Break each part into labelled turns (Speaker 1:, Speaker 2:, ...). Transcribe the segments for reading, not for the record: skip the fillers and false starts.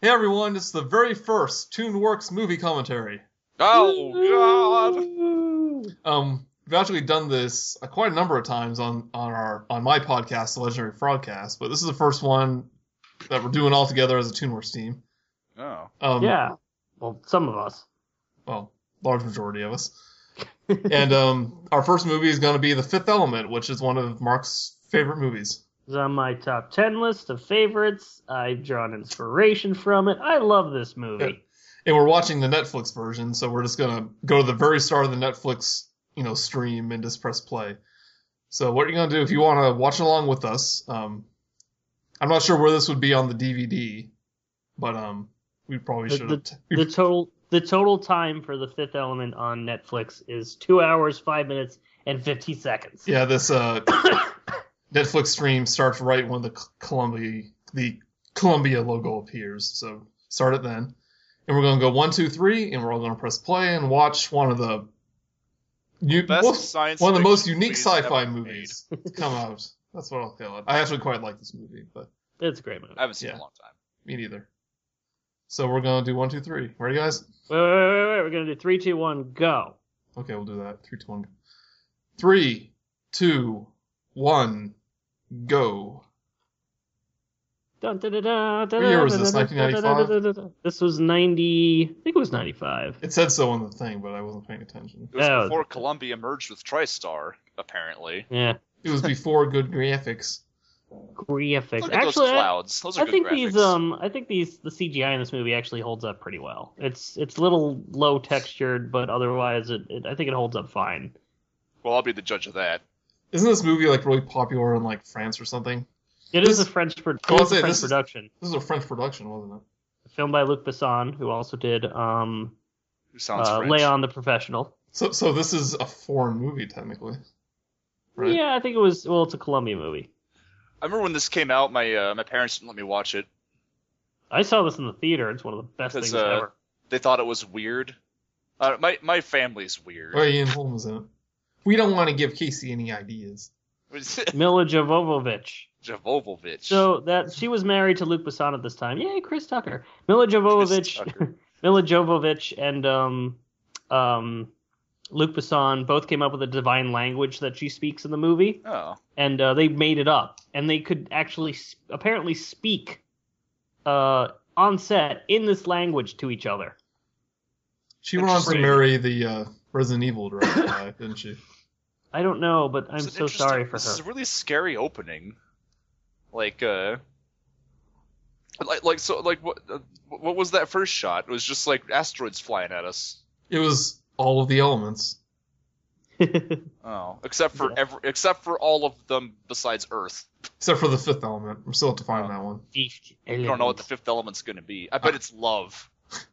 Speaker 1: Hey everyone, it's the very first ToonWorks movie commentary.
Speaker 2: Oh
Speaker 1: God! We've actually done this quite a number of times on my podcast, The Legendary Frogcast, but this is the first one that we're doing all together as a ToonWorks team.
Speaker 2: God!
Speaker 3: Oh. Yeah. Well, some of us.
Speaker 1: Well, large majority of us. And our first movie is going to be The Fifth Element, which is one of Mark's favorite movies.
Speaker 3: It's on my top 10 list of favorites. I've drawn inspiration from it. I love this movie.
Speaker 1: Yeah. And we're watching the Netflix version, so we're just going to go to the very start of the Netflix, stream and just press play. So what you're going to do, if you want to watch along with us, I'm not sure where this would be on the DVD, but we probably should have...
Speaker 3: The total time for The Fifth Element on Netflix is 2 hours, 5 minutes, and 50 seconds.
Speaker 1: Yeah, this Netflix stream starts right when the Columbia logo appears, so start it then. And we're going to go 1, 2, 3, and we're all going to press play and watch one of the most unique sci-fi movies come out. That's what I'll call it. I actually quite like this movie, but
Speaker 3: it's a great movie.
Speaker 2: I haven't seen it in a long time.
Speaker 1: Me neither. So we're going to do 1, 2, 3. Ready, guys?
Speaker 3: Wait. We're going to do 3, 2, 1, go.
Speaker 1: Okay, we'll do that. 3, 2, 1, go. 3, 2, 1, go.
Speaker 3: Dun, dun, dun, dun,
Speaker 1: What year was this, 1995?
Speaker 3: This was 90... I think it was 95.
Speaker 1: It said so on the thing, but I wasn't paying attention.
Speaker 2: It was before Columbia merged with TriStar, apparently.
Speaker 3: Yeah.
Speaker 1: It was before good graphics.
Speaker 3: Graphics.
Speaker 2: Look at
Speaker 3: actually,
Speaker 2: those clouds. Those are good graphics.
Speaker 3: I think the CGI in this movie actually holds up pretty well. It's a little low textured, but otherwise, I think it holds up fine.
Speaker 2: Well, I'll be the judge of that.
Speaker 1: Isn't this movie really popular in France or something?
Speaker 3: It is a French production.
Speaker 1: This is a French production, wasn't it?
Speaker 3: Filmed by Luc Besson, who also did
Speaker 2: who sounds French.
Speaker 3: Leon the Professional.
Speaker 1: So this is a foreign movie technically, right?
Speaker 3: Yeah, I think it was. Well, it's a Columbia movie.
Speaker 2: I remember when this came out, my parents didn't let me watch it.
Speaker 3: I saw this in the theater. It's one of the best things ever.
Speaker 2: They thought it was weird. My family's weird.
Speaker 1: Oh, Ian Holm is in it. We don't want to give Casey any ideas.
Speaker 3: Milla Jovovich.
Speaker 2: So
Speaker 3: she was married to Luc Besson at this time. Yay, Chris Tucker. Milla Jovovich and Luc Besson both came up with a divine language that she speaks in the movie.
Speaker 2: Oh.
Speaker 3: And they made it up. And they could actually apparently speak on set in this language to each other.
Speaker 1: She went on to marry the Resident Evil director guy, didn't she?
Speaker 3: I don't know, but I'm so sorry for her.
Speaker 2: This is a really scary opening. What was that first shot? It was just like asteroids flying at us.
Speaker 1: It was all of the elements.
Speaker 2: Oh, except for all of them besides Earth.
Speaker 1: Except for the fifth element. I'm still have to find that one.
Speaker 2: I don't know what the fifth element's going to be. I bet it's love.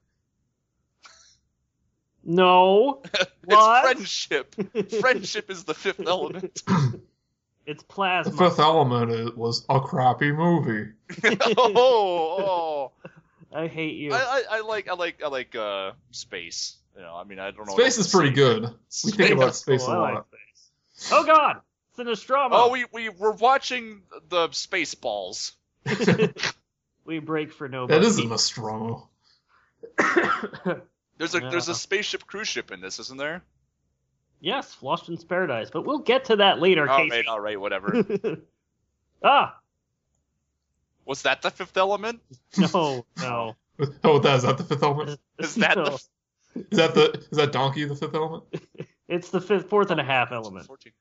Speaker 3: No.
Speaker 2: It's friendship. Friendship is the fifth element.
Speaker 3: It's plasma.
Speaker 1: The Fifth Element was a crappy movie.
Speaker 2: Oh.
Speaker 3: I hate you.
Speaker 2: I like space. I don't know.
Speaker 1: Space is pretty good. We think about space a lot.
Speaker 3: Like space. Oh God, it's an Nostromo.
Speaker 2: Oh, we're watching the Spaceballs.
Speaker 3: We break for nobody.
Speaker 1: That is a Nostromo.
Speaker 2: There's a spaceship cruise ship in this, isn't there?
Speaker 3: Yes, Fhloston's Paradise, but we'll get to that later, Casey.
Speaker 2: All right, whatever. Was that the fifth element?
Speaker 3: No.
Speaker 1: Oh, is that the fifth element?
Speaker 2: Is that
Speaker 3: No.
Speaker 1: Is that Donkey the fifth element?
Speaker 3: It's the fourth and a half element.
Speaker 2: 14.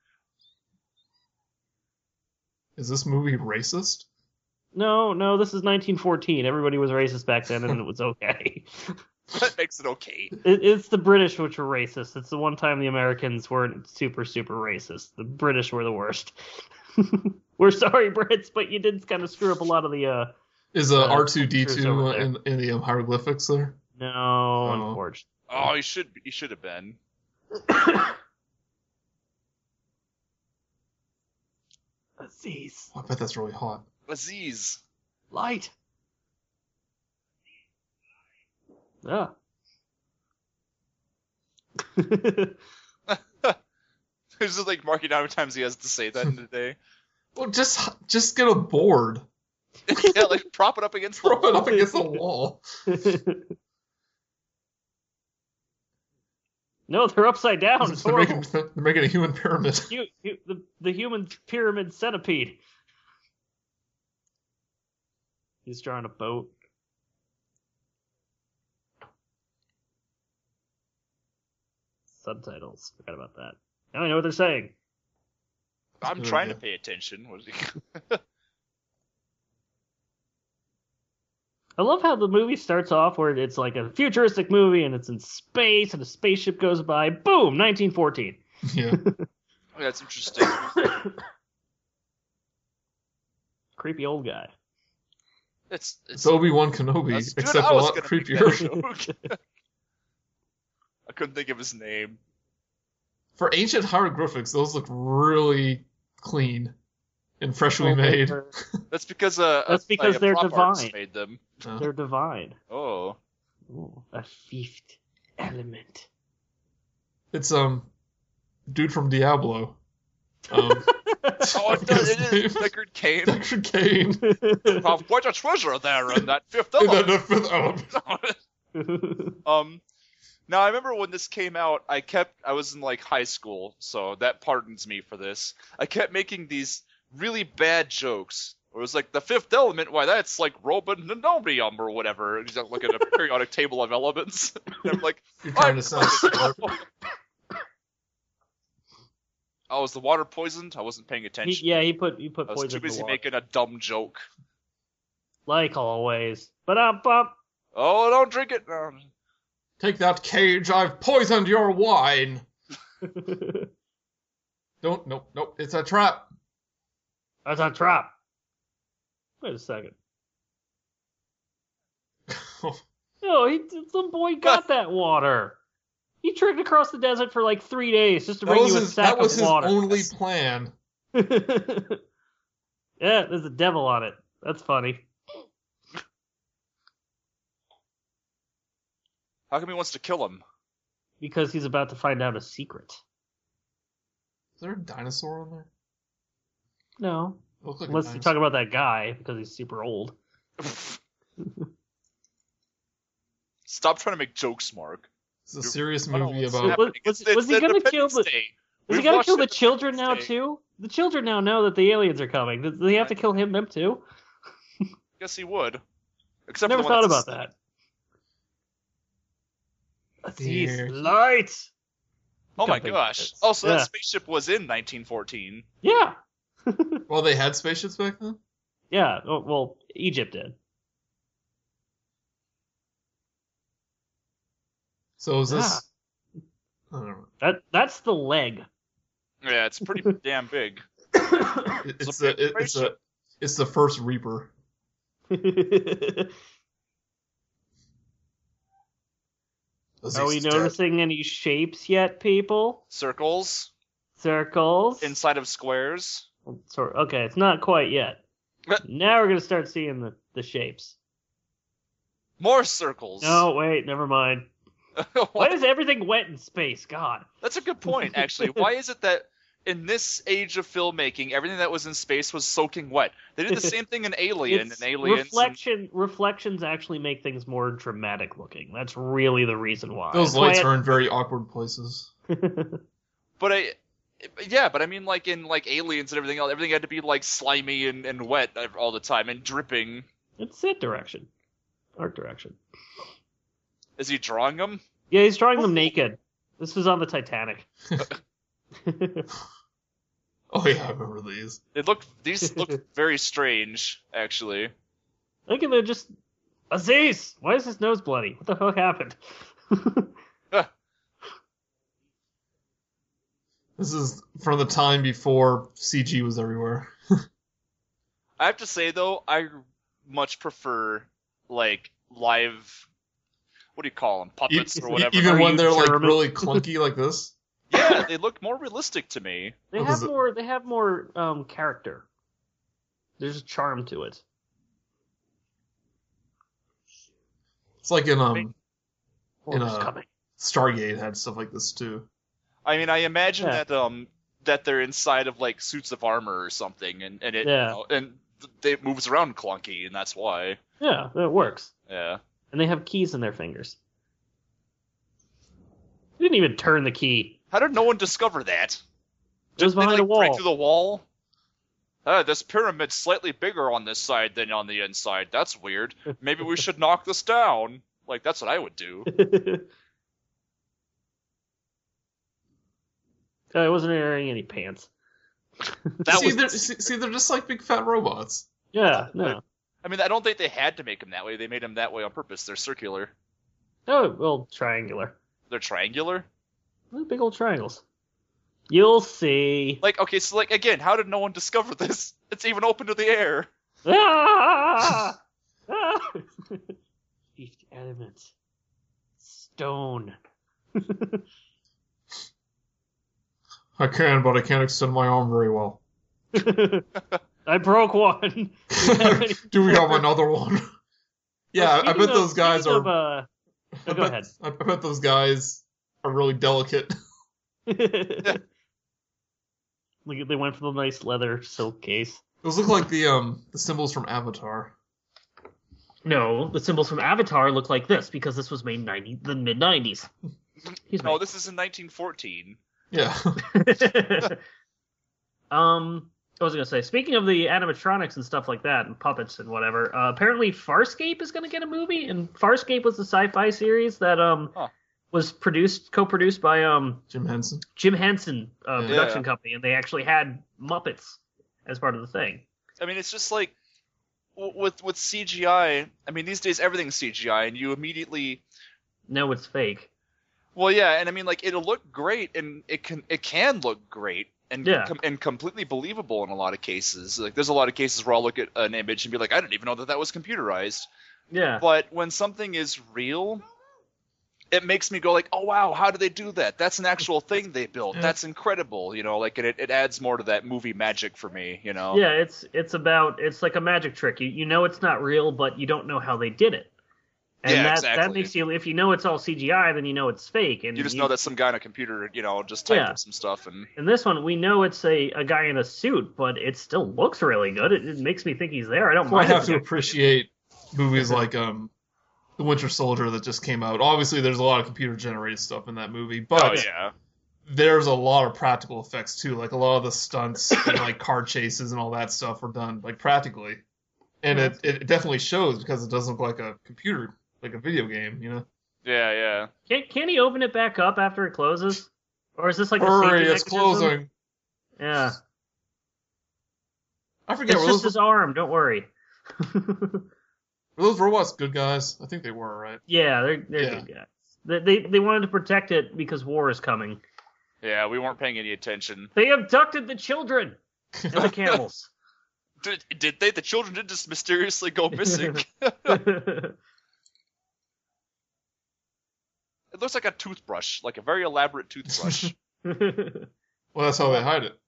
Speaker 1: Is this movie racist?
Speaker 3: No, this is 1914. Everybody was racist back then, and it was okay.
Speaker 2: That makes it okay.
Speaker 3: It's the British which were racist. It's the one time the Americans weren't super, super racist. The British were the worst. We're sorry, Brits, but you did kind of screw up a lot of the...
Speaker 1: Is R2-D2 in the hieroglyphics there?
Speaker 3: No, unfortunately.
Speaker 2: Oh, he should have been.
Speaker 3: Aziz.
Speaker 1: I bet that's really hot.
Speaker 2: Aziz.
Speaker 3: Light. Yeah.
Speaker 2: It's just like marking down how many times he has to say that in a day.
Speaker 1: Well, just get a board.
Speaker 2: Yeah, like prop it up against the
Speaker 1: Prop it up against the wall.
Speaker 3: No, they're upside down. It's horrible.
Speaker 1: They're making a human pyramid.
Speaker 3: The human pyramid centipede. He's drawing a boat. Subtitles. Forgot about that. Now I know what they're saying.
Speaker 2: I'm trying to pay attention. What is he?
Speaker 3: I love how the movie starts off where it's like a futuristic movie and it's in space and a spaceship goes by. Boom, 1914.
Speaker 1: Yeah.
Speaker 2: That's interesting.
Speaker 3: Creepy old guy.
Speaker 2: It's
Speaker 1: Obi-Wan Kenobi, except a lot creepier.
Speaker 2: I couldn't think of his name.
Speaker 1: For ancient hieroglyphics, those look really clean and freshly made.
Speaker 2: That's because
Speaker 3: they're
Speaker 2: prop
Speaker 3: divine.
Speaker 2: artist made them.
Speaker 3: They're divine.
Speaker 2: Oh.
Speaker 3: Ooh, a fifth element.
Speaker 1: It's dude from Diablo.
Speaker 2: Oh, it is Deckard Cain.
Speaker 1: Deckard Cain.
Speaker 2: Have quite a treasure there in that fifth element. Now I remember when this came out, I was in like high school, so that pardons me for this. I kept making these really bad jokes. It was like the fifth element, why that's like robonomium or whatever. You look at a periodic table of elements. And I'm like,
Speaker 1: you're trying to sound smart.
Speaker 2: Oh, was the water poisoned? I wasn't paying attention.
Speaker 3: He put poison in the water.
Speaker 2: I was too busy making a dumb joke.
Speaker 3: Like always. But
Speaker 2: oh, don't drink it. No.
Speaker 1: Take that, Cage. I've poisoned your wine. Nope. It's a trap.
Speaker 3: That's a trap. Wait a second. No, some boy got that water. He trekked across the desert for like 3 days just to bring you a sack of water.
Speaker 1: That was his only plan.
Speaker 3: Yeah, there's a devil on it. That's funny.
Speaker 2: How come he wants to kill him?
Speaker 3: Because he's about to find out a secret.
Speaker 1: Is there a dinosaur on there?
Speaker 3: No.
Speaker 1: Like
Speaker 3: unless you talk about that guy, because he's super old.
Speaker 2: Stop trying to make jokes, Mark.
Speaker 1: It's a serious movie about...
Speaker 3: Was he going to kill the children now, too? The children now know that the aliens are coming. Do they have to kill them, too?
Speaker 2: Guess he would. Except
Speaker 3: never thought about that. These lights!
Speaker 2: Oh my gosh. Oh, so that spaceship was in 1914.
Speaker 3: Yeah.
Speaker 1: Well, they had spaceships back then?
Speaker 3: Yeah, well, Egypt did.
Speaker 1: So is this... I don't know.
Speaker 3: That's the leg.
Speaker 2: Yeah, it's pretty damn big.
Speaker 1: It's the first Reaper.
Speaker 3: Are we noticing any shapes yet, people?
Speaker 2: Circles.
Speaker 3: Inside
Speaker 2: of squares.
Speaker 3: Okay, it's not quite yet. Now we're going to start seeing the shapes.
Speaker 2: More circles.
Speaker 3: No, wait, never mind. Why is everything wet in space? God.
Speaker 2: That's a good point, actually. Why is it that in this age of filmmaking, everything that was in space was soaking wet? They did the same thing in Alien.
Speaker 3: Reflections actually make things more dramatic looking. That's really the reason why.
Speaker 1: Those lights are in very awkward places.
Speaker 2: But I mean, like in like Aliens and everything else, everything had to be like slimy and wet all the time and dripping.
Speaker 3: It's set direction. Art direction.
Speaker 2: Is he drawing them?
Speaker 3: Yeah, he's drawing them naked. This was on the Titanic.
Speaker 1: Oh yeah, I remember these.
Speaker 2: These look very strange, actually.
Speaker 3: Look at them, just Aziz. Why is his nose bloody? What the fuck happened?
Speaker 1: This is from the time before CG was everywhere.
Speaker 2: I have to say though, I much prefer like live. What do you call them? Puppets or whatever.
Speaker 1: Even when they're like really clunky like this.
Speaker 2: Yeah, they look more realistic to me.
Speaker 3: They have more character. There's a charm to it.
Speaker 1: It's like in Stargate had stuff like this too.
Speaker 2: I mean, I imagine that they're inside of like suits of armor or something, and it moves around clunky, and that's why.
Speaker 3: Yeah, it works.
Speaker 2: Yeah.
Speaker 3: And they have keys in their fingers. They didn't even turn the key.
Speaker 2: How did no one discover that?
Speaker 3: It was behind
Speaker 2: they,
Speaker 3: a wall.
Speaker 2: break through the wall? This pyramid's slightly bigger on this side than on the inside. That's weird. Maybe we should knock this down. Like, that's what I would do.
Speaker 3: I wasn't wearing any pants.
Speaker 1: They're just like big fat robots.
Speaker 3: Yeah, no.
Speaker 2: I mean, I don't think they had to make them that way. They made them that way on purpose. They're circular.
Speaker 3: Oh, well, triangular.
Speaker 2: They're triangular?
Speaker 3: They're big old triangles. You'll see.
Speaker 2: Like, okay, so, like, again, how did no one discover this? It's even open to the air.
Speaker 3: Ah! Ah! Fifth element. Stone.
Speaker 1: I can, but I can't extend my arm very well.
Speaker 3: I broke one.
Speaker 1: Do we have another one? Yeah, I bet those guys are.
Speaker 3: Go ahead.
Speaker 1: I bet those guys are really delicate.
Speaker 3: Look, they went for the nice leather silk case.
Speaker 1: Those look like the symbols from Avatar.
Speaker 3: No, the symbols from Avatar look like this because this was made in the mid 90s.
Speaker 2: No, this is in 1914.
Speaker 1: Yeah.
Speaker 3: I was gonna say, speaking of the animatronics and stuff like that, and puppets and whatever, apparently Farscape is gonna get a movie, and Farscape was the sci-fi series that was co-produced by
Speaker 1: Jim Henson.
Speaker 3: Jim Henson production company, and they actually had Muppets as part of the thing.
Speaker 2: I mean, it's just like with CGI. I mean, these days everything's CGI, and you immediately
Speaker 3: know it's fake.
Speaker 2: Well, yeah, and I mean, like, it'll look great, and it can look great, and and completely believable in a lot of cases. Like, there's a lot of cases where I'll look at an image and be like, I didn't even know that was computerized.
Speaker 3: Yeah.
Speaker 2: But when something is real, it makes me go like, oh wow, how did they do that? That's an actual thing they built. Yeah. That's incredible, you know. Like, it adds more to that movie magic for me, you know.
Speaker 3: Yeah, it's like a magic trick. You know it's not real, but you don't know how they did it. And that makes you, if you know it's all CGI, then you know it's fake. And
Speaker 2: you just know that some guy on a computer, you know, just typed up some stuff. And
Speaker 3: in this one, we know it's a guy in a suit, but it still looks really good. It makes me think he's there. I don't mind.
Speaker 1: I have to appreciate movies like The Winter Soldier that just came out. Obviously, there's a lot of computer-generated stuff in that movie, but there's a lot of practical effects, too. Like, a lot of the stunts and, like, car chases and all that stuff were done, like, practically. And it definitely shows because it doesn't look like a computer, like a video game, you know?
Speaker 2: Yeah.
Speaker 3: Can't he open it back up after it closes? Or is this like
Speaker 1: Hurry,
Speaker 3: a
Speaker 1: it's closing.
Speaker 3: Yeah.
Speaker 1: I forget.
Speaker 3: It's just his arm, don't worry.
Speaker 1: Were those robots good guys? I think they were, right?
Speaker 3: Yeah, they're good guys. They wanted to protect it because war is coming.
Speaker 2: Yeah, we weren't paying any attention.
Speaker 3: They abducted the children and the camels.
Speaker 2: Did they? The children did just mysteriously go missing. It looks like a toothbrush, like a very elaborate toothbrush.
Speaker 1: Well, that's how they hide it.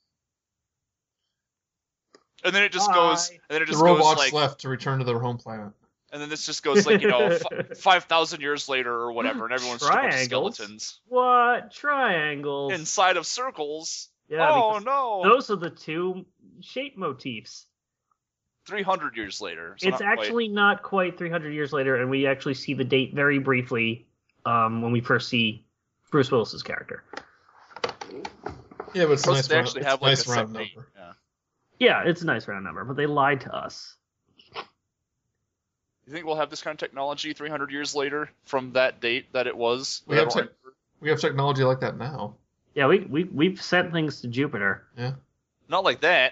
Speaker 2: And then it just goes. And then it just
Speaker 1: the robots
Speaker 2: goes like,
Speaker 1: left to return to their home planet.
Speaker 2: And then this just goes like 5,000 years later or whatever, and everyone's skeletons.
Speaker 3: What triangles?
Speaker 2: Inside of circles.
Speaker 3: Yeah.
Speaker 2: Oh no!
Speaker 3: Those are the two shape motifs.
Speaker 2: 300 years later. So
Speaker 3: it's actually not quite 300 years later, and we actually see the date very briefly when we first see Bruce Willis's character.
Speaker 1: Yeah, but it's nice.
Speaker 2: They actually have like
Speaker 1: nice
Speaker 2: a
Speaker 1: round
Speaker 2: date.
Speaker 1: number.
Speaker 3: Yeah, it's a nice round number, but they lied to us.
Speaker 2: You think we'll have this kind of technology 300 years later from that date that it was?
Speaker 1: We have technology like that now.
Speaker 3: Yeah, we've sent things to Jupiter.
Speaker 1: Yeah.
Speaker 2: Not like that.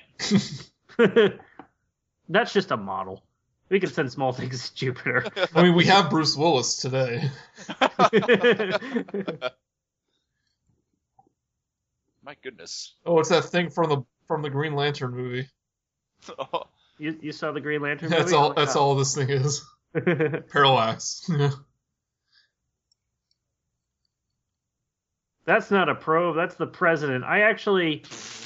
Speaker 3: That's just a model. We can send small things to Jupiter.
Speaker 1: I mean, we have Bruce Willis today.
Speaker 2: My goodness.
Speaker 1: Oh, it's that thing from the Green Lantern movie.
Speaker 3: You saw the Green Lantern movie?
Speaker 1: That's all this thing is. Parallax.
Speaker 3: That's not a probe. That's the president. I actually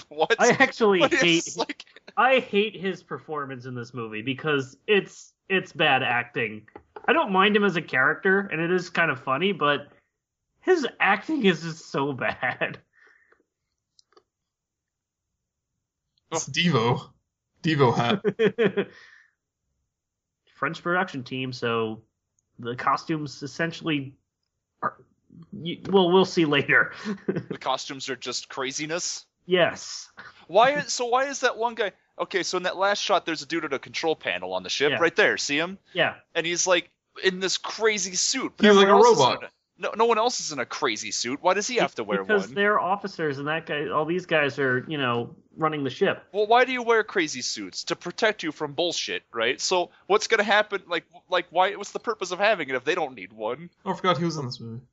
Speaker 3: hate his performance in this movie because it's bad acting. I don't mind him as a character, and it is kind of funny, but his acting is just so bad.
Speaker 1: It's Devo. Devo hat.
Speaker 3: French production team, so the costumes essentially are. Well, we'll see later.
Speaker 2: The costumes are just craziness.
Speaker 3: Yes.
Speaker 2: Why is that one guy? Okay, so in that last shot, there's a dude at a control panel on the ship right there. See him?
Speaker 3: Yeah.
Speaker 2: And he's like in this crazy suit. But
Speaker 1: He's like a robot.
Speaker 2: No one else is in a crazy suit. Why does he have to wear one?
Speaker 3: Because they're officers, and that guy, all these guys are, running the ship.
Speaker 2: Well, why do you wear crazy suits? To protect you from bullshit, right? So what's gonna happen? Like why? What's the purpose of having it if they don't need one?
Speaker 1: Oh, I forgot he was in this movie.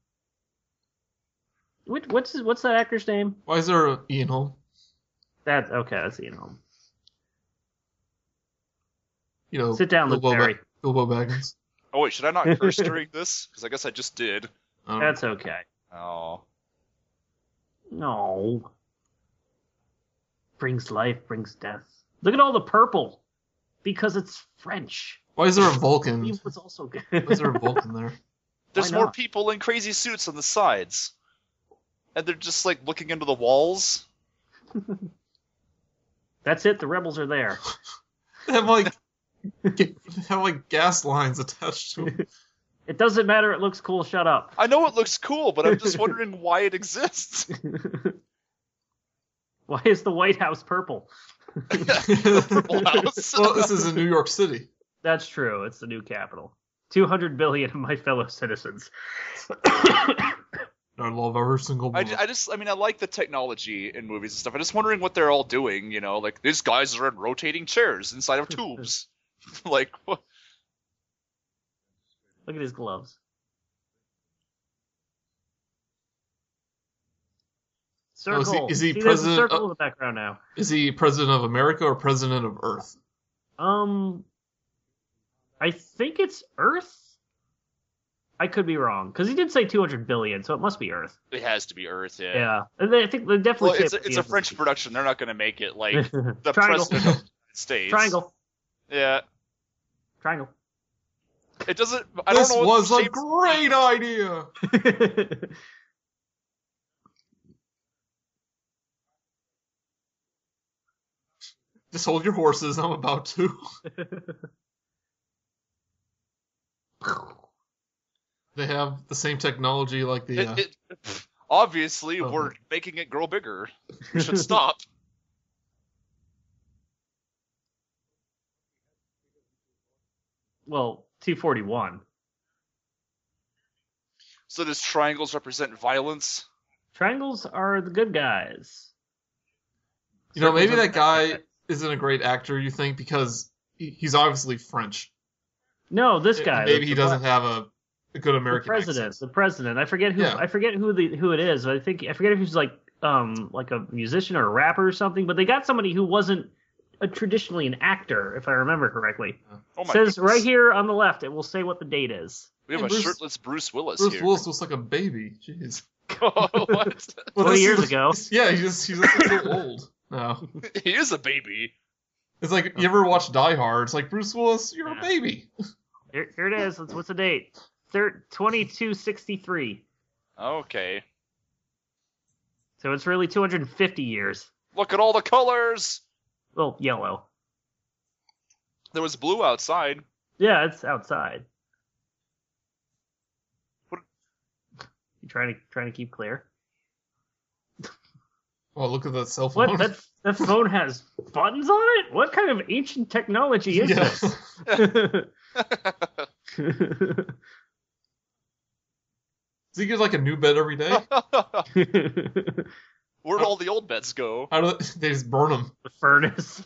Speaker 3: What's that actor's name?
Speaker 1: Why is there Ian Holm?
Speaker 3: That's Ian Holm.
Speaker 1: Sit
Speaker 3: down, Luke Perry.
Speaker 1: Bilbo Baggins.
Speaker 2: Oh wait, should I not curse during this? Because I guess I just did.
Speaker 3: That's okay.
Speaker 2: Oh.
Speaker 3: No. Brings life, brings death. Look at all the purple. Because it's French.
Speaker 1: Why is there a Vulcan?
Speaker 3: He was also good.
Speaker 1: Why is there a Vulcan there?
Speaker 2: There's more people in crazy suits on the sides. And they're just like looking into the walls.
Speaker 3: That's it, the rebels are there.
Speaker 1: They have like gas lines attached to them.
Speaker 3: It doesn't matter, it looks cool, shut up.
Speaker 2: I know it looks cool, but I'm just wondering why it exists.
Speaker 3: Why is the White House purple?
Speaker 2: The Purple House.
Speaker 1: Well, this is in New York City.
Speaker 3: That's true, it's the new capital. 200 billion of my fellow citizens.
Speaker 1: I love every single one.
Speaker 2: I like the technology in movies and stuff. I'm just wondering what they're all doing, like these guys are in rotating chairs inside of tubes. Like, what?
Speaker 3: Look at his gloves. Circle.
Speaker 1: Is he
Speaker 3: See,
Speaker 1: president?
Speaker 3: there's a circle in the background now.
Speaker 1: Is he president of America or president of Earth?
Speaker 3: I think it's Earth. I could be wrong because he did say 200 billion, so it must be Earth.
Speaker 2: It has to be Earth, yeah.
Speaker 3: Yeah, and I think they definitely.
Speaker 2: Well, it's a French production. They're not going to make it like the
Speaker 3: Triangle.
Speaker 2: president of the United States.
Speaker 3: Triangle.
Speaker 2: Yeah.
Speaker 3: Triangle.
Speaker 2: It doesn't.
Speaker 1: This was a great idea. Just hold your horses. I'm about to. They have the same technology like the.
Speaker 2: Obviously, we're making it grow bigger. We should stop.
Speaker 3: Well, 241.
Speaker 2: So does triangles represent violence?
Speaker 3: Triangles are the good guys.
Speaker 1: Maybe that guy isn't a great actor, you think, because he's obviously French.
Speaker 3: No, this guy.
Speaker 1: Maybe he doesn't have a good American accent.
Speaker 3: The president. I forget who. Yeah. I forget who it is. I forget if he's like a musician or a rapper or something. But they got somebody who wasn't traditionally an actor, if I remember correctly.
Speaker 2: Oh my
Speaker 3: Says
Speaker 2: goodness.
Speaker 3: right here on the left. It will say what the date is.
Speaker 2: We have a shirtless Bruce Willis
Speaker 1: here.
Speaker 2: Bruce
Speaker 1: Willis looks like a baby. Jeez.
Speaker 2: What?
Speaker 3: 20 years ago.
Speaker 1: Yeah, he's like so old now.
Speaker 2: He is a baby.
Speaker 1: It's like, you ever watch Die Hard? It's like, Bruce Willis, you're a baby.
Speaker 3: Here it is. What's the date? 2263.
Speaker 2: Okay.
Speaker 3: So it's really 250 years.
Speaker 2: Look at all the colors!
Speaker 3: Well, yellow.
Speaker 2: There was blue outside.
Speaker 3: Yeah, it's outside.
Speaker 2: What?
Speaker 3: You trying to keep clear?
Speaker 1: Oh, look at that cell phone.
Speaker 3: What? That phone has buttons on it? What kind of ancient technology is this?
Speaker 1: Does he get like a new bed every day?
Speaker 2: Where'd all the old beds go?
Speaker 1: How do they just burn them?
Speaker 3: The furnace.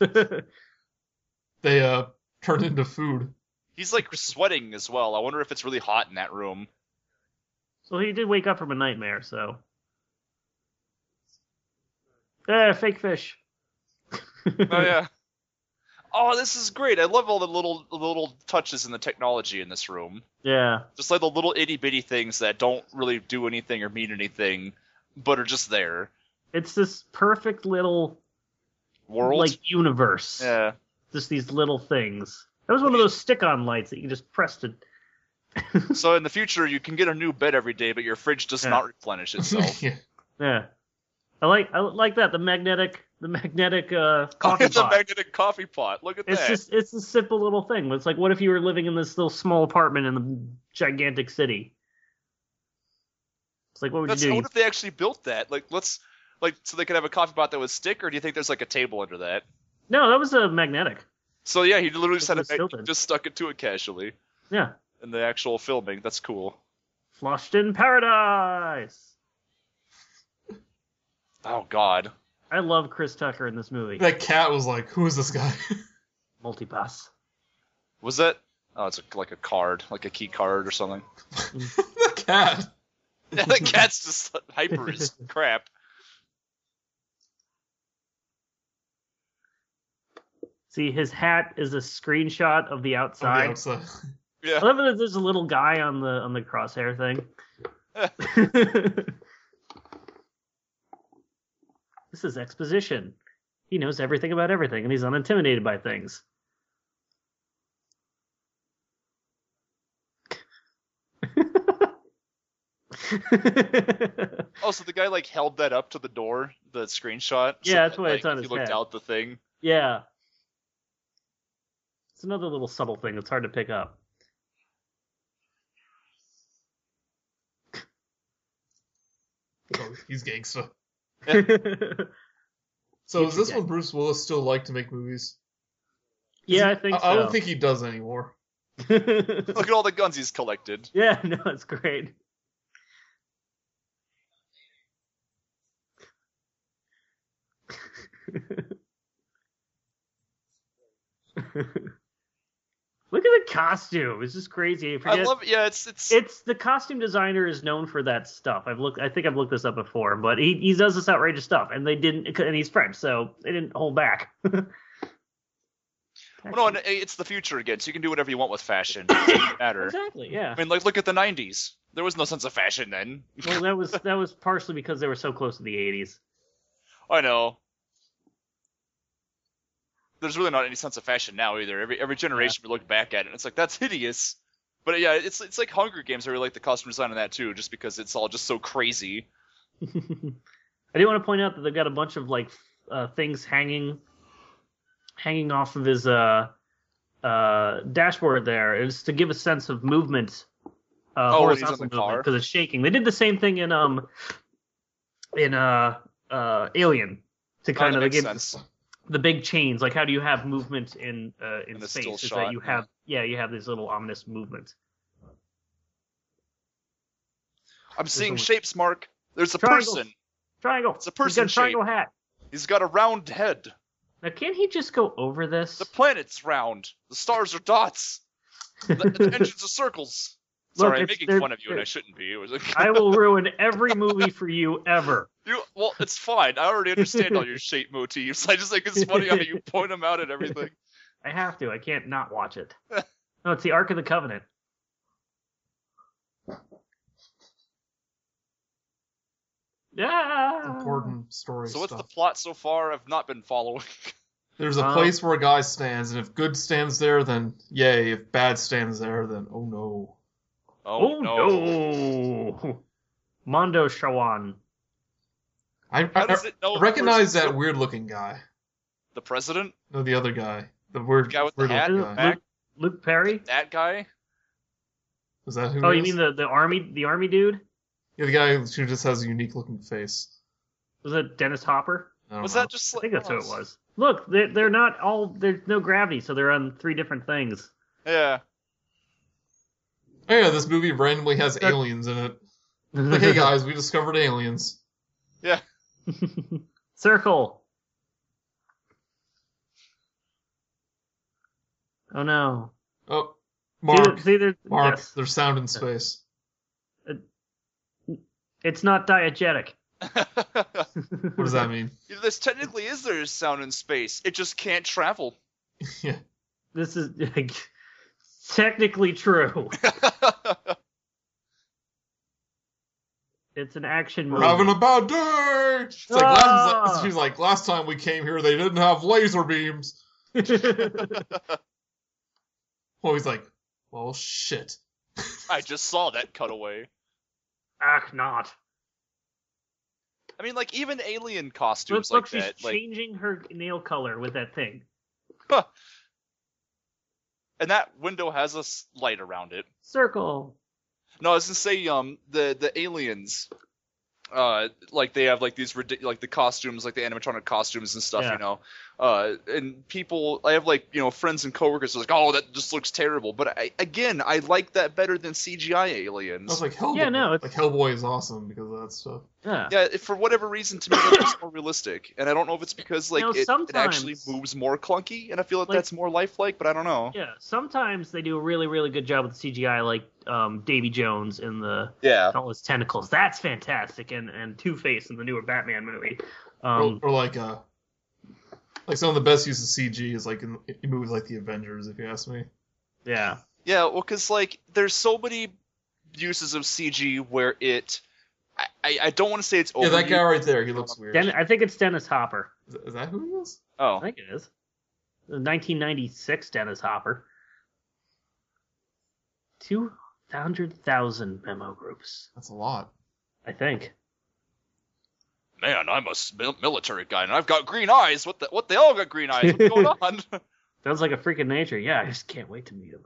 Speaker 1: They turn into food.
Speaker 2: He's like sweating as well. I wonder if it's really hot in that room.
Speaker 3: Well, he did wake up from a nightmare, so. Fake fish.
Speaker 2: Oh yeah. Oh, this is great. I love all the little touches in the technology in this room.
Speaker 3: Yeah.
Speaker 2: Just like the little itty bitty things that don't really do anything or mean anything, but are just there.
Speaker 3: It's this perfect little
Speaker 2: world,
Speaker 3: like universe.
Speaker 2: Yeah.
Speaker 3: Just these little things. That was one of those stick-on lights that you can just press to.
Speaker 2: So in the future, you can get a new bed every day, but your fridge does not replenish itself.
Speaker 1: Yeah.
Speaker 3: Yeah. I like that, the magnetic The magnetic coffee
Speaker 2: it's a
Speaker 3: pot.
Speaker 2: magnetic coffee pot. Look at that.
Speaker 3: It's a simple little thing. It's like, what if you were living in this little small apartment in the gigantic city? It's like, what would you do?
Speaker 2: What if they actually built that? So they could have a coffee pot that would stick, or do you think there's like a table under that?
Speaker 3: No, that was a magnetic.
Speaker 2: So yeah, he literally just
Speaker 3: Just
Speaker 2: stuck it to it casually.
Speaker 3: Yeah.
Speaker 2: In the actual filming. That's cool.
Speaker 3: Flushed in Paradise.
Speaker 2: Oh God.
Speaker 3: I love Chris Tucker in this movie.
Speaker 1: That cat was like, who is this guy?
Speaker 3: Multipass.
Speaker 2: Was that? Oh, it's like a card, like a key card or something.
Speaker 1: The cat.
Speaker 2: Yeah, the cat's just hyper as crap.
Speaker 3: See, his hat is a screenshot of the outside.
Speaker 2: Yeah.
Speaker 3: I love that there's a little guy on the crosshair thing. This is exposition. He knows everything about everything, and he's unintimidated by things.
Speaker 2: Oh, so the guy like held that up to the door, the screenshot.
Speaker 3: Yeah, that's why it's on his
Speaker 2: head. He looked out the thing.
Speaker 3: Yeah. It's another little subtle thing that's hard to pick up.
Speaker 1: Oh, he's gangsta.
Speaker 3: Yeah,
Speaker 1: So is this one Bruce Willis still like to make movies?
Speaker 3: I think so.
Speaker 1: I don't think he does anymore.
Speaker 2: Look at all the guns he's collected.
Speaker 3: Yeah, no, it's great. Look at the costume. It's just crazy.
Speaker 2: I love it. Yeah, it's
Speaker 3: the costume designer is known for that stuff. I think I've looked this up before, but he does this outrageous stuff, and and he's French, so they didn't hold back.
Speaker 2: Well, no, and it's the future again, so you can do whatever you want with fashion. It doesn't matter.
Speaker 3: Exactly, yeah.
Speaker 2: I mean, like, look at the 90s. There was no sense of fashion then.
Speaker 3: Well, that was partially because they were so close to the 80s.
Speaker 2: I know. There's really not any sense of fashion now either. Every generation we look back at it, and it's like, that's hideous. But yeah, it's like Hunger Games. I really like the costume design on that too, just because it's all just so crazy.
Speaker 3: I do want to point out that they've got a bunch of like things hanging off of his dashboard there. It's to give a sense of movement, horizontal movement, because it's shaking. They did the same thing in Alien to kind of give
Speaker 2: sense.
Speaker 3: The big chains. Like, how do you have movement in space? Is that you have these little ominous movements.
Speaker 2: I'm seeing shapes, Mark. There's a
Speaker 3: triangle.
Speaker 2: person.
Speaker 3: Triangle.
Speaker 2: It's a person
Speaker 3: He's got a triangle hat.
Speaker 2: He's got a round head.
Speaker 3: Now, can't he just go over this?
Speaker 2: The planet's round. The stars are dots. The engines are circles. Sorry, I'm making fun of you, and I shouldn't be.
Speaker 3: I will ruin every movie for you ever.
Speaker 2: Well, it's fine. I already understand all your shape motifs. I just think it's funny how you point them out and everything.
Speaker 3: I have to. I can't not watch it. No, it's the Ark of the Covenant. Yeah.
Speaker 1: Important story.
Speaker 2: So what's the plot so far? I've not been following.
Speaker 1: There's a place where a guy stands, and if good stands there, then yay. If bad stands there, then oh no.
Speaker 2: Oh
Speaker 3: no. Mondo Shawan.
Speaker 1: I recognize that weird-looking guy.
Speaker 2: The president?
Speaker 1: No, the other guy. The weird
Speaker 2: guy with the hat.
Speaker 1: Guy.
Speaker 3: Luke Perry.
Speaker 2: That guy.
Speaker 1: Was that who?
Speaker 3: Oh, you mean the army dude?
Speaker 1: Yeah, the guy who just has a unique-looking face.
Speaker 3: Was it Dennis Hopper?
Speaker 2: Was that just?
Speaker 3: I think that's who it was. Look, they're not all. There's no gravity, so they're on 3 different things.
Speaker 2: Yeah.
Speaker 1: Oh, yeah, this movie randomly has aliens in it. Like, hey guys, we discovered aliens.
Speaker 2: Yeah.
Speaker 3: Circle. Oh no.
Speaker 1: Oh, Mark.
Speaker 3: See,
Speaker 1: Mark,
Speaker 3: yes.
Speaker 1: There's sound in space.
Speaker 3: It's not diegetic.
Speaker 1: What does that mean?
Speaker 2: There's sound in space. It just can't travel.
Speaker 1: Yeah.
Speaker 3: This is technically true. It's an action movie.
Speaker 1: We're having a bad day! She's like, last time we came here, they didn't have laser beams. Well, he's like, well, shit.
Speaker 2: I just saw that cutaway.
Speaker 3: Act not.
Speaker 2: I mean, like, even alien costumes
Speaker 3: Look,
Speaker 2: like
Speaker 3: she's
Speaker 2: that. Like,
Speaker 3: changing her nail color with that thing.
Speaker 2: huh. And that window has a light around it.
Speaker 3: Circle.
Speaker 2: No, I was gonna say, the aliens, like they have like these like the costumes, like the animatronic costumes and stuff,
Speaker 3: Yeah.
Speaker 2: you know. And people, I have like, you know, friends and coworkers who are like, oh, that just looks terrible. But I like that better than CGI aliens.
Speaker 1: I was like, Hellboy.
Speaker 3: Yeah, no, it's-
Speaker 1: Like Hellboy is awesome because of that stuff.
Speaker 3: Yeah.
Speaker 2: Yeah, for whatever reason, to me, that looks more realistic. And I don't know if it's because like
Speaker 3: You know,
Speaker 2: it actually
Speaker 3: sometimes-
Speaker 2: moves more clunky, and I feel like
Speaker 3: Like-
Speaker 2: that's more lifelike. But I don't know.
Speaker 3: Yeah, sometimes they do a really, really good job with the CGI, like Davy Jones in the
Speaker 2: Yeah.
Speaker 3: all his tentacles. That's fantastic, and Two-Face in the newer Batman movie.
Speaker 1: Or like some of the best use of CG is like in movies like the Avengers, if you ask me.
Speaker 3: Yeah,
Speaker 2: Yeah, well, because like there's so many uses of CG where it. I don't want to say it's
Speaker 1: Yeah, that
Speaker 2: overused.
Speaker 1: guy right there, he looks weird.
Speaker 3: I think it's Dennis Hopper.
Speaker 1: Is that who he is?
Speaker 3: I
Speaker 2: Oh,
Speaker 3: think it is. The 1996 Dennis Hopper. 200,000 memo groups,
Speaker 1: That's a lot.
Speaker 3: I think.
Speaker 2: man, I'm a military guy and I've got green eyes. What they all got green eyes? What's going on?
Speaker 3: Sounds like a freaking nature. Yeah, I just can't wait to meet him.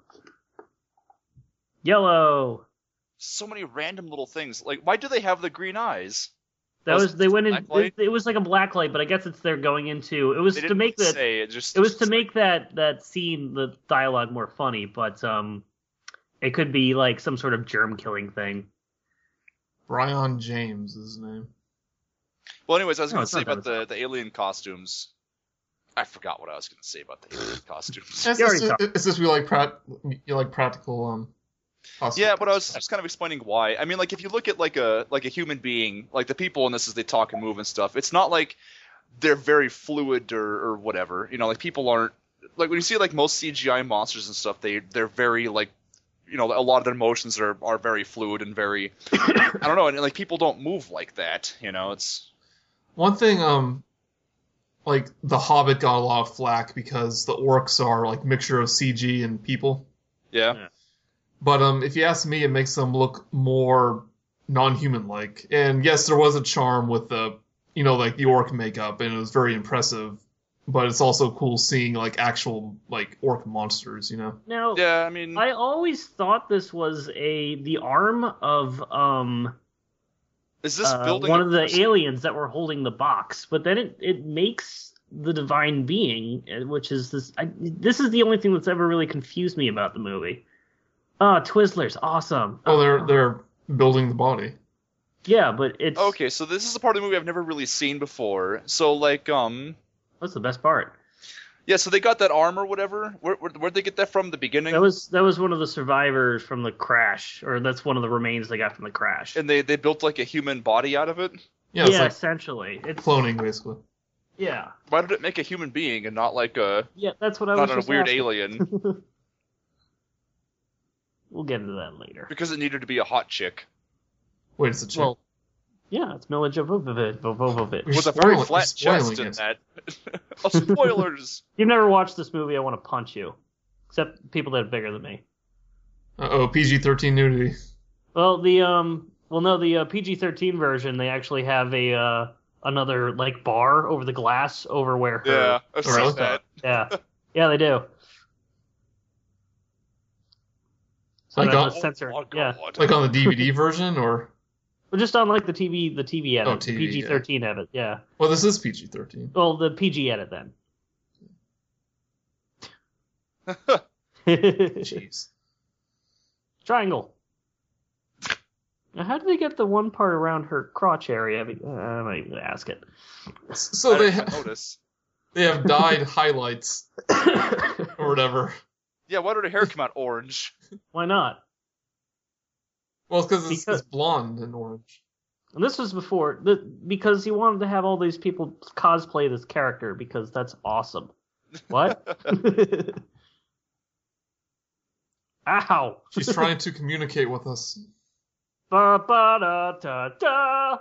Speaker 3: Yellow.
Speaker 2: So many random little things. Like, why do they have the green eyes?
Speaker 3: That was they went in.
Speaker 2: Blacklight?
Speaker 3: It was like a black light, but I guess it's they're going into. It was
Speaker 2: They
Speaker 3: to
Speaker 2: didn't
Speaker 3: make that.
Speaker 2: say it. Just
Speaker 3: It was to make that scene, the dialogue, more funny, but it could be like some sort of germ killing thing.
Speaker 1: Brian James is his name.
Speaker 2: Well, anyways, I was
Speaker 3: No,
Speaker 2: going to
Speaker 3: it's
Speaker 2: say
Speaker 3: not
Speaker 2: about the alien costumes. I forgot what I was going to say about the alien costumes.
Speaker 1: It's
Speaker 3: You already
Speaker 1: just we like you like practical costumes.
Speaker 2: Yeah, but I was just kind of explaining why. I mean, like if you look at like a human being, like the people in this as they talk and move and stuff, it's not like they're very fluid or whatever. You know, like people aren't like when you see like most CGI monsters and stuff, they're very like, you know, a lot of their emotions are very fluid and very I don't know, and like people don't move like that. You know, it's
Speaker 1: One thing, like The Hobbit got a lot of flack because the orcs are like mixture of CG and people.
Speaker 2: yeah.
Speaker 1: But if you ask me, it makes them look more non-human like. And yes, there was a charm with the, you know, like the orc makeup, and it was very impressive. But it's also cool seeing like actual like orc monsters, you know.
Speaker 3: Now,
Speaker 2: Yeah, I mean,
Speaker 3: I always thought this was the arm of
Speaker 2: is this building
Speaker 3: one
Speaker 2: a
Speaker 3: of the
Speaker 2: person?
Speaker 3: aliens that were holding the box, but then it makes the divine being, which is this. This is the only thing that's ever really confused me about the movie. Twizzlers, awesome.
Speaker 1: Oh, they're building the body.
Speaker 3: Yeah, but it's
Speaker 2: Okay, so this is a part of the movie I've never really seen before. So like
Speaker 3: That's the best part.
Speaker 2: yeah, so they got that arm or whatever. Where'd they get that from? The beginning?
Speaker 3: That was one of the survivors from the crash, or that's one of the remains they got from the crash.
Speaker 2: And they built like a human body out of it?
Speaker 1: Yeah, it's like
Speaker 3: essentially, it's
Speaker 1: cloning basically.
Speaker 3: yeah,
Speaker 2: Why did it make a human being and not like a
Speaker 3: yeah. That's what I
Speaker 2: not
Speaker 3: was
Speaker 2: a
Speaker 3: just
Speaker 2: weird
Speaker 3: asking.
Speaker 2: alien?
Speaker 3: We'll get into that later.
Speaker 2: Because it needed to be a hot chick.
Speaker 1: Wait, it's a chick.
Speaker 3: Well, yeah, it's Mila Jovovich.
Speaker 1: You're
Speaker 2: With a very
Speaker 1: spoiling-
Speaker 2: flat
Speaker 1: you're
Speaker 2: chest
Speaker 1: spoiling
Speaker 2: in
Speaker 1: it.
Speaker 2: that. Oh, spoilers!
Speaker 3: You've never watched this movie, I want to punch you. Except people that are bigger than me.
Speaker 1: PG-13 nudity.
Speaker 3: Well, the PG-13 version, they actually have a another like bar over the glass over where her.
Speaker 2: Yeah, I've
Speaker 1: Really?
Speaker 2: seen that.
Speaker 3: Yeah, yeah, they do. So
Speaker 1: Like
Speaker 3: that's
Speaker 1: on-
Speaker 3: a censor.
Speaker 2: Oh,
Speaker 3: Yeah,
Speaker 2: God.
Speaker 1: Like on the DVD version, or
Speaker 3: but just on like the TV edit,
Speaker 1: Oh,
Speaker 3: the
Speaker 1: TV,
Speaker 3: PG-13 edit. Yeah.
Speaker 1: well, this is PG-13.
Speaker 3: Well, the PG edit then.
Speaker 1: Jeez.
Speaker 3: Triangle. Now, how did they get the one part around her crotch area? I mean, I'm not even gonna ask it.
Speaker 1: So
Speaker 2: I
Speaker 1: they
Speaker 2: didn't notice.
Speaker 1: they have dyed highlights or whatever.
Speaker 2: Yeah, why did her hair come out orange?
Speaker 3: Why not?
Speaker 1: Well, it's because
Speaker 3: Because-
Speaker 1: it's blonde and orange.
Speaker 3: And this was before because he wanted to have all these people cosplay this character because that's awesome. What? Ow!
Speaker 1: She's trying to communicate with us.
Speaker 3: Ba ba da da da.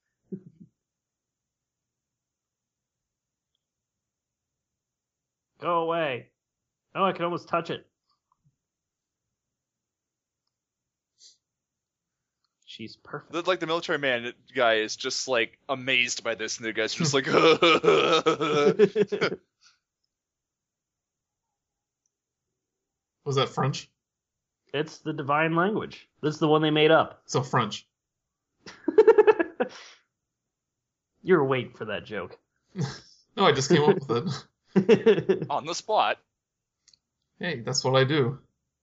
Speaker 3: Go away. Oh, I can almost touch it. She's perfect.
Speaker 2: Like the military man guy is just like amazed by this, and the guy's just like,
Speaker 1: Was that French?
Speaker 3: It's the divine language. This is the one they made up.
Speaker 1: So French.
Speaker 3: You're waiting for that joke.
Speaker 1: No, I just came up with it.
Speaker 2: on the spot.
Speaker 1: Hey, that's what I do.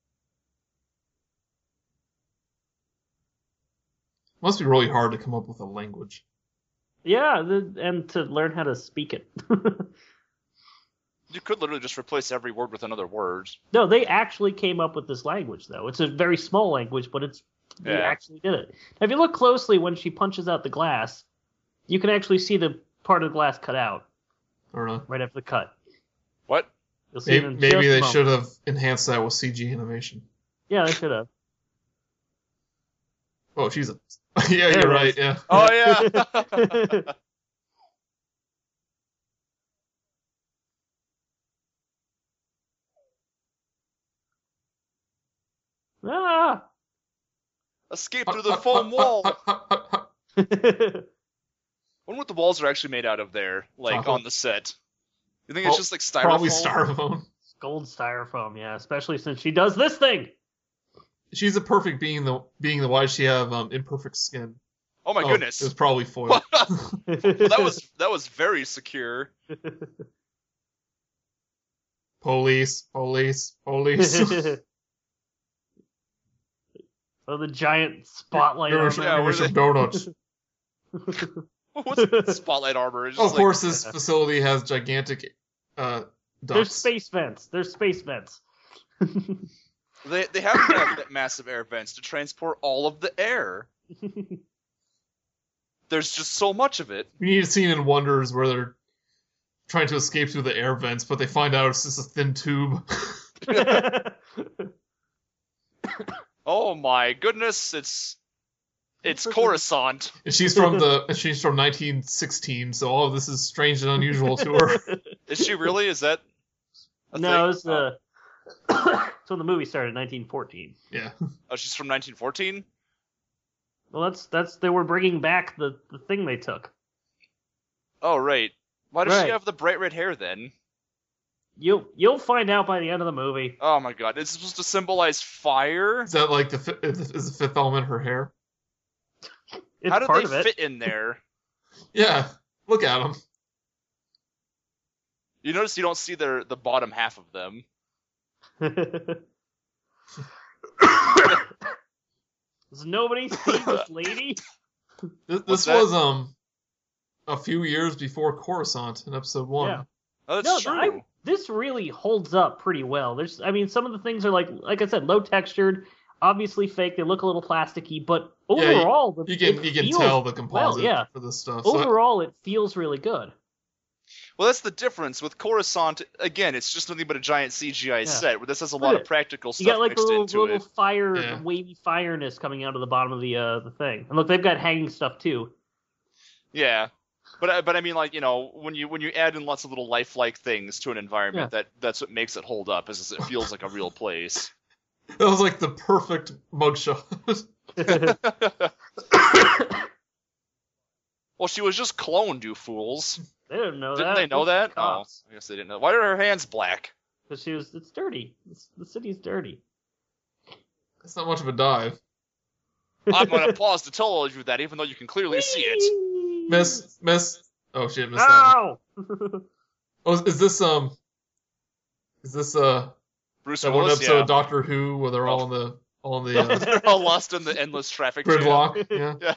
Speaker 1: Must be really hard to come up with a language.
Speaker 3: Yeah, and to learn how to speak it.
Speaker 2: You could literally just replace every word with another word.
Speaker 3: No, they actually came up with this language, though. It's a very small language, but they actually did it. Now, if you look closely when she punches out the glass, you can actually see the part of the glass cut out.
Speaker 1: Or not.
Speaker 3: Right after the cut.
Speaker 2: What?
Speaker 3: You'll see
Speaker 1: Maybe they should have enhanced that with CG animation.
Speaker 3: Yeah, they should have.
Speaker 1: Oh, she's a... Yeah, you're right, yeah.
Speaker 2: Oh, yeah!
Speaker 3: Ah!
Speaker 2: Escape through the foam wall! I wonder what the walls are actually made out of there, like,
Speaker 1: Chocolate.
Speaker 2: on the set. You think it's just like styrofoam?
Speaker 1: Probably styrofoam.
Speaker 3: Gold styrofoam, yeah, especially since she does this thing!
Speaker 1: She's a perfect being. Why does she have imperfect skin?
Speaker 2: Oh my goodness!
Speaker 1: It was probably foil.
Speaker 2: that was very secure.
Speaker 1: Police.
Speaker 3: Oh, the giant spotlight.
Speaker 1: Give me some donuts.
Speaker 2: What's spotlight armor? It's
Speaker 1: Oh,
Speaker 2: just
Speaker 1: of course, this facility has gigantic ducts.
Speaker 3: There's space vents.
Speaker 2: They have to have that massive air vents to transport all of the air. There's just so much of it.
Speaker 1: We need a scene in Wonders where they're trying to escape through the air vents, but they find out it's just a thin tube.
Speaker 2: Oh my goodness, it's Coruscant.
Speaker 1: And she's from 1916, so all of this is strange and unusual to her.
Speaker 2: Is she really? Is that a
Speaker 3: No,
Speaker 2: thing?
Speaker 3: it's it's when the movie started, 1914.
Speaker 1: Yeah.
Speaker 2: Oh, she's from 1914?
Speaker 3: Well, that's they were bringing back the thing they took.
Speaker 2: Oh, right. Why does
Speaker 3: Right.
Speaker 2: she have the bright red hair then?
Speaker 3: You'll find out by the end of the movie.
Speaker 2: Oh my god, it's supposed to symbolize fire?
Speaker 1: Is that like is the fifth element her hair?
Speaker 3: It's
Speaker 2: How did
Speaker 3: part
Speaker 2: they
Speaker 3: of
Speaker 2: fit in there?
Speaker 1: Yeah. Look at them.
Speaker 2: You notice you don't see the bottom half of them.
Speaker 3: it. Does nobody see this lady?
Speaker 1: This
Speaker 2: that?
Speaker 1: was a few years before Coruscant in episode 1.
Speaker 3: Yeah.
Speaker 2: Oh, that's
Speaker 3: No,
Speaker 2: true.
Speaker 3: This really holds up pretty well. Some of the things are like I said, low textured, obviously fake. They look a little plasticky, but overall,
Speaker 1: You can tell the composite for this stuff.
Speaker 3: Overall, it feels really good.
Speaker 2: Well, that's the difference. With Coruscant, again, it's just nothing but a giant CGI set, where this has a lot of practical stuff
Speaker 3: You got like
Speaker 2: mixed
Speaker 3: the
Speaker 2: into
Speaker 3: little
Speaker 2: it.
Speaker 3: fire, wavy fireness coming out of the bottom of the thing. And look, they've got hanging stuff too.
Speaker 2: Yeah. But I mean, like, you know, when you add in lots of little lifelike things to an environment, that's what makes it hold up, is it feels like a real place.
Speaker 1: That was like the perfect mugshot.
Speaker 2: Well, she was just cloned, you fools.
Speaker 3: They didn't know
Speaker 2: Didn't
Speaker 3: that.
Speaker 2: they know that? Oh,
Speaker 3: Cops.
Speaker 2: I guess they didn't know. Why are her hands black?
Speaker 3: Because it's dirty. The city's dirty.
Speaker 1: That's not much of a dive.
Speaker 2: I'm going to pause to tell you that, even though you can clearly see it.
Speaker 1: Miss. Oh shit, missed that one.
Speaker 3: No!
Speaker 1: Oh, is this
Speaker 2: Bruce
Speaker 1: that
Speaker 2: Willis,
Speaker 1: one episode
Speaker 2: yeah.
Speaker 1: of Doctor Who where they're all in the
Speaker 2: They're all lost in the endless traffic jam.
Speaker 1: gridlock? Yeah.
Speaker 2: Yeah.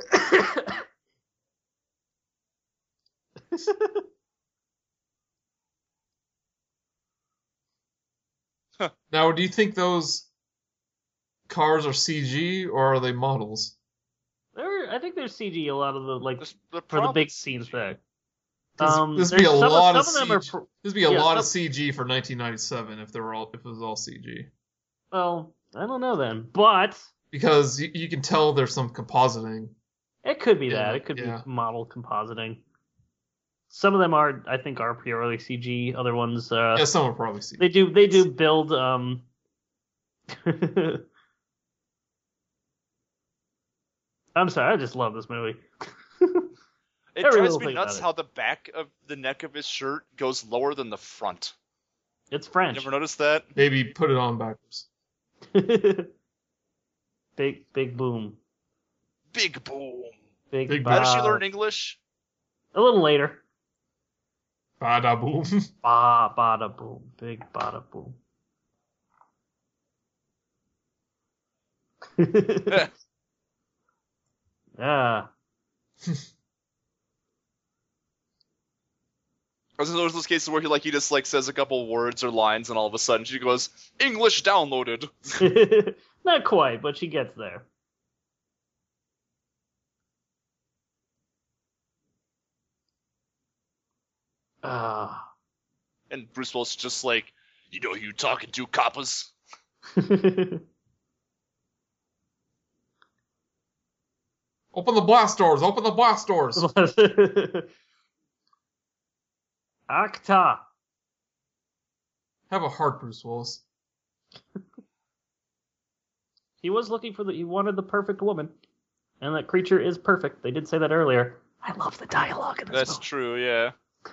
Speaker 1: Now, do you think those cars are CG or are they models?
Speaker 3: I think there's CG a lot of the for the
Speaker 2: problem-
Speaker 3: big scenes there.
Speaker 1: This would be a lot of
Speaker 3: some of them
Speaker 1: CG.
Speaker 3: are
Speaker 1: This would be a lot of CG for 1997 if it was all CG.
Speaker 3: Well, I don't know then, but
Speaker 1: Because you can tell there's some compositing.
Speaker 3: it could be
Speaker 1: Yeah,
Speaker 3: that. It could
Speaker 1: yeah.
Speaker 3: be model compositing. Some of them I think are purely CG. Other ones,
Speaker 1: Yeah, some are probably CG.
Speaker 3: they do build. I'm sorry, I just love this movie.
Speaker 2: It
Speaker 3: Every
Speaker 2: drives
Speaker 3: little
Speaker 2: me
Speaker 3: thing
Speaker 2: nuts
Speaker 3: about it.
Speaker 2: how the back of the neck of his shirt goes lower than the front.
Speaker 3: It's French.
Speaker 2: You ever noticed that?
Speaker 1: Maybe put it on backwards.
Speaker 3: Big boom.
Speaker 2: Big boom.
Speaker 1: Big
Speaker 2: How does she
Speaker 3: ba-
Speaker 2: learn English?
Speaker 3: A little later.
Speaker 1: Bada boom.
Speaker 3: Bada boom. Big bada boom. Yeah.
Speaker 2: Or there's those cases where he just says a couple words or lines, and all of a sudden she goes, English downloaded.
Speaker 3: Not quite, but she gets there. Ah.
Speaker 2: And Bruce Willis is just like, you know who you talking to, coppers?
Speaker 1: Open the blast doors. Open the blast doors.
Speaker 3: Acta.
Speaker 1: Have a heart, Bruce Willis.
Speaker 3: He was looking for he wanted the perfect woman. And that creature is perfect. They did say that earlier. I love the dialogue in this
Speaker 2: That's
Speaker 3: movie.
Speaker 2: true, yeah.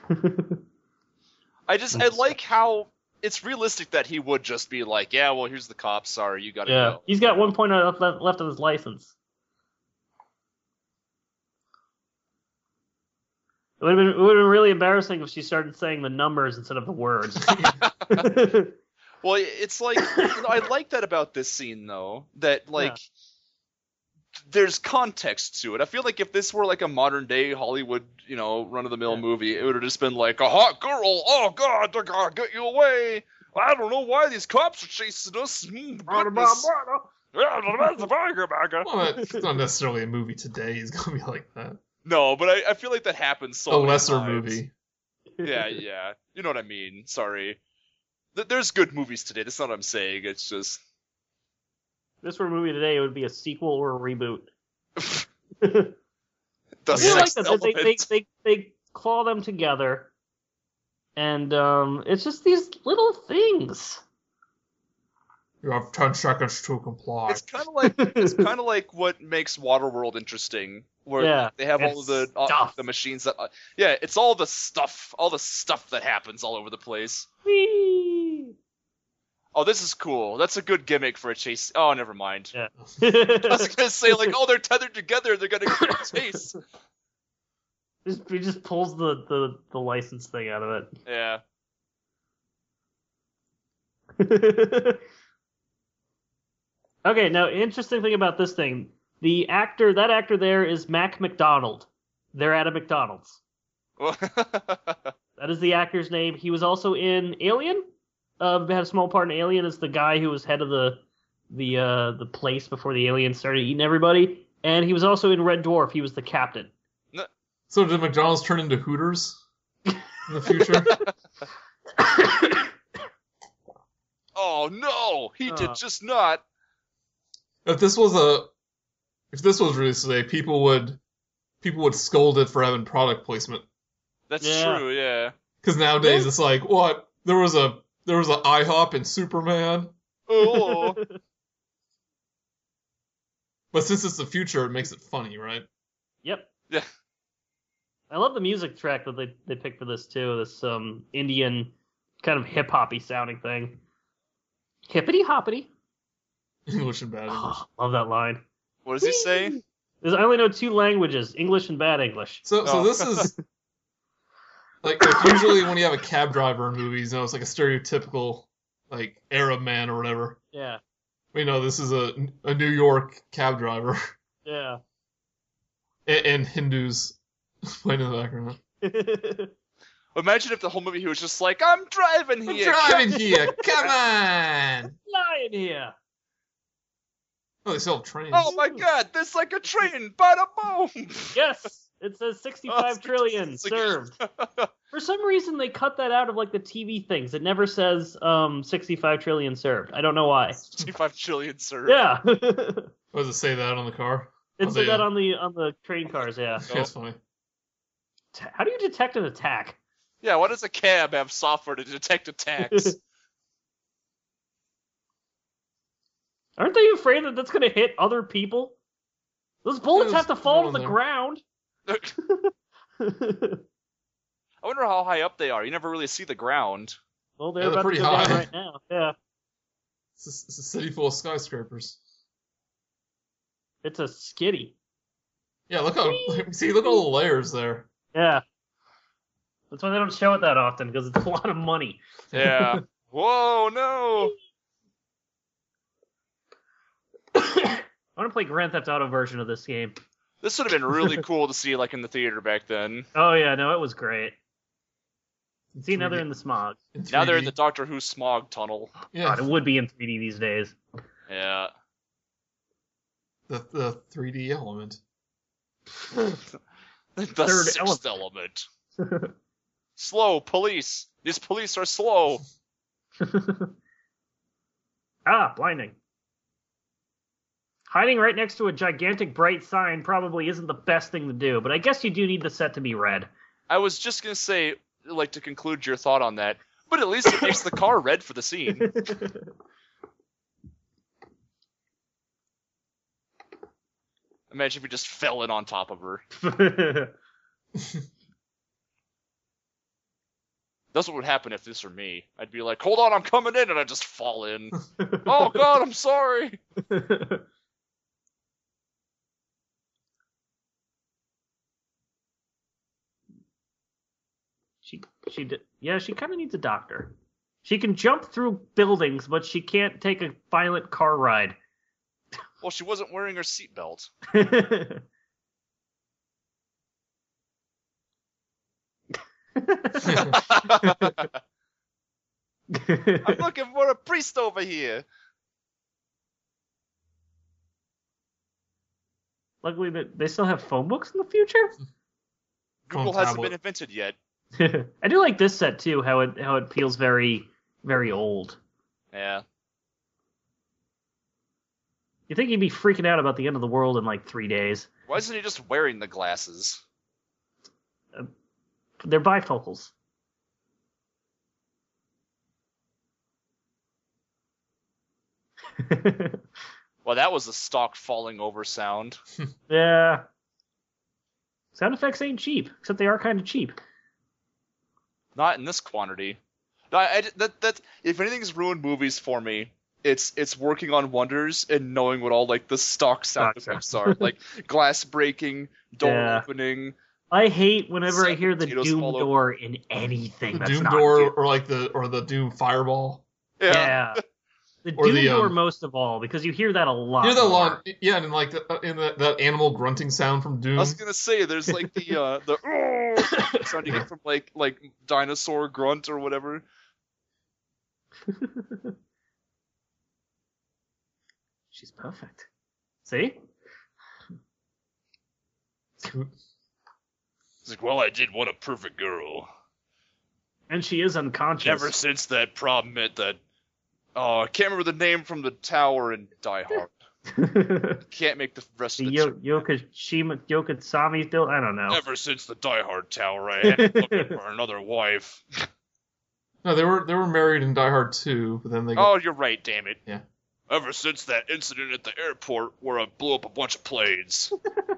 Speaker 2: I like how it's realistic that he would just be like, yeah, well, here's the cops. Sorry, you gotta go.
Speaker 3: He's got 1 point left on his license. It would have been really embarrassing if she started saying the numbers instead of the words.
Speaker 2: Well, it's like, I like that about this scene, though, that, there's context to it. I feel like if this were like a modern day Hollywood, run-of-the-mill movie, it would have just been like, a hot girl, oh god, I gotta get you away. I don't know why these cops are chasing us. Goodness.
Speaker 1: Well, it's not necessarily a movie today. He's gonna be like that.
Speaker 2: No, but I feel like that happens so
Speaker 1: A
Speaker 2: many
Speaker 1: lesser
Speaker 2: times.
Speaker 1: movie.
Speaker 2: Yeah. You know what I mean. Sorry. There's good movies today. That's not what I'm saying. It's just...
Speaker 3: If this were a movie today, it would be a sequel or a reboot.
Speaker 2: The
Speaker 3: I feel like
Speaker 2: sex
Speaker 3: that
Speaker 2: element.
Speaker 3: they claw them together, and it's just these little things.
Speaker 1: You have 10 seconds to comply.
Speaker 2: It's kind of like what makes Waterworld interesting, where they have all of the machines that it's all the stuff that happens all over the place.
Speaker 3: Whee!
Speaker 2: Oh, this is cool. That's a good gimmick for a chase. Oh, never mind.
Speaker 3: Yeah.
Speaker 2: I was gonna say they're tethered together. They're gonna get a chase.
Speaker 3: He just pulls the license thing out of
Speaker 2: Yeah.
Speaker 3: it. Okay, now interesting thing about this thing. That actor there is Mac McDonald. They're at a McDonald's. That is the actor's name. He was also in Alien. Had a small part in Alien as the guy who was head of the place before the aliens started eating everybody. And he was also in Red Dwarf. He was the captain.
Speaker 1: So did McDonald's turn into Hooters in the future?
Speaker 2: Oh no, he did just not.
Speaker 1: If this was released today, people would scold it for having product placement.
Speaker 2: That's true, yeah.
Speaker 1: Because nowadays it's like, what? There was a IHOP in Superman.
Speaker 2: Oh.
Speaker 1: But since it's the future, it makes it funny, right?
Speaker 3: Yep.
Speaker 2: Yeah.
Speaker 3: I love the music track that they picked for this too. This Indian kind of hip hoppy sounding thing. Hippity hoppity.
Speaker 1: English and bad English.
Speaker 3: Oh, love that line.
Speaker 2: What does he say?
Speaker 3: I only know 2 languages: English and bad English.
Speaker 1: So this is like usually when you have a cab driver in movies, it's like a stereotypical like Arab man or whatever.
Speaker 3: Yeah.
Speaker 1: This is a New York cab driver.
Speaker 3: Yeah.
Speaker 2: and
Speaker 1: Hindus playing in the background.
Speaker 2: Imagine if the whole movie he was just like, I'm driving here.
Speaker 1: Come on.
Speaker 3: Flying here.
Speaker 1: Oh, they still have trains.
Speaker 2: Oh my god, there's like a train. Bada boom.
Speaker 3: Yes. It says 65 trillion served. For some reason, they cut that out of like the TV things. It never says 65 trillion served. I don't know why.
Speaker 2: 65 trillion served.
Speaker 3: Yeah.
Speaker 1: Does it say that on the car?
Speaker 3: It said that on the train cars. Yeah.
Speaker 1: That's funny.
Speaker 3: How do you detect an attack?
Speaker 2: Yeah, why does a cab have software to detect attacks?
Speaker 3: Aren't they afraid that that's going to hit other people? Those bullets
Speaker 1: There's
Speaker 3: have to fall
Speaker 1: one
Speaker 3: to the
Speaker 1: there.
Speaker 3: ground.
Speaker 2: I wonder how high up they are. You never really see the ground.
Speaker 3: Well, they're
Speaker 1: Yeah, they're
Speaker 3: about to
Speaker 1: pretty
Speaker 3: go down
Speaker 1: high.
Speaker 3: right now. Yeah.
Speaker 1: It's a city full of skyscrapers.
Speaker 3: It's a skitty.
Speaker 1: Yeah, look how look at all the layers there.
Speaker 3: Yeah. That's why they don't show it that often, because it's a lot of money.
Speaker 2: Yeah. Whoa, no!
Speaker 3: I want to play Grand Theft Auto version of this game.
Speaker 2: This would have been really cool to see, like, in the theater back then.
Speaker 3: Oh yeah, no, it was great. See, now
Speaker 1: 3D.
Speaker 3: they're in the smog.
Speaker 2: Now they're in
Speaker 1: 3D.
Speaker 2: the Doctor Who smog tunnel.
Speaker 1: Yeah,
Speaker 3: God, it would be in 3D these days.
Speaker 2: Yeah.
Speaker 1: the 3D element.
Speaker 2: The
Speaker 3: Third
Speaker 2: sixth element. Slow, police! These police are slow!
Speaker 3: Blinding. Hiding right next to a gigantic bright sign probably isn't the best thing to do, but I guess you do need the set to be red.
Speaker 2: I was just gonna say, like, to conclude your thought on that, but at least it makes the car red for the scene. Imagine if we just fell in on top of her. That's what would happen if this were me. I'd be like, hold on, I'm coming in, and I'd just fall in. Oh god, I'm sorry!
Speaker 3: She kind of needs a doctor. She can jump through buildings, but she can't take a violent car ride.
Speaker 2: Well, she wasn't wearing her seatbelt. I'm looking for a priest over here.
Speaker 3: Luckily, they still have phone books in the future.
Speaker 2: Google
Speaker 1: Phone
Speaker 2: hasn't
Speaker 1: tablet.
Speaker 2: been invented yet.
Speaker 3: I do like this set too. How it feels very, very old.
Speaker 2: Yeah.
Speaker 3: You think he'd be freaking out about the end of the world in like 3 days?
Speaker 2: Why isn't he just wearing the glasses?
Speaker 3: They're bifocals.
Speaker 2: Well, that was a stock falling over sound.
Speaker 3: Yeah. Sound effects ain't cheap, except they are kind of cheap.
Speaker 2: Not in this quantity. No, that if anything's ruined movies for me, it's working on wonders and knowing what all like the stock sound
Speaker 3: Stock
Speaker 2: effects are, like glass breaking, door
Speaker 3: Yeah.
Speaker 2: opening.
Speaker 3: I hate whenever I hear the
Speaker 2: Potatoes
Speaker 3: Doom
Speaker 2: fall over.
Speaker 3: door in anything
Speaker 1: The
Speaker 3: that's
Speaker 1: Doom
Speaker 3: not
Speaker 1: door,
Speaker 3: Doom.
Speaker 1: or like the Doom fireball.
Speaker 3: Yeah. The
Speaker 1: Or
Speaker 3: Doom
Speaker 1: the,
Speaker 3: door most of all, because you hear that a lot.
Speaker 1: Hear the
Speaker 3: more.
Speaker 1: line, yeah, and like that animal grunting sound from Doom.
Speaker 2: I was gonna say there's like the sound you get from like dinosaur grunt or whatever.
Speaker 3: She's perfect. See?
Speaker 2: It's like, well, I did want a perfect girl.
Speaker 3: And she is unconscious.
Speaker 2: Ever since that prom met that. Oh, I can't remember the name from the tower in Die Hard. Can't make the rest of the
Speaker 3: Yokotsami's built. I don't know.
Speaker 2: Ever since the Die Hard tower, I had to look for another wife.
Speaker 1: No, they were married in Die Hard 2, but then they
Speaker 2: Oh, you're right, damn it.
Speaker 1: Yeah.
Speaker 2: Ever since that incident at the airport where I blew up a bunch of planes.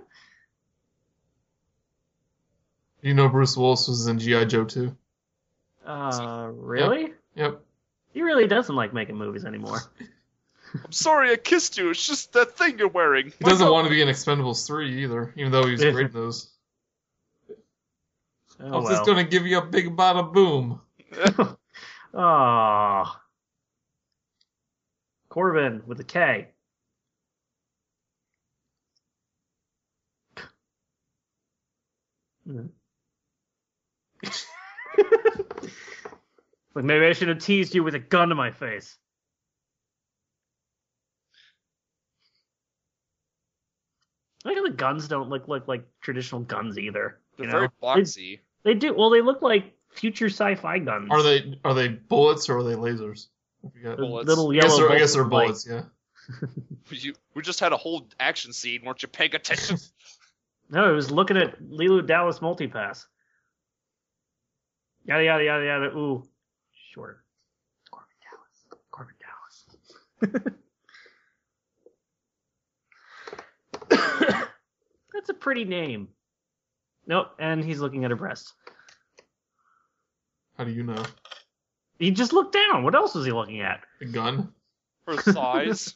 Speaker 1: You know Bruce Willis was in G.I. Joe 2?
Speaker 3: Really?
Speaker 1: Yep.
Speaker 3: He really doesn't like making movies anymore.
Speaker 2: I'm sorry I kissed you, it's just that thing you're wearing.
Speaker 1: He doesn't want to be in Expendables 3 either, even though he was great in those.
Speaker 3: Oh,
Speaker 1: I'm just gonna give you a big bada boom.
Speaker 3: Aww. Corbin with a K. Like maybe I should have teased you with a gun to my face. I like how the guns don't look like traditional guns either.
Speaker 2: They're
Speaker 3: you
Speaker 2: very
Speaker 3: know?
Speaker 2: boxy.
Speaker 3: They do. Well, they look like future swi-fi guns.
Speaker 1: Are they bullets or are they lasers? I forget.
Speaker 3: The
Speaker 2: bullets?
Speaker 3: little
Speaker 1: I
Speaker 3: yellow
Speaker 1: guess they're
Speaker 3: bolts,
Speaker 1: bullets, yeah.
Speaker 2: We just had a whole action scene, weren't you paying attention?
Speaker 3: No, it was looking at Leeloo Dallas multipass. Yada yada yada yada. Ooh, shorter. Corbin Dallas. That's a pretty name. Nope, and he's looking at her breasts.
Speaker 1: How do you know?
Speaker 3: He just looked down. What else was he looking at?
Speaker 1: A gun?
Speaker 2: Her size.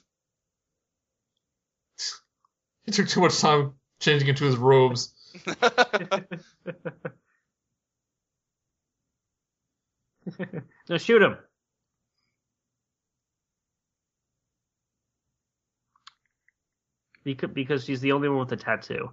Speaker 1: He took too much time changing into his robes.
Speaker 3: No, shoot him. Because she's the only one with a tattoo.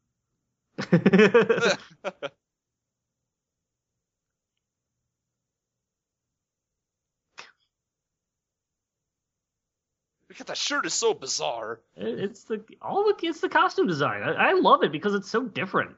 Speaker 2: Because that shirt is so bizarre.
Speaker 3: It's the costume design. I love it because it's so different.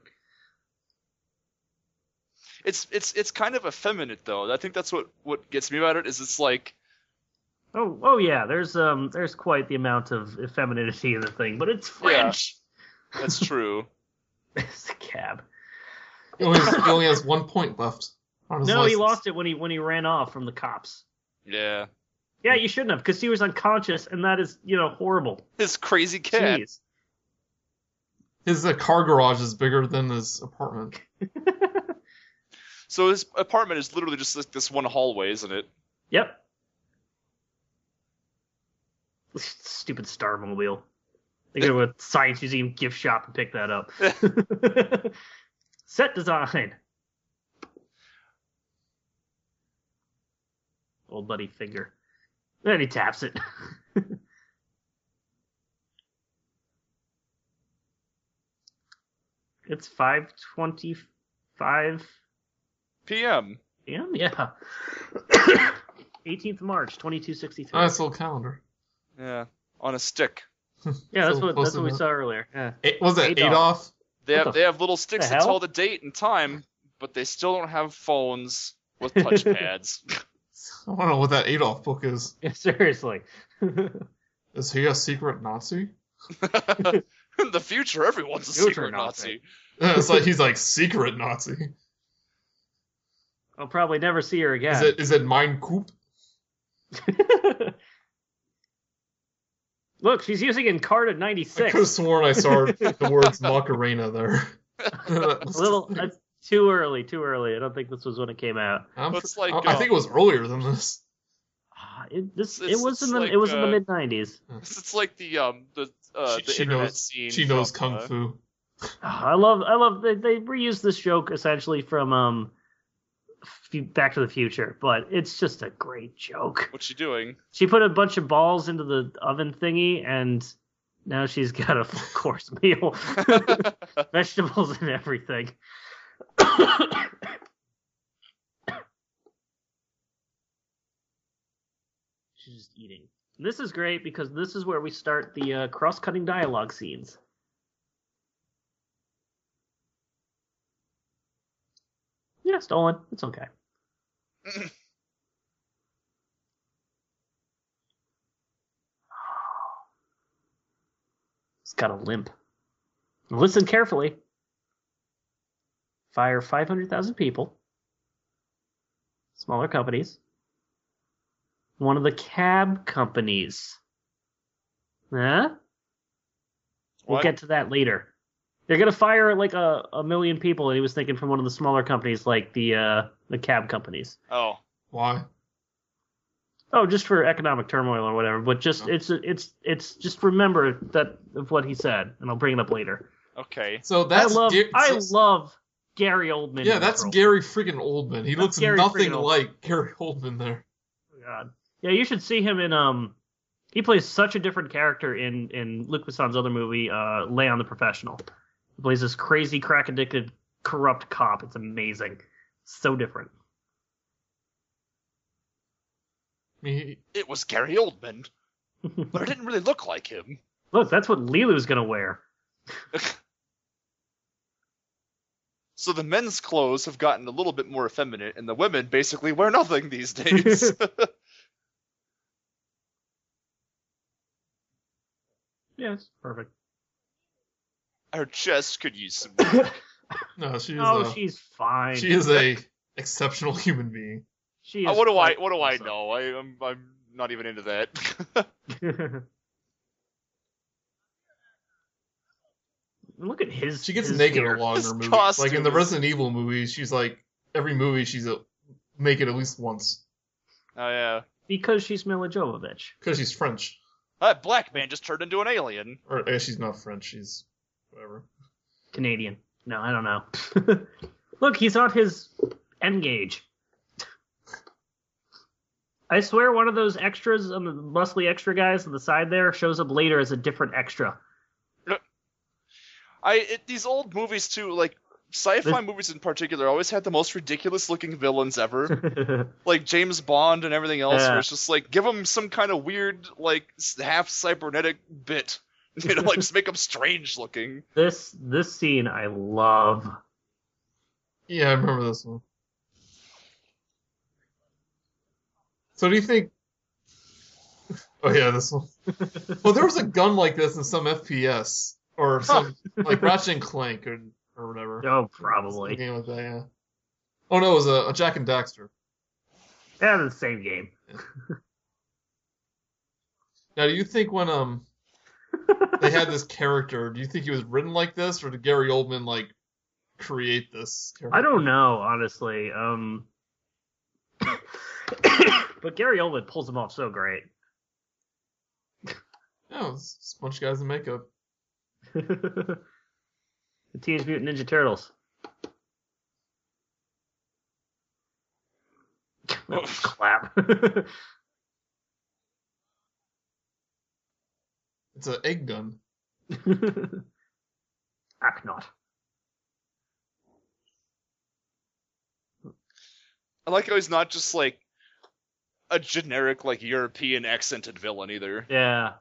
Speaker 2: It's kind of effeminate though. I think that's what gets me about it is it's like.
Speaker 3: Oh yeah. There's quite the amount of femininity in the thing, but it's French.
Speaker 2: Yeah, that's true.
Speaker 3: It's a cab.
Speaker 1: He only has 1 point left on his license.
Speaker 3: He lost it when he ran off from the cops.
Speaker 2: Yeah.
Speaker 3: Yeah, you shouldn't have, because he was unconscious, and that is, horrible.
Speaker 2: His crazy cat.
Speaker 3: Jeez.
Speaker 1: His car garage is bigger than his apartment.
Speaker 2: So his apartment is literally just like this one hallway, isn't it?
Speaker 3: Yep. Stupid Starmobile. They go to a science museum gift shop and pick that up. Set design. Old buddy finger. Then he taps it. It's 5:25
Speaker 2: PM.
Speaker 3: p.m. Yeah. 18th March, 2263.
Speaker 1: Nice little calendar.
Speaker 2: Yeah, on a stick.
Speaker 3: Yeah, that's what we saw earlier. Yeah.
Speaker 1: Was it Adolf?
Speaker 2: They have little sticks that tell the date and time, but they still don't have phones with touchpads.
Speaker 1: I don't know what that Adolf book is.
Speaker 3: Yeah, seriously.
Speaker 1: Is he a secret Nazi?
Speaker 2: In the future, everyone's a secret Nazi.
Speaker 1: It's like he's like secret Nazi.
Speaker 3: I'll probably never see her again.
Speaker 1: Is it Mein Kampf?
Speaker 3: Look, she's using Encarta 96.
Speaker 1: I could have sworn I saw the words Macarena there.
Speaker 3: That's too early. I don't think this was when it came out.
Speaker 1: I think it was earlier than this.
Speaker 3: It was in the mid 90s.
Speaker 2: It's like the internet scene.
Speaker 1: She knows kung fu.
Speaker 3: I love they reused this joke essentially from Back to the Future, but it's just a great joke.
Speaker 2: What's she doing?
Speaker 3: She put a bunch of balls into the oven thingy, and now she's got a full course meal, vegetables and everything. She's just eating. This is great because this is where we start the cross-cutting dialogue scenes. Yeah, stolen. It's okay. It's got a limp. Listen carefully. Fire 500,000 people. Smaller companies. One of the cab companies. Huh? We'll get to that later. They're gonna fire like a million people, and he was thinking from one of the smaller companies, like the cab companies.
Speaker 2: Oh,
Speaker 1: why?
Speaker 3: Oh, just for economic turmoil or whatever. But just it's just remember that of what he said, and I'll bring it up later.
Speaker 2: Okay.
Speaker 1: So that's
Speaker 3: I love Gary Oldman.
Speaker 1: Yeah, that's Gary freaking Oldman. He looks nothing like Gary Oldman there.
Speaker 3: Oh God. Yeah, you should see him in He plays such a different character in Luc Besson's other movie, Leon the Professional. He plays this crazy, crack-addicted, corrupt cop. It's amazing. So different.
Speaker 2: It was Gary Oldman, but it didn't really look like him.
Speaker 3: Look, that's what Lilu's gonna wear.
Speaker 2: So the men's clothes have gotten a little bit more effeminate, and the women basically wear nothing these days.
Speaker 3: Yes, perfect.
Speaker 2: Her chest could use some.
Speaker 1: No,
Speaker 2: she's
Speaker 3: fine.
Speaker 1: She is a exceptional human being.
Speaker 3: She is
Speaker 2: what do I know? I'm not even into that.
Speaker 3: Look at his.
Speaker 1: She gets
Speaker 3: his
Speaker 1: naked
Speaker 3: hair.
Speaker 1: a lot in
Speaker 2: His
Speaker 1: her movies.
Speaker 2: costume
Speaker 1: Like in the
Speaker 2: is-
Speaker 1: Resident Evil movies, she's like every movie she's naked at least once
Speaker 2: Oh yeah.
Speaker 3: Because she's Mila Jovovich.
Speaker 1: because she's French.
Speaker 2: That black man just turned into an alien.
Speaker 1: Or I guess she's not French. She's whatever.
Speaker 3: Canadian. No, I don't know. Look, he's on his N-gauge. I swear one of those extras, the muscly extra guys on the side there, shows up later as a different extra.
Speaker 2: These old movies too, like sci-fi movies in particular, always had the most ridiculous looking villains ever. Like James Bond and everything else,
Speaker 3: Yeah.
Speaker 2: where it's just like give them some kind of weird, like half cybernetic bit, like just make them strange looking.
Speaker 3: This scene I love.
Speaker 1: Yeah, I remember this one. So do you think? Oh yeah, this one. Well, there was a gun like this in some FPS or some like Ratchet and Clank or whatever.
Speaker 3: Oh, probably.
Speaker 1: A game like that, yeah. Oh no, it was a Jack and Daxter.
Speaker 3: Yeah, the same game.
Speaker 1: Now, do you think when they had this character, do you think he was written like this, or did Gary Oldman like create this character?
Speaker 3: I don't know, honestly. But Gary Oldman pulls him off so great.
Speaker 1: Yeah, it's a bunch of guys in makeup.
Speaker 3: The Teenage Mutant Ninja Turtles. Clap.
Speaker 1: It's an egg gun.
Speaker 3: Act not.
Speaker 2: I like how he's not just like a generic like European accented villain either.
Speaker 3: Yeah.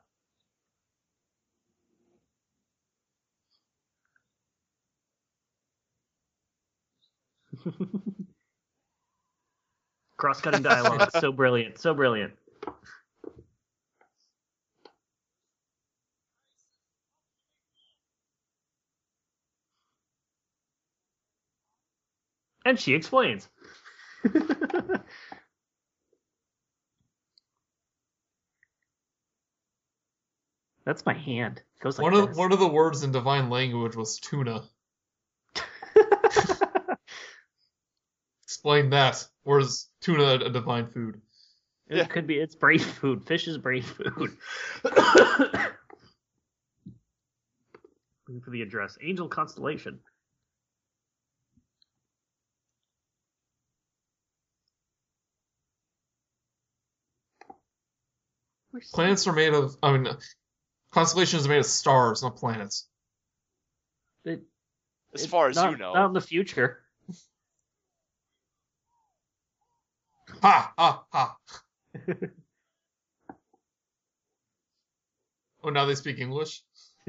Speaker 3: Cross-cutting dialogue, so brilliant, so brilliant. And she explains. That's my hand. It goes like this.
Speaker 1: One of the words in divine language was tuna. Explain that. Or is tuna a divine food?
Speaker 3: It
Speaker 2: Yeah.
Speaker 3: could be. It's brain food. Fish is brain food. Looking for the address. Angel Constellation.
Speaker 1: Planets are made of. I mean, constellations are made of stars, not planets.
Speaker 2: As far as
Speaker 3: not,
Speaker 2: you know.
Speaker 3: Not in the future.
Speaker 1: Ha! Ha! Ha! Oh, now they speak English?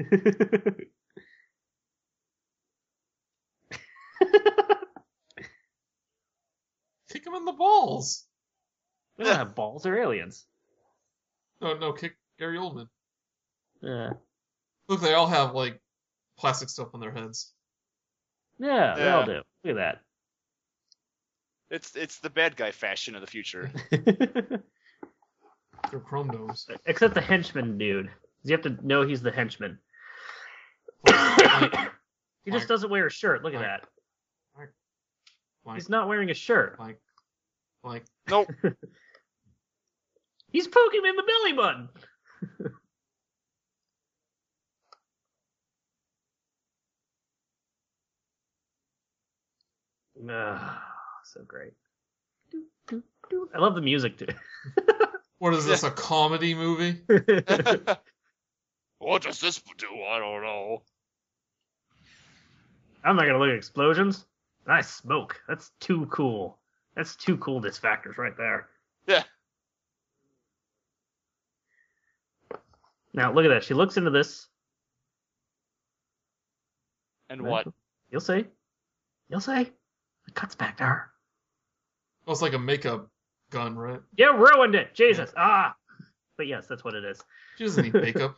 Speaker 1: Kick them in the balls!
Speaker 3: They don't have balls. They're aliens.
Speaker 1: No, kick Gary Oldman.
Speaker 3: Yeah.
Speaker 1: Look, they all have, like, plastic stuff on their heads.
Speaker 3: Yeah, they all
Speaker 2: Yeah.
Speaker 3: do. Look at
Speaker 2: It's the bad guy fashion of the future.
Speaker 3: that.
Speaker 1: They're chrome nose.
Speaker 3: Except the henchman dude. You have to know he's the henchman. He just doesn't wear a shirt. Look at that.
Speaker 1: Like,
Speaker 3: He's not wearing a shirt.
Speaker 1: like,
Speaker 2: Nope.
Speaker 3: He's poking him in the belly button. So great. I love the music too.
Speaker 1: what is this, a comedy movie?
Speaker 2: What does this do? I don't know.
Speaker 3: I'm not gonna look at explosions. Nice smoke. That's too cool. That's two coolness factors right there.
Speaker 2: Yeah.
Speaker 3: Now look at that. She looks into this.
Speaker 2: And what?
Speaker 3: You'll see. You'll see. It cuts back to her.
Speaker 1: Oh, it's like a makeup gun, right?
Speaker 3: You ruined it. Jesus. Ah. But yes, that's what it is.
Speaker 1: She doesn't need makeup.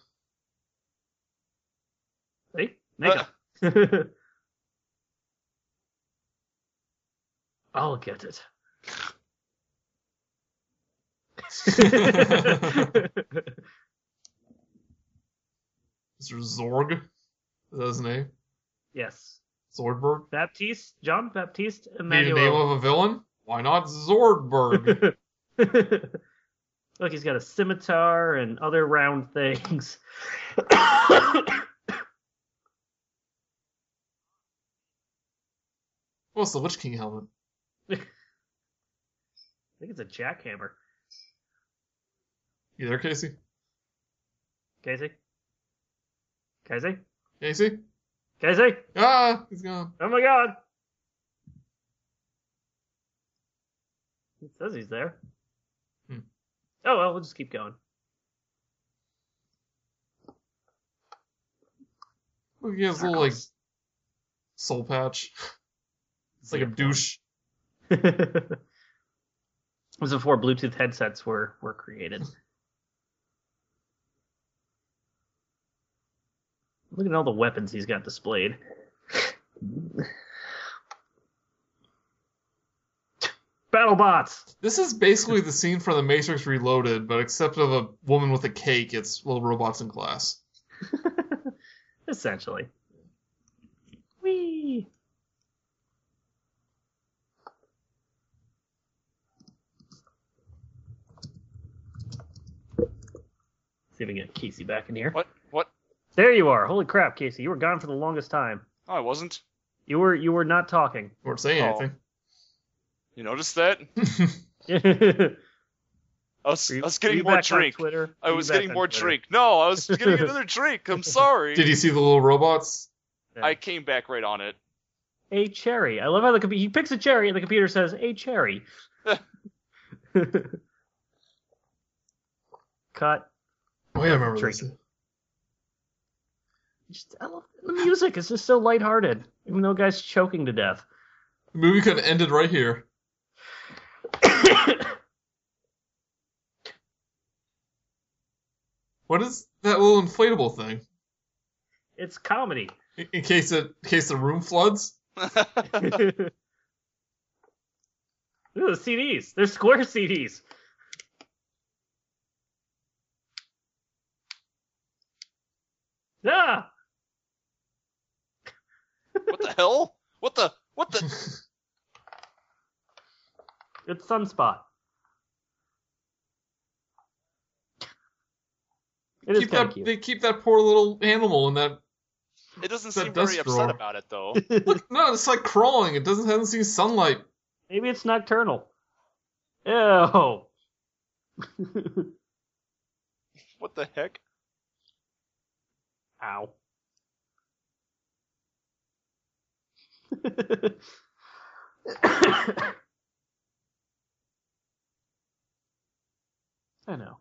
Speaker 3: See? Makeup. I'll get it.
Speaker 1: Mr. Zorg? Is that his name?
Speaker 3: Yes.
Speaker 1: Zordberg?
Speaker 3: Baptiste, John Baptiste
Speaker 1: Need a
Speaker 3: Emmanuel.
Speaker 1: name of a villain? Why not Zordberg?
Speaker 3: Look, he's got a scimitar and other round things.
Speaker 1: What's the Lich King helmet?
Speaker 3: I think it's a jackhammer.
Speaker 1: You there, Casey?
Speaker 3: Casey? Casey?
Speaker 1: Casey?
Speaker 3: Casey?
Speaker 1: Ah, he's gone.
Speaker 3: Oh my god! It says he's there. Oh well, we'll just keep going.
Speaker 1: Look, he has a little, like, soul patch. It's like a douche.
Speaker 3: It was before Bluetooth headsets were created. Look at all the weapons he's got displayed. BattleBots!
Speaker 1: This is basically the scene from The Matrix Reloaded, but except of a woman with a cake, it's little robots in glass.
Speaker 3: Essentially. Whee! See if we can get Casey back in here.
Speaker 2: What?
Speaker 3: There you are. Holy crap, Casey. You were gone for the longest time.
Speaker 2: Oh, I wasn't.
Speaker 3: You were not talking.
Speaker 1: You weren't saying anything.
Speaker 2: You noticed that? I was getting more drink. I was getting more drink. No, I was getting another drink. I'm sorry.
Speaker 1: Did you see the little robots?
Speaker 3: Yeah.
Speaker 2: I came back right on it.
Speaker 3: A cherry. I love how he picks a cherry and the computer says, a cherry. Cut.
Speaker 1: Oh yeah, I remember
Speaker 3: Drink.
Speaker 1: this.
Speaker 3: I love the music. It's just so lighthearted, even though a guy's choking to death.
Speaker 1: The movie could have ended right here. What is that little inflatable thing?
Speaker 3: It's comedy.
Speaker 1: In case the room floods?
Speaker 3: Look at the CDs. They're Square CDs. Ah!
Speaker 2: What the hell? What the?
Speaker 3: It's Sunspot. It is kind of cute.
Speaker 1: They keep that poor little animal in that.
Speaker 2: It doesn't
Speaker 1: That
Speaker 2: seem very
Speaker 1: dust
Speaker 2: upset
Speaker 1: drawer.
Speaker 2: about it though.
Speaker 1: Look, no, it's like crawling. It hasn't seen sunlight.
Speaker 3: Maybe it's nocturnal. Ew.
Speaker 2: What the heck?
Speaker 3: Ow. I know.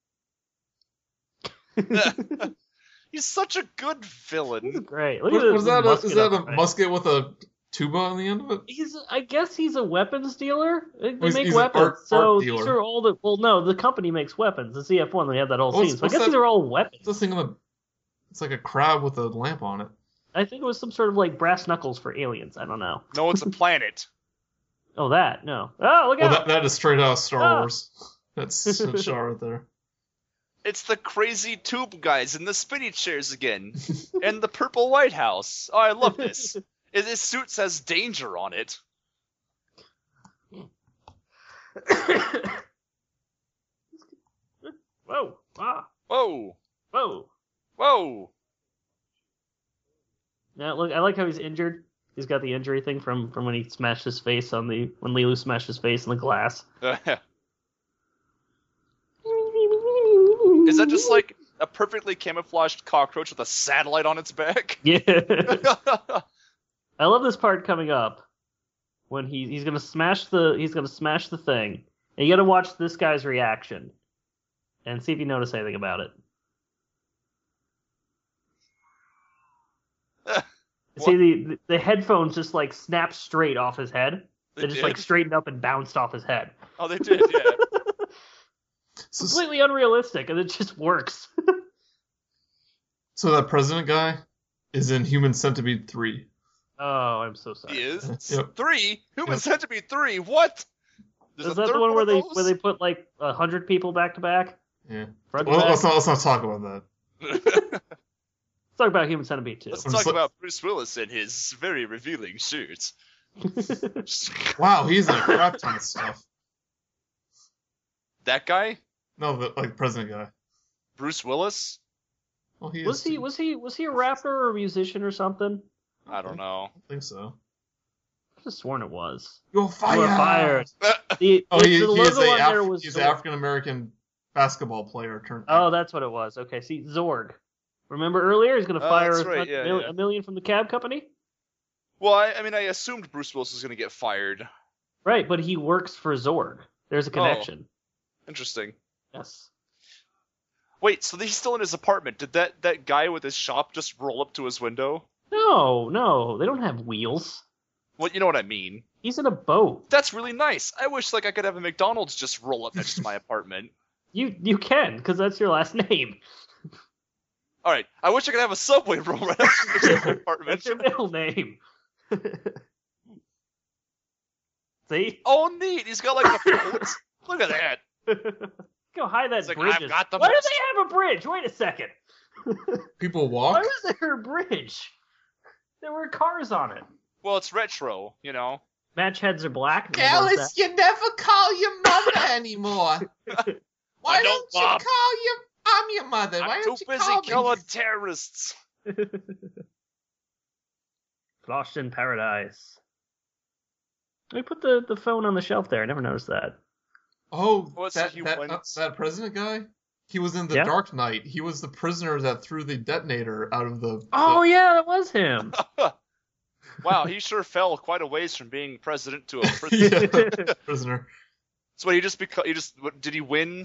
Speaker 2: He's such a good
Speaker 3: He's
Speaker 2: great.
Speaker 3: great. Look
Speaker 1: What,
Speaker 3: at
Speaker 1: was
Speaker 3: the
Speaker 1: that?
Speaker 3: musket
Speaker 1: Is that
Speaker 3: on
Speaker 1: a
Speaker 3: the right.
Speaker 1: musket with a tuba on the end of it?
Speaker 3: I guess he's a weapons dealer. They
Speaker 1: He's
Speaker 3: make
Speaker 1: an
Speaker 3: weapons.
Speaker 1: art
Speaker 3: So
Speaker 1: dealer.
Speaker 3: these are all the. Well, no, the company makes weapons. The CF1, they have that whole
Speaker 1: What's-
Speaker 3: scene. So I
Speaker 1: what's
Speaker 3: guess
Speaker 1: that-
Speaker 3: these are all weapons.
Speaker 1: What's this thing on the? It's like a crab with a lamp on it.
Speaker 3: I think it was some sort of like brass knuckles for aliens. I don't know.
Speaker 2: No, it's a planet.
Speaker 3: Oh, that no. Oh, look
Speaker 1: Well,
Speaker 3: out!
Speaker 1: that is straight out of Star
Speaker 3: Ah.
Speaker 1: Wars. That's a shot right there.
Speaker 2: It's the crazy tube guys in the spinny chairs again, and the purple White House. Oh, I love this. His suit says danger on it.
Speaker 3: Whoa! Ah!
Speaker 2: Whoa,
Speaker 3: Whoa!
Speaker 2: whoa.
Speaker 3: Now look, I like how he's injured. He's got the injury thing from when he smashed his face when Lilu smashed his face in the glass.
Speaker 2: Is that just like a perfectly camouflaged cockroach with a satellite on its back?
Speaker 3: Yeah. I love this part coming up when he's gonna smash the thing. And you gotta watch this guy's reaction and see if you notice anything about it. See the headphones just like snapped straight off his head. They just like straightened up and bounced off his head.
Speaker 2: Oh, they did, yeah.
Speaker 3: Completely unrealistic, and it just works.
Speaker 1: So that president guy is in Human Centipede 3.
Speaker 3: Oh, I'm so sorry.
Speaker 2: He is?
Speaker 1: Yep.
Speaker 2: 3? Human
Speaker 1: Yep.
Speaker 2: Centipede 3? What? There's
Speaker 3: Is
Speaker 2: a
Speaker 3: that the
Speaker 2: third
Speaker 3: one where
Speaker 2: of
Speaker 3: they
Speaker 2: those?
Speaker 3: put like 100 people back to back?
Speaker 1: Yeah.
Speaker 3: Front to
Speaker 1: Well,
Speaker 3: back?
Speaker 1: let's not talk about that.
Speaker 3: talk about Human Centipede 2.
Speaker 2: Let's talk about Bruce Willis and his very revealing suit.
Speaker 1: Wow, he's in a crap ton of stuff.
Speaker 2: That guy?
Speaker 1: No, the president guy.
Speaker 2: Bruce Willis?
Speaker 1: Well, he
Speaker 3: was he a rapper or a musician or something?
Speaker 2: I don't know.
Speaker 1: I think so.
Speaker 3: I could have sworn it was.
Speaker 1: You're fired.
Speaker 3: You are fired.
Speaker 1: He's
Speaker 3: Zorg.
Speaker 1: an African American basketball player turned.
Speaker 3: Oh, that's what it was. Okay, see, Zorg. Remember earlier, he's going to fire a million from the cab company?
Speaker 2: Well, I assumed Bruce Willis was going to get fired.
Speaker 3: Right, but he works for Zorg. There's a connection.
Speaker 2: Oh, interesting.
Speaker 3: Yes.
Speaker 2: Wait, so he's still in his apartment. Did that guy with his shop just roll up to his window?
Speaker 3: No, they don't have wheels.
Speaker 2: Well, you know what I mean.
Speaker 3: He's in a boat.
Speaker 2: That's really nice. I wish I could have a McDonald's just roll up next to my apartment.
Speaker 3: You can, because that's your last name.
Speaker 2: All right. I wish I could have a Subway roll right up to my apartment.
Speaker 3: That's your middle name. See?
Speaker 2: Oh, neat. He's got like a boat. Look at that.
Speaker 3: Go hide that bridge.
Speaker 2: I've got the
Speaker 3: Why do
Speaker 2: most.
Speaker 3: they have a bridge? Wait a second.
Speaker 1: People walk.
Speaker 3: Why was there a bridge? There were cars on it.
Speaker 2: Well, it's retro, you know.
Speaker 3: Match heads are black.
Speaker 1: Alice, you never call your mother anymore. Why don't you
Speaker 2: Bob.
Speaker 1: call your... I'm your mother. Why
Speaker 2: I'm
Speaker 1: don't
Speaker 2: too
Speaker 1: you
Speaker 2: busy
Speaker 1: call me?
Speaker 2: killing terrorists.
Speaker 3: Lost in Paradise. We put the phone on the shelf there. I never noticed that.
Speaker 1: Oh,
Speaker 2: What's
Speaker 1: that president guy? He was in The
Speaker 3: Yeah.
Speaker 1: Dark Knight. He was the prisoner that threw the detonator out of the...
Speaker 3: Oh, yeah, that was him.
Speaker 2: Wow, he sure fell quite a ways from being president to a prison.
Speaker 1: Yeah, prisoner.
Speaker 2: So did he win?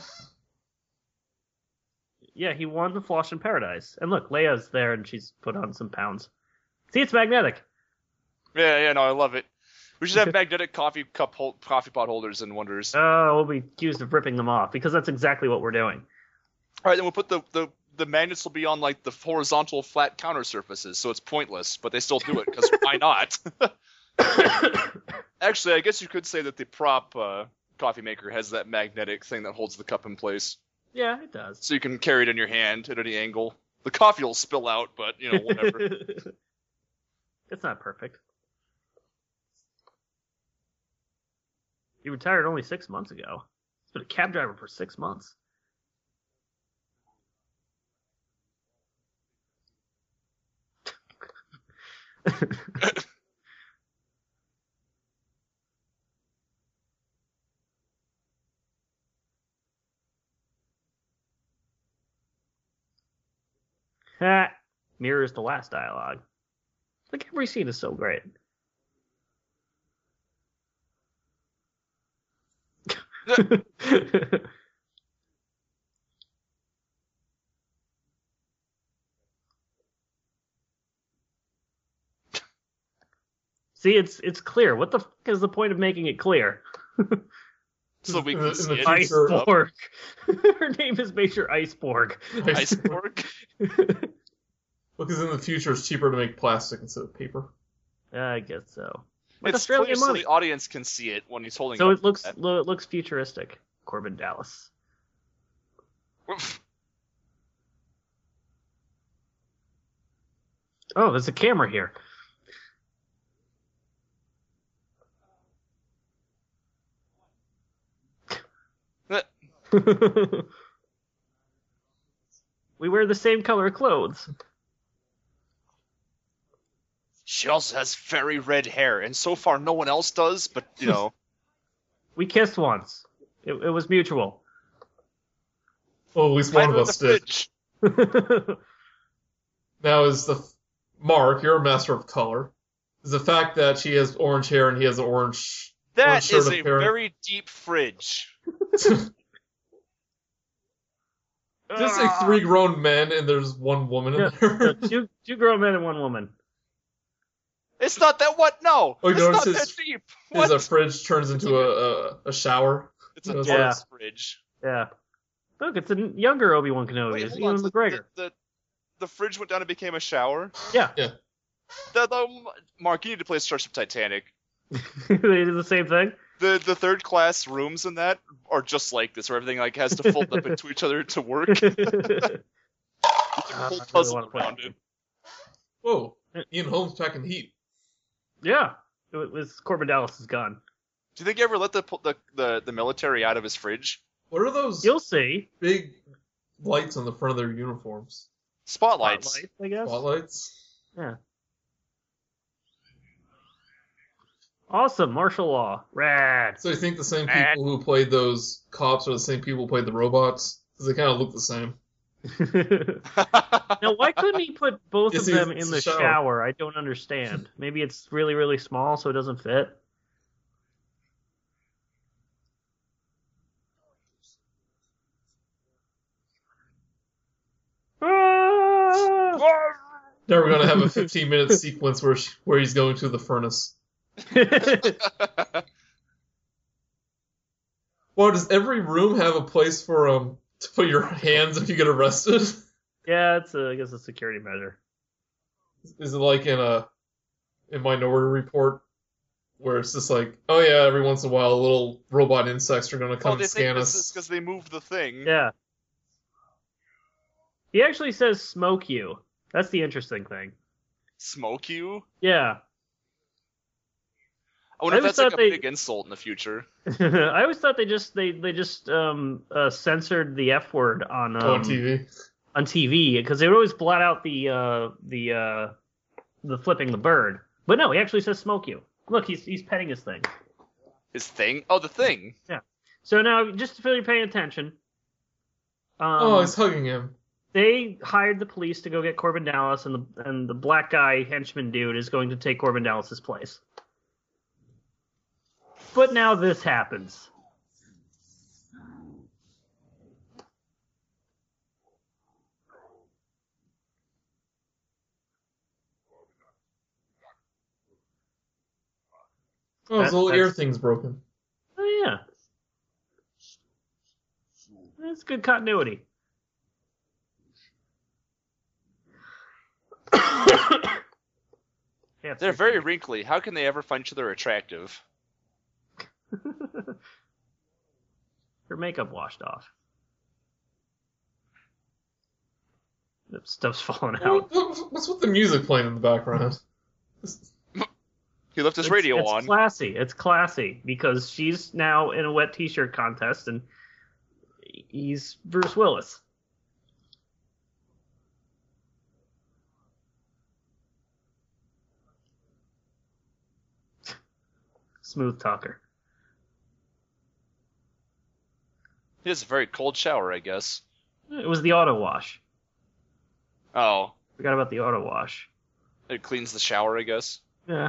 Speaker 3: Yeah, he won the Lost in Paradise. And look, Leia's there and she's put on some pounds. See, it's magnetic.
Speaker 2: Yeah, no, I love it. We should have magnetic coffee pot holders and Wonders.
Speaker 3: Oh, we'll be accused of ripping them off because that's exactly what we're doing.
Speaker 2: All right, then we'll put the magnets will be on like the horizontal flat counter surfaces, so it's pointless, but they still do it because why not? Actually, I guess you could say that the prop coffee maker has that magnetic thing that holds the cup in place,
Speaker 3: Yeah, it does.
Speaker 2: so you can carry it in your hand at any angle. The coffee will spill out, but whatever.
Speaker 3: It's not perfect. He retired only 6 months ago. He's been a cab driver for 6 months. Ha! Mirrors the last dialogue. Like every scene is so great. See, it's clear. What the fuck is the point of making it clear?
Speaker 2: So we can see it.
Speaker 3: Iceborg. Her name is Major Iceborg.
Speaker 2: Iceborg.
Speaker 1: Because in the future it's cheaper to make plastic instead of paper.
Speaker 3: I guess so. Like
Speaker 2: It's clear
Speaker 3: Australian
Speaker 2: so
Speaker 3: money.
Speaker 2: the audience can see it when he's holding
Speaker 3: So
Speaker 2: up
Speaker 3: it looks
Speaker 2: that.
Speaker 3: it looks futuristic. Corbin Dallas. Oh, there's a camera here. We wear the same color clothes.
Speaker 2: She also has very red hair, and so far no one else does, but,
Speaker 3: We kissed once. It was mutual.
Speaker 1: Well, at least one of us did. Now, is Mark, you're a master of color. Is the fact that she has orange hair and he has an orange
Speaker 2: That
Speaker 1: shirt
Speaker 2: is a
Speaker 1: apparent-
Speaker 2: very deep fridge.
Speaker 1: Just like 3 grown men and there's 1 woman in there.
Speaker 3: two grown men and 1 woman.
Speaker 2: It's not that what? No,
Speaker 1: Oh, you
Speaker 2: it's not
Speaker 1: notice
Speaker 2: that
Speaker 1: his-
Speaker 2: deep.
Speaker 1: His
Speaker 2: What?
Speaker 1: fridge turns into a shower.
Speaker 2: It's a
Speaker 1: Yeah.
Speaker 2: dark fridge.
Speaker 3: Yeah. Look, it's a younger Obi-Wan Kenobi.
Speaker 2: Wait,
Speaker 3: It's
Speaker 2: hold on.
Speaker 3: Ewan
Speaker 2: So
Speaker 3: McGregor.
Speaker 2: the fridge went down and became a shower.
Speaker 3: Yeah.
Speaker 2: Mark, you need to play Starship Titanic.
Speaker 3: They do the same thing.
Speaker 2: The third class rooms in that are just like this, where everything like has to fold up into each other to work. You can
Speaker 3: I
Speaker 2: pull
Speaker 3: really
Speaker 2: puzzle
Speaker 3: wanna play
Speaker 2: around
Speaker 3: it.
Speaker 2: it.
Speaker 1: Whoa, Ian Holmes packing heat.
Speaker 3: Yeah, it was Corbin Dallas is gone.
Speaker 2: Do you think he ever let the military out of his fridge?
Speaker 1: What are those
Speaker 3: You'll see.
Speaker 1: big lights on the front of their uniforms?
Speaker 2: Spotlights.
Speaker 3: I guess.
Speaker 1: Spotlights?
Speaker 3: Yeah. Awesome, martial law. Rad.
Speaker 1: So you think the same people who played those cops are the same people who played the robots? Because they kind of look the same.
Speaker 3: Now, why couldn't he put both of them in
Speaker 1: it's
Speaker 3: the
Speaker 1: a shower.
Speaker 3: shower? I don't understand. Maybe it's really, really small, so it doesn't fit. Ah!
Speaker 1: Now we're going to have a 15-minute sequence where he's going to the furnace. Well, does every room have a place for to put your hands if you get arrested?
Speaker 3: Yeah, it's I guess a security measure.
Speaker 1: Is it like in Minority Report, where it's just like, oh yeah, every once in a while, little robot insects are going to come and scan us?
Speaker 2: This is because they moved the thing.
Speaker 3: Yeah. He actually says smoke you. That's the interesting thing.
Speaker 2: Smoke you?
Speaker 3: Yeah.
Speaker 2: I wonder if
Speaker 3: always
Speaker 2: that's like
Speaker 3: thought
Speaker 2: a
Speaker 3: they-
Speaker 2: big insult in the future.
Speaker 3: I always thought they just censored the F word on
Speaker 1: On TV.
Speaker 3: on TV because they would always blot out the flipping the bird. But no, he actually says smoke you. Look, he's petting his thing.
Speaker 2: His thing? Oh, the thing.
Speaker 3: So now, just if you're paying attention,
Speaker 1: Oh, he's hugging him.
Speaker 3: they hired the police to go get Corbin Dallas, and the black guy henchman dude is going to take Corbin Dallas's place. But now this happens.
Speaker 1: Oh, his little
Speaker 3: That's-
Speaker 1: ear thing's broken.
Speaker 3: Oh yeah, that's good continuity. Yeah,
Speaker 2: They're very wrinkly. How can they ever find each other attractive?
Speaker 3: Her makeup washed off. The stuff's falling out.
Speaker 1: What's with the music playing in the background?
Speaker 2: He left his radio
Speaker 3: it's
Speaker 2: on.
Speaker 3: Classy. It's classy because she's now in a wet t-shirt contest and he's Bruce Willis. Smooth talker.
Speaker 2: He has a very cold shower, I guess.
Speaker 3: It was the auto wash.
Speaker 2: Oh,
Speaker 3: Forgot about the auto wash.
Speaker 2: it cleans the shower, I guess.
Speaker 3: Yeah.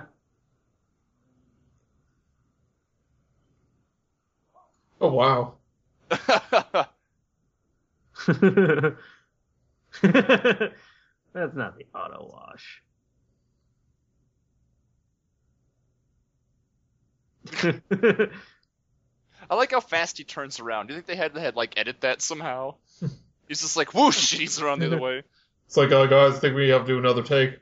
Speaker 1: Oh, wow.
Speaker 3: That's not the auto wash.
Speaker 2: I like how fast he turns around. Do you think they had to like edit that somehow? He's just like whoosh, and he's around the other way.
Speaker 1: It's like, oh, guys, I think we have to do another take.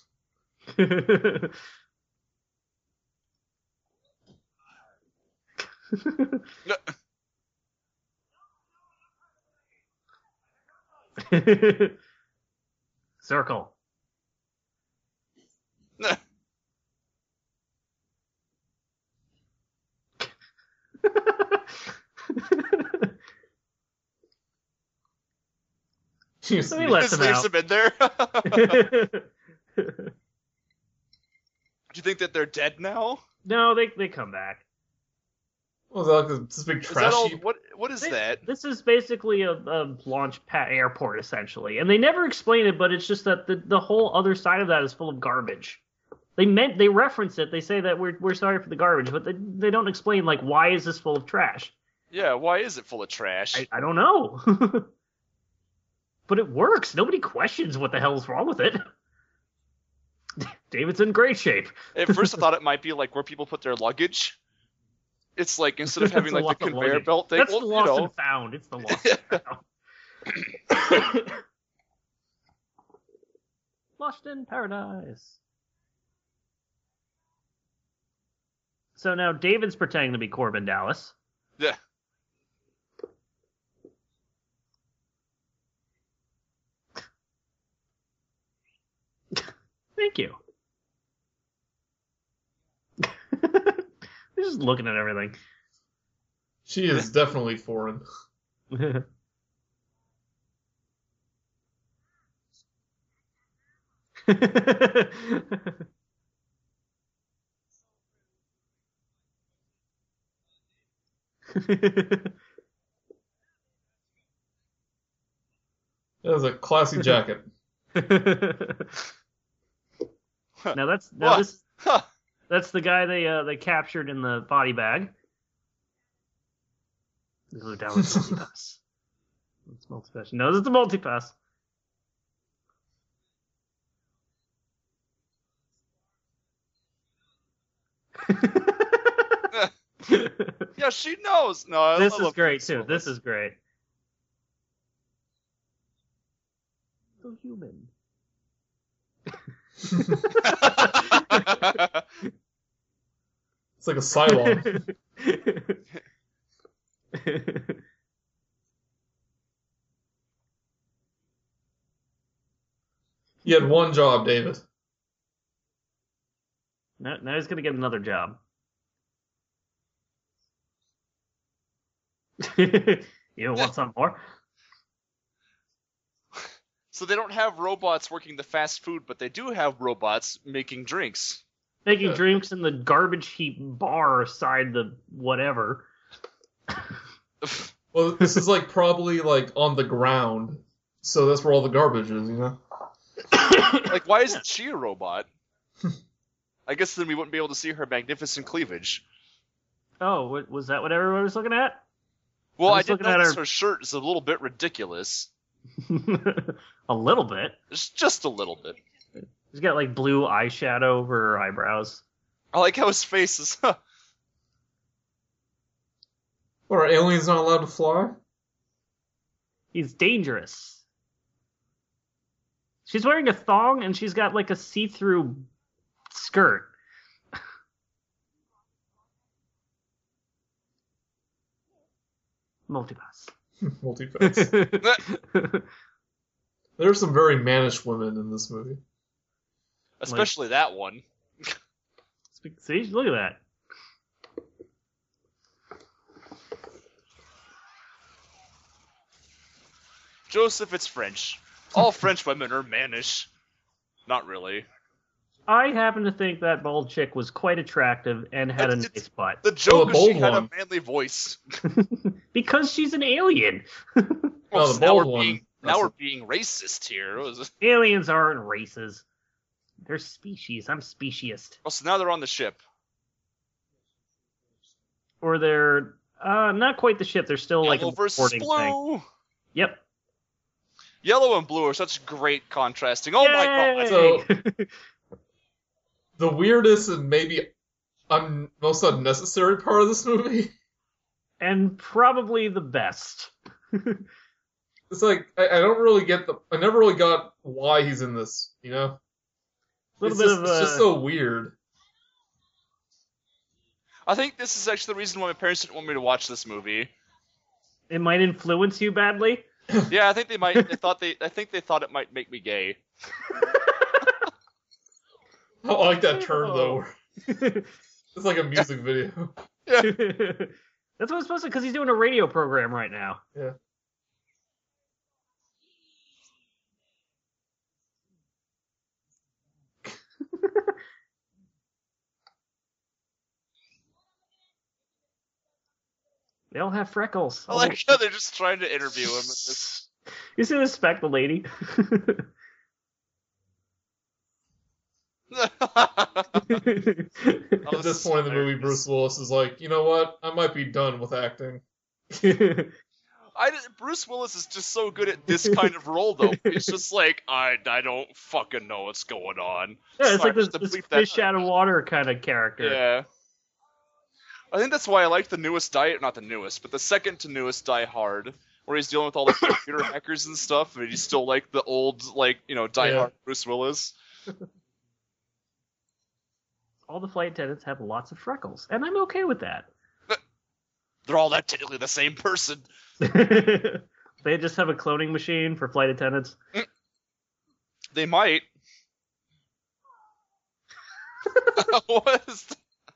Speaker 3: Circle. So he lets
Speaker 2: Just
Speaker 3: him
Speaker 2: leaves
Speaker 3: out.
Speaker 2: him in there. Do you think that they're dead now?
Speaker 3: No, they come back.
Speaker 1: Was that like this big
Speaker 2: Is
Speaker 1: trash
Speaker 2: that all?
Speaker 1: heap?
Speaker 2: What is that?
Speaker 3: This is basically a launch pad airport, essentially. And they never explain it, but it's just that the whole other side of that is full of garbage. They reference it. They say that we're sorry for the garbage, but they don't explain, like, why is this full of trash?
Speaker 2: Yeah, why is it full of trash?
Speaker 3: I don't know. But it works. Nobody questions what the hell's wrong with it. David's in great shape.
Speaker 2: At first, I thought it might be like where people put their luggage. It's like instead of having
Speaker 3: It's a
Speaker 2: like the
Speaker 3: lot of
Speaker 2: conveyor
Speaker 3: luggage.
Speaker 2: belt thing.
Speaker 3: That's
Speaker 2: well,
Speaker 3: the
Speaker 2: you
Speaker 3: lost
Speaker 2: know.
Speaker 3: and found. It's the lost and found. Lost in paradise. So now David's pretending to be Corbin Dallas.
Speaker 2: Yeah.
Speaker 3: Thank you. They're just looking at everything.
Speaker 1: She is definitely foreign. That was a classy jacket.
Speaker 3: Now this that's the guy they captured in the body bag. Go down with multipass. It's multipass. No, it's a multipass.
Speaker 2: Yeah, she knows. No,
Speaker 3: this is great too. This is great. So human.
Speaker 1: It's like a Cylon. You had one job, David.
Speaker 3: Now he's gonna get another job. You want some more?
Speaker 2: So they don't have robots working the fast food, but they do have robots making drinks.
Speaker 3: Making drinks in the garbage heap bar aside the whatever.
Speaker 1: Well, this is like probably like on the ground, so that's where all the garbage is, you know?
Speaker 2: Like, why isn't she a robot? I guess then we wouldn't be able to see her magnificent cleavage.
Speaker 3: Oh, was that what everyone was looking at?
Speaker 2: Well, I did notice her shirt is a little bit ridiculous.
Speaker 3: A little bit?
Speaker 2: Just a little bit.
Speaker 3: She's got like blue eyeshadow over her eyebrows.
Speaker 2: I like how his face is...
Speaker 1: What, are aliens not allowed to fly?
Speaker 3: He's dangerous. She's wearing a thong and she's got like a see-through skirt. Multipass.
Speaker 1: Multipass. There are some very mannish women in this movie.
Speaker 2: Especially that one.
Speaker 3: See, look at that.
Speaker 2: Joseph, it's French. All French women are mannish. Not really.
Speaker 3: I happen to think that bald chick was quite attractive and had a nice butt.
Speaker 2: The joke is she had a manly voice.
Speaker 3: Because she's an alien.
Speaker 2: Well, so now we're being racist here.
Speaker 3: Aliens aren't races. They're species. I'm speciesist.
Speaker 2: Oh, so now they're on the ship.
Speaker 3: Or they're not quite the ship. They're still like a
Speaker 2: versus blue.
Speaker 3: Thing. Yep.
Speaker 2: Yellow and blue are such great contrasting. Oh my god!
Speaker 1: So, the weirdest and maybe most unnecessary part of this movie,
Speaker 3: and probably the best.
Speaker 1: It's like I don't really get I never really got why he's in this. You know, it's just so weird.
Speaker 2: I think this is actually the reason why my parents didn't want me to watch this movie.
Speaker 3: It might influence you badly.
Speaker 2: Yeah, I think they might. I think they thought it might make me gay.
Speaker 1: I like that term though. It's like a music video.
Speaker 2: Yeah.
Speaker 3: That's what it's supposed to, because he's doing a radio program right now.
Speaker 1: Yeah.
Speaker 3: They all have freckles.
Speaker 2: I like how they're just trying to interview him.
Speaker 3: You see the speck, the lady.
Speaker 1: At this point in the movie, Bruce Willis is like, you know what? I might be done with acting.
Speaker 2: Bruce Willis is just so good at this kind of role, though. He's just like, I don't fucking know what's going on.
Speaker 3: Yeah, it's like this fish out of water kind of character.
Speaker 2: Yeah. I think that's why I like the newest not the newest, but the second to newest Die Hard, where he's dealing with all the computer hackers and stuff, and he's still like the old, Die Hard Bruce Willis.
Speaker 3: All the flight attendants have lots of freckles, and I'm okay with that.
Speaker 2: They're all that technically the same person.
Speaker 3: They just have a cloning machine for flight attendants.
Speaker 2: They might. What is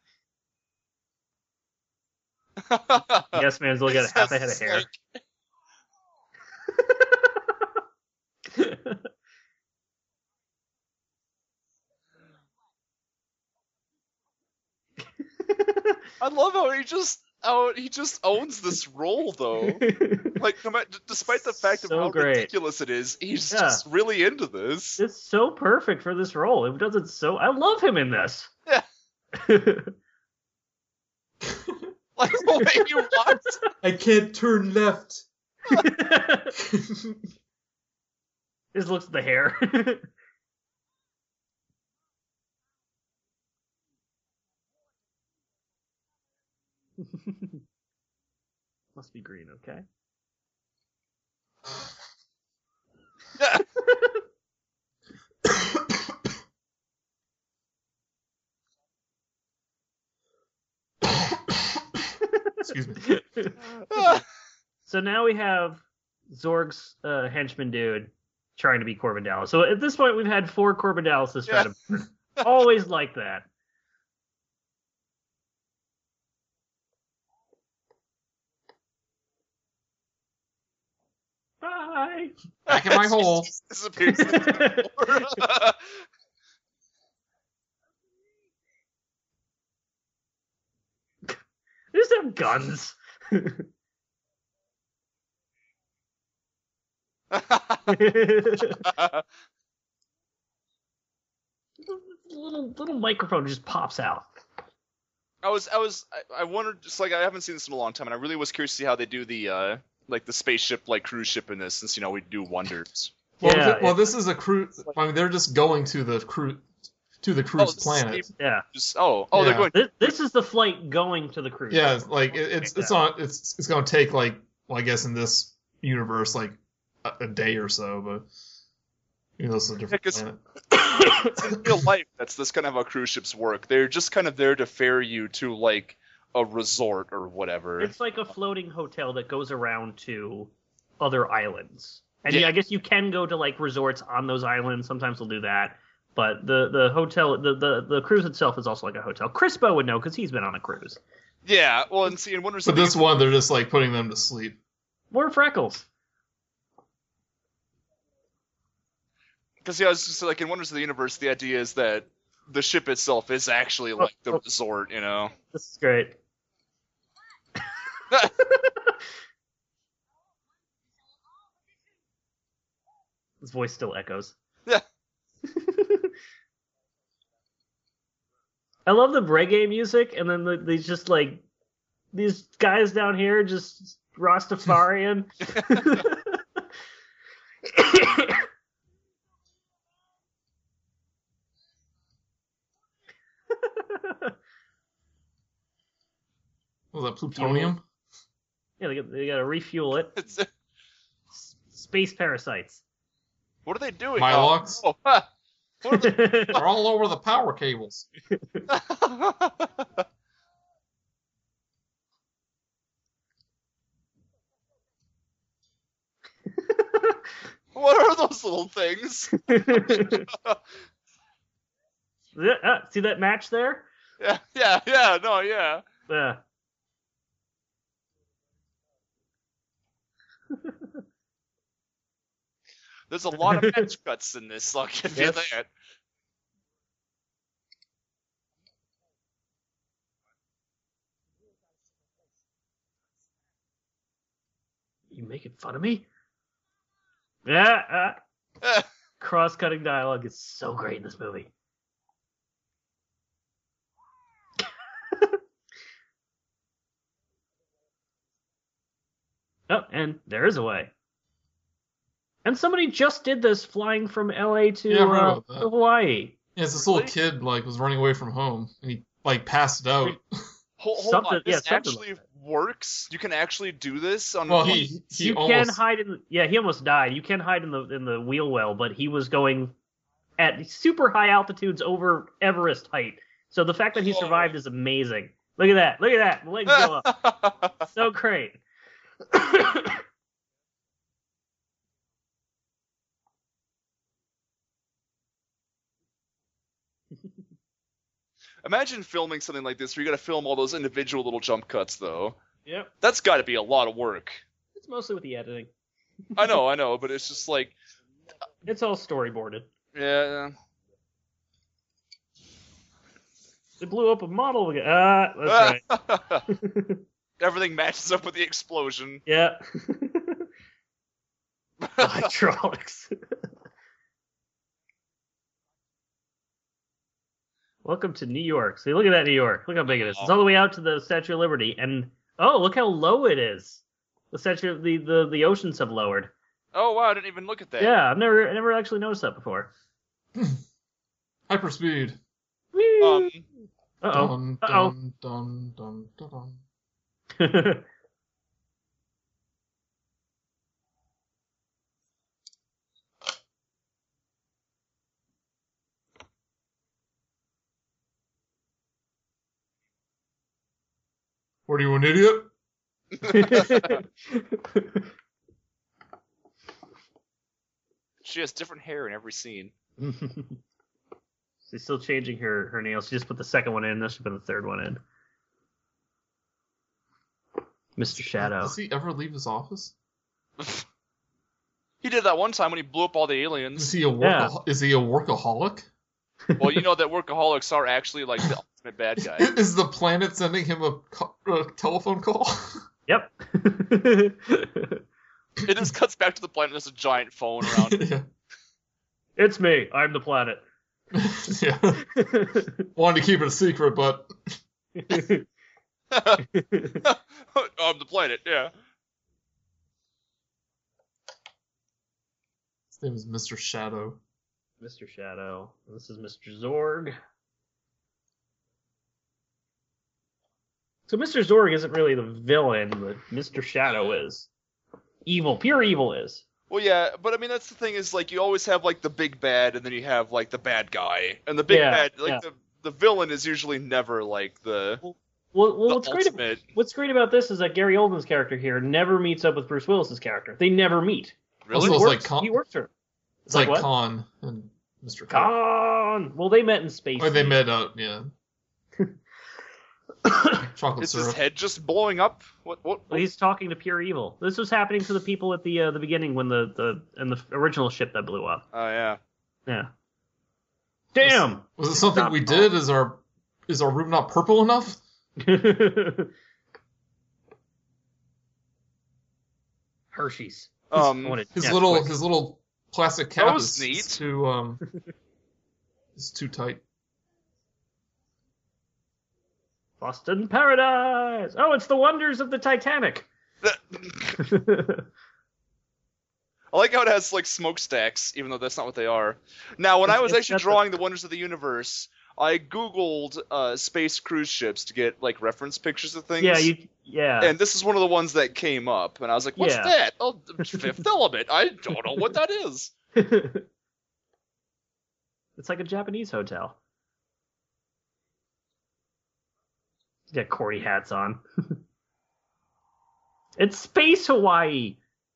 Speaker 3: Yes, man's looking at half a head of hair.
Speaker 2: I love how he just owns this role though. Like, despite the fact of
Speaker 3: So
Speaker 2: how
Speaker 3: great.
Speaker 2: ridiculous it is, he's just really into this.
Speaker 3: It's so perfect for this role. It does it so. I love him in this.
Speaker 2: Yeah. Like the way he walks.
Speaker 1: I can't turn left.
Speaker 3: Just looks at the hair. Must be green, okay?
Speaker 1: Excuse me.
Speaker 3: So now we have Zorg's henchman dude trying to be Corbin Dallas. So at this point, we've had 4 Corbin Dallases try to burn. Always like that. Bye.
Speaker 1: Back in my hole.
Speaker 2: Disappears.
Speaker 3: They just have guns. little microphone just pops out.
Speaker 2: I wondered, just like, I haven't seen this in a long time, and I really was curious to see how they do the like the spaceship, like cruise ship in this, since we do wonders.
Speaker 1: Well, this is a cruise. I mean, they're just going to the cruise planet.
Speaker 3: Yeah.
Speaker 2: They're going.
Speaker 3: This is the flight going to the cruise.
Speaker 1: Yeah, like it's going to take, like, well, I guess in this universe, like a day or so, but it's a different planet.
Speaker 2: In real life, that's kind of how cruise ships work. They're just kind of there to ferry you to, like, a resort or whatever.
Speaker 3: It's like a floating hotel that goes around to other islands. And I guess you can go to, like, resorts on those islands. Sometimes they'll do that. But the hotel, the cruise itself is also like a hotel. Crispo would know because he's been on a cruise.
Speaker 2: Yeah, well, and see, in Wonders.
Speaker 1: But this one, they're just, like, putting them to sleep.
Speaker 3: More freckles.
Speaker 2: Because, I was just like, in Wonders of the Universe, the idea is that the ship itself is actually like the resort,
Speaker 3: This is great. His voice still echoes.
Speaker 2: Yeah.
Speaker 3: I love the reggae music, and then these just, like, these guys down here just Rastafarian.
Speaker 1: Was that plutonium?
Speaker 3: Yeah, they got to refuel it. Space parasites.
Speaker 2: What are they doing?
Speaker 1: Mylox?
Speaker 2: They're
Speaker 1: They're all over the power cables.
Speaker 2: What are those little things?
Speaker 3: See that match there?
Speaker 2: Yeah.
Speaker 3: Yeah.
Speaker 2: There's a lot of match cuts in this, I'll give you that.
Speaker 3: You making fun of me? Yeah. Cross-cutting dialogue is so great in this movie. Oh, and there is a way. And somebody just did this flying from LA to Hawaii.
Speaker 1: Yeah, this little kid, like, was running away from home, and he, like, passed it out.
Speaker 2: Hold on, this actually works? You can actually do this on.
Speaker 1: Well, he almost
Speaker 3: can hide in. Yeah, he almost died. You can hide in the wheel well, but he was going at super high altitudes over Everest height. So the fact that he survived is amazing. Look at that! Look at that! The legs go up. So great.
Speaker 2: Imagine filming something like this where you got to film all those individual little jump cuts, though.
Speaker 3: Yep.
Speaker 2: That's got to be a lot of work.
Speaker 3: It's mostly with the editing.
Speaker 2: I know, but it's just like...
Speaker 3: It's all storyboarded.
Speaker 2: Yeah.
Speaker 3: They blew up a model again. That's right.
Speaker 2: Everything matches up with the explosion.
Speaker 3: Yeah. Hydraulics. Welcome to New York. See, look at that New York. Look how big it is. It's all the way out to the Statue of Liberty, and look how low it is. The statue, the oceans have lowered.
Speaker 2: Oh wow, I didn't even look at that.
Speaker 3: Yeah, I never actually noticed that before.
Speaker 1: Hyperspeed.
Speaker 3: Woo! Uh-oh.
Speaker 1: Dun,
Speaker 3: Uh-oh.
Speaker 1: dun, dun, dun, dun, dun. What are you, an idiot?
Speaker 2: She has different hair in every scene.
Speaker 3: She's still changing her nails. She just put the second one in, then she put the third one in. Mr. Shadow.
Speaker 1: Does he ever leave his office?
Speaker 2: He did that one time when he blew up all the aliens.
Speaker 1: Is he a workaholic?
Speaker 2: Well, you know that workaholics are actually like the ultimate bad guy.
Speaker 1: Is the planet sending him a telephone call?
Speaker 3: Yep.
Speaker 2: It just cuts back to the planet. There's a giant phone around it.
Speaker 1: Yeah.
Speaker 3: It's me. I'm the planet.
Speaker 1: Yeah. Wanted to keep it a secret, but
Speaker 2: I'm the planet, yeah.
Speaker 1: his name is Mr. Shadow.
Speaker 3: Mr. Shadow. This is Mr. Zorg. So Mr. Zorg isn't really the villain, but Mr. Shadow is. Evil. Pure evil is.
Speaker 2: Well, yeah, but I mean, that's the thing is, like, you always have, like, the big bad, and then you have, like, the bad guy. And the big bad, like, the villain is usually never, like, the
Speaker 3: what's
Speaker 2: ultimate.
Speaker 3: What's great about this is that Gary Oldman's character here never meets up with Bruce Willis's character. They never meet.
Speaker 2: Really?
Speaker 1: Also, it's
Speaker 3: He works for him.
Speaker 1: It's like
Speaker 3: what?
Speaker 1: Khan and Mr.
Speaker 3: Khan! Well, they met in space.
Speaker 1: Or they met out, yeah. Chocolate
Speaker 2: Is
Speaker 1: syrup.
Speaker 2: his head just blowing up? What?
Speaker 3: Well, he's talking to pure evil. This was happening to the people at the beginning when the original ship that blew up.
Speaker 2: Oh, yeah.
Speaker 3: Yeah. Damn.
Speaker 1: Was it something we did? Is our room not purple enough?
Speaker 3: Hershey's.
Speaker 1: His little plastic cap
Speaker 2: was neat.
Speaker 1: is too tight.
Speaker 3: Boston Paradise. Oh, it's the wonders of the Titanic.
Speaker 2: I like how it has, like, smokestacks, even though that's not what they are. Now, when I was actually drawing the wonders of the universe, I Googled space cruise ships to get, like, reference pictures of things.
Speaker 3: Yeah.
Speaker 2: And this is one of the ones that came up, and I was like, what's that? Oh, Fifth Element. I don't know what that is.
Speaker 3: It's like a Japanese hotel. Got Corey hats on. It's Space Hawaii.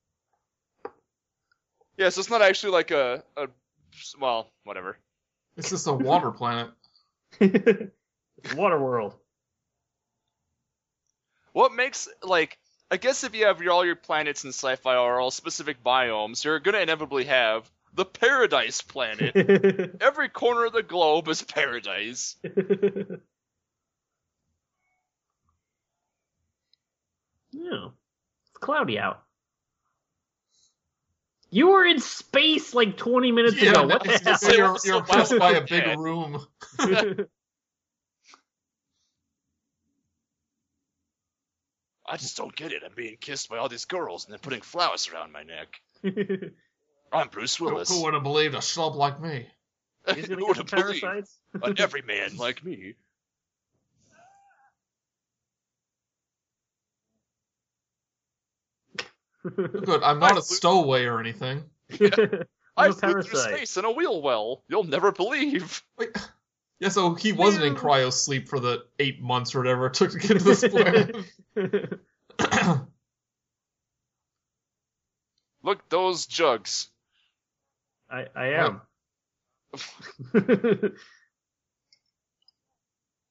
Speaker 2: Yeah, so it's not actually like well, whatever.
Speaker 1: It's just a water planet.
Speaker 3: It's Water World.
Speaker 2: What makes, like, I guess if you have all your planets in sci-fi are all specific biomes, you're going to inevitably have the Paradise Planet. Every corner of the globe is paradise.
Speaker 3: Yeah. It's cloudy out. You were in space like 20 minutes ago. What the hell?
Speaker 1: You're passed by a big room.
Speaker 2: I just don't get it. I'm being kissed by all these girls and then putting flowers around my neck. I'm Bruce Willis.
Speaker 1: Who would have believed a schlub like me?
Speaker 3: He's gonna get the parasites?
Speaker 2: An everyman like me.
Speaker 1: Good, I'm not a stowaway or anything.
Speaker 2: I flew through space in a wheel well. You'll never believe.
Speaker 1: Wait. Yeah, so he wasn't in cryo sleep for the 8 months or whatever it took to get to this planet.
Speaker 2: Look, those jugs.
Speaker 3: I am.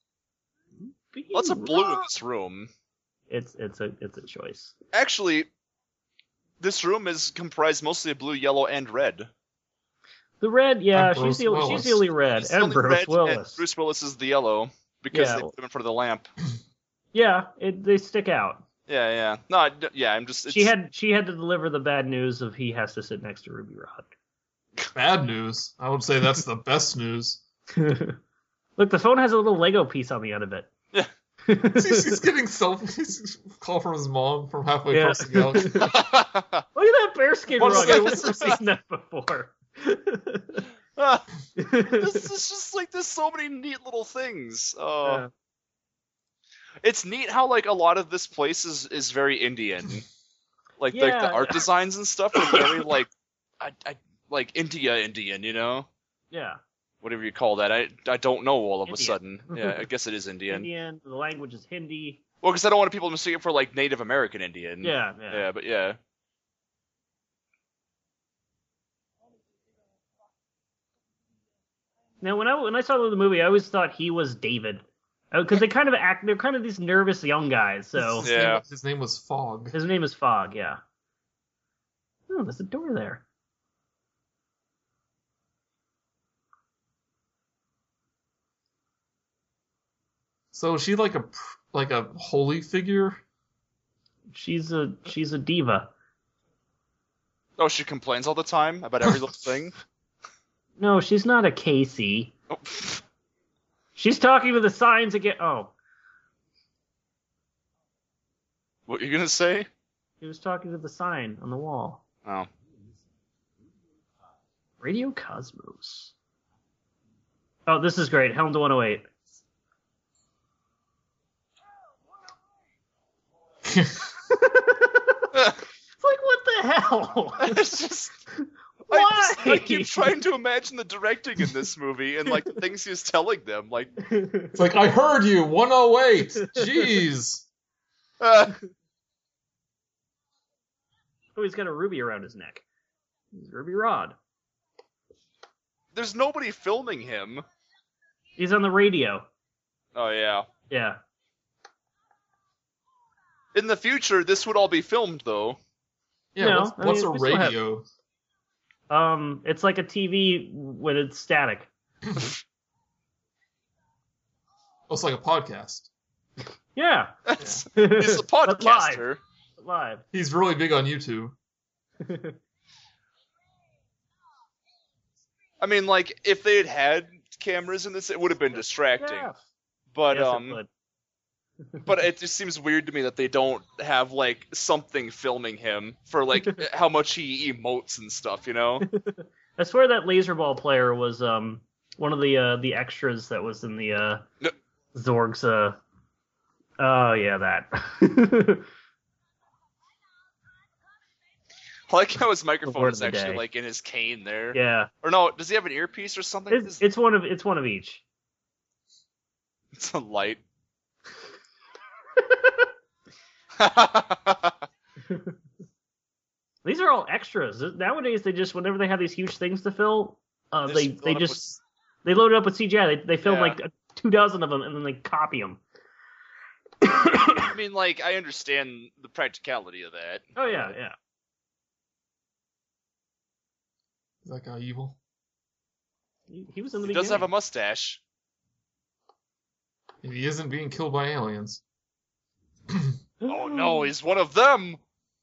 Speaker 2: Lots of blue in this room.
Speaker 3: It's a choice.
Speaker 2: Actually, this room is comprised mostly of blue, yellow, and red.
Speaker 3: The red, yeah,
Speaker 1: And
Speaker 3: she's
Speaker 1: Bruce
Speaker 3: the only red,
Speaker 2: She's the
Speaker 3: and
Speaker 2: only
Speaker 3: Bruce
Speaker 2: red,
Speaker 3: Willis.
Speaker 2: And Bruce Willis is the yellow because
Speaker 3: Yeah.
Speaker 2: they put him in front of the lamp.
Speaker 3: Yeah, they stick out.
Speaker 2: Yeah. No, yeah, I'm just.
Speaker 3: She had to deliver the bad news of he has to sit next to Ruby Rod.
Speaker 1: Bad news. I would say that's the best news.
Speaker 3: Look, the phone has a little Lego piece on the end of it.
Speaker 2: Yeah.
Speaker 1: He's getting he's call from his mom from halfway across the galaxy.
Speaker 3: Look at that bearskin
Speaker 1: What is
Speaker 3: rug.
Speaker 1: that?
Speaker 3: I've never seen that before.
Speaker 2: This is just like there's so many neat little things.
Speaker 3: Yeah.
Speaker 2: It's neat how like a lot of this place is very Indian. Like the art designs and stuff are very like like Indian, you know?
Speaker 3: Yeah.
Speaker 2: Whatever you call that. I don't know all of
Speaker 3: Indian.
Speaker 2: a sudden. Yeah, I guess it is Indian.
Speaker 3: Indian. The language is Hindi.
Speaker 2: Well, because I don't want people to mistake it for like Native American Indian.
Speaker 3: Yeah.
Speaker 2: Yeah, but yeah.
Speaker 3: Now, when I saw the movie, I always thought he was David, because they kind of act. They're kind of these nervous young guys. So
Speaker 1: His name was Fogg.
Speaker 3: his name is Fogg. Yeah. Oh, there's a door there.
Speaker 1: So is she like a holy figure?
Speaker 3: She's a diva.
Speaker 2: Oh, she complains all the time about every little thing.
Speaker 3: No, she's not a Casey.
Speaker 2: Oh.
Speaker 3: She's talking to the signs again. Oh,
Speaker 2: What are you gonna say?
Speaker 3: he was talking to the sign on the wall.
Speaker 2: Oh.
Speaker 3: Radio Cosmos. Oh, this is great. Helm to 108. It's like, what the hell?
Speaker 2: It's just.
Speaker 3: Why?
Speaker 2: I keep trying to imagine the directing in this movie and like the things he's telling them. Like,
Speaker 1: It's like, I heard you, 108. Jeez.
Speaker 3: Oh, he's got a ruby around his neck. He's Ruby Rod.
Speaker 2: there's nobody filming him.
Speaker 3: He's on the radio.
Speaker 2: Oh yeah.
Speaker 3: Yeah.
Speaker 2: In the future, this would all be filmed though.
Speaker 1: Yeah,
Speaker 3: No,
Speaker 1: what's,
Speaker 3: I
Speaker 1: what's
Speaker 3: mean,
Speaker 1: a
Speaker 3: we still have-
Speaker 1: radio?
Speaker 3: It's like a TV when it's static.
Speaker 1: Oh, it's like a podcast.
Speaker 3: Yeah.
Speaker 2: He's a
Speaker 3: But
Speaker 2: podcaster.
Speaker 3: Live.
Speaker 1: He's really big on YouTube.
Speaker 2: I mean, like if they had cameras in this, it would have been distracting.
Speaker 3: Yeah.
Speaker 2: But
Speaker 3: Yes, it would.
Speaker 2: but it just seems weird to me that they don't have like something filming him for like how much he emotes and stuff, you know?
Speaker 3: I swear that laser ball player was one of the extras that was in the
Speaker 2: No.
Speaker 3: Zorg's oh yeah, that.
Speaker 2: I like how his microphone
Speaker 3: word
Speaker 2: is
Speaker 3: of the
Speaker 2: actually
Speaker 3: day.
Speaker 2: like in his cane there.
Speaker 3: Yeah.
Speaker 2: Or no, does he have an earpiece or something?
Speaker 3: It's one of each.
Speaker 2: It's a light.
Speaker 3: These are all extras. Nowadays they just whenever they have these huge things to fill, they load it up with CGI. They film
Speaker 2: Yeah.
Speaker 3: like 2,000 of them and then they copy them.
Speaker 2: I mean, like, I understand the practicality of that.
Speaker 3: Oh yeah, yeah.
Speaker 1: Is that guy evil?
Speaker 3: He was in the
Speaker 2: He
Speaker 3: beginning.
Speaker 2: does have a mustache.
Speaker 1: If he isn't being killed by aliens.
Speaker 2: Oh no, he's one of them!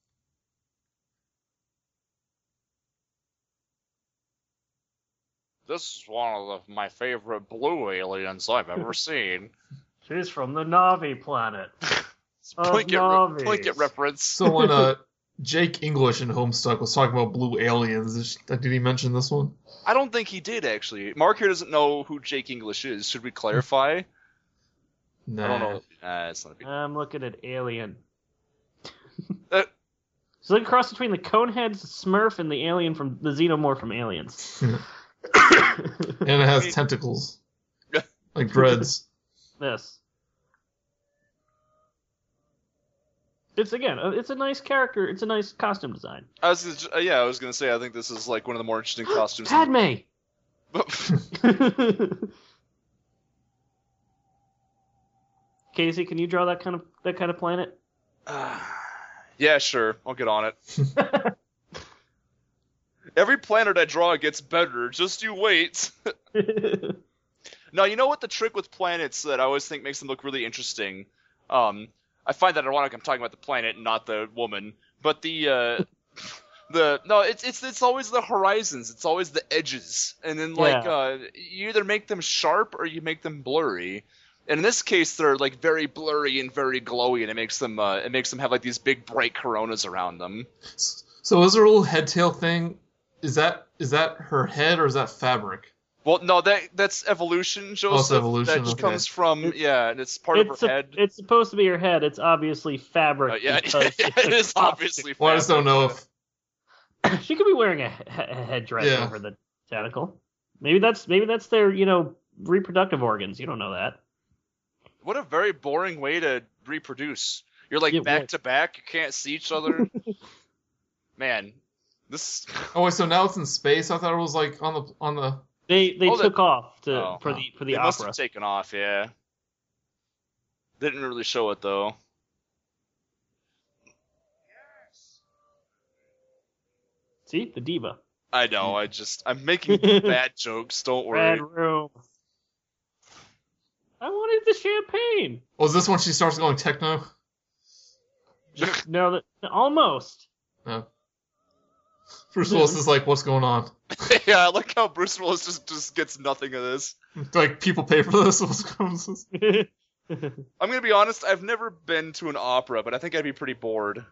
Speaker 2: This is one of my favorite blue aliens I've ever seen.
Speaker 3: She's from the Navi planet.
Speaker 2: It's
Speaker 3: Of
Speaker 2: blanket
Speaker 3: Navis.
Speaker 2: reference.
Speaker 1: So when Jake English in Homestuck was talking about blue aliens, did he mention this one?
Speaker 2: I don't think he did, actually. Mark here doesn't know who Jake English is. Should we clarify?
Speaker 1: Nah.
Speaker 2: I don't know. It's not a big
Speaker 3: I'm looking at Alien.
Speaker 2: Uh,
Speaker 3: It's like a cross between the Coneheads, Smurf, and the alien from the Xenomorph from Aliens.
Speaker 1: And it has tentacles. Like dreads.
Speaker 3: Yes. It's a nice character. It's a nice costume design.
Speaker 2: I was gonna say, I think this is like one of the more interesting costumes.
Speaker 3: Padme. Casey, can you draw that kind of planet?
Speaker 2: Yeah, sure. I'll get on it. Every planet I draw gets better. Just you wait. Now, you know what the trick with planets that I always think makes them look really interesting? I find that ironic. I'm talking about the planet, not the woman. But it's always the horizons. It's always the edges, and then you either make them sharp or you make them blurry. And in this case, they're like very blurry and very glowy, and it makes them have like these big bright coronas around them.
Speaker 1: So is there a little head tail thing? Is that her head or is that fabric?
Speaker 2: Well, no, that's evolution, Joseph.
Speaker 1: Oh, it's evolution.
Speaker 2: That comes from and it's part of her head.
Speaker 3: It's supposed to be her head. It's obviously fabric.
Speaker 2: Yeah, it is obviously fabric.
Speaker 1: Well, I just don't know if
Speaker 3: she could be wearing a headdress over the tentacle. Maybe that's their reproductive organs. You don't know that.
Speaker 2: What a very boring way to reproduce. You're like back to back. You can't see each other. Man, this.
Speaker 1: Oh wait, so now it's in space. I thought it was like on the.
Speaker 3: They took off for the
Speaker 2: they
Speaker 3: opera.
Speaker 2: Must have taken off, yeah. Didn't really show it though.
Speaker 3: See, the diva.
Speaker 2: I know. I'm making bad jokes. Don't worry.
Speaker 3: Bad room. I wanted the champagne.
Speaker 1: Oh, is this when she starts going techno?
Speaker 3: No, almost.
Speaker 1: No. Bruce Willis is like, what's going on?
Speaker 2: Yeah, I like how Bruce Willis just gets nothing of this.
Speaker 1: Like, people pay for this? What's going on?
Speaker 2: I'm going to be honest, I've never been to an opera, but I think I'd be pretty bored.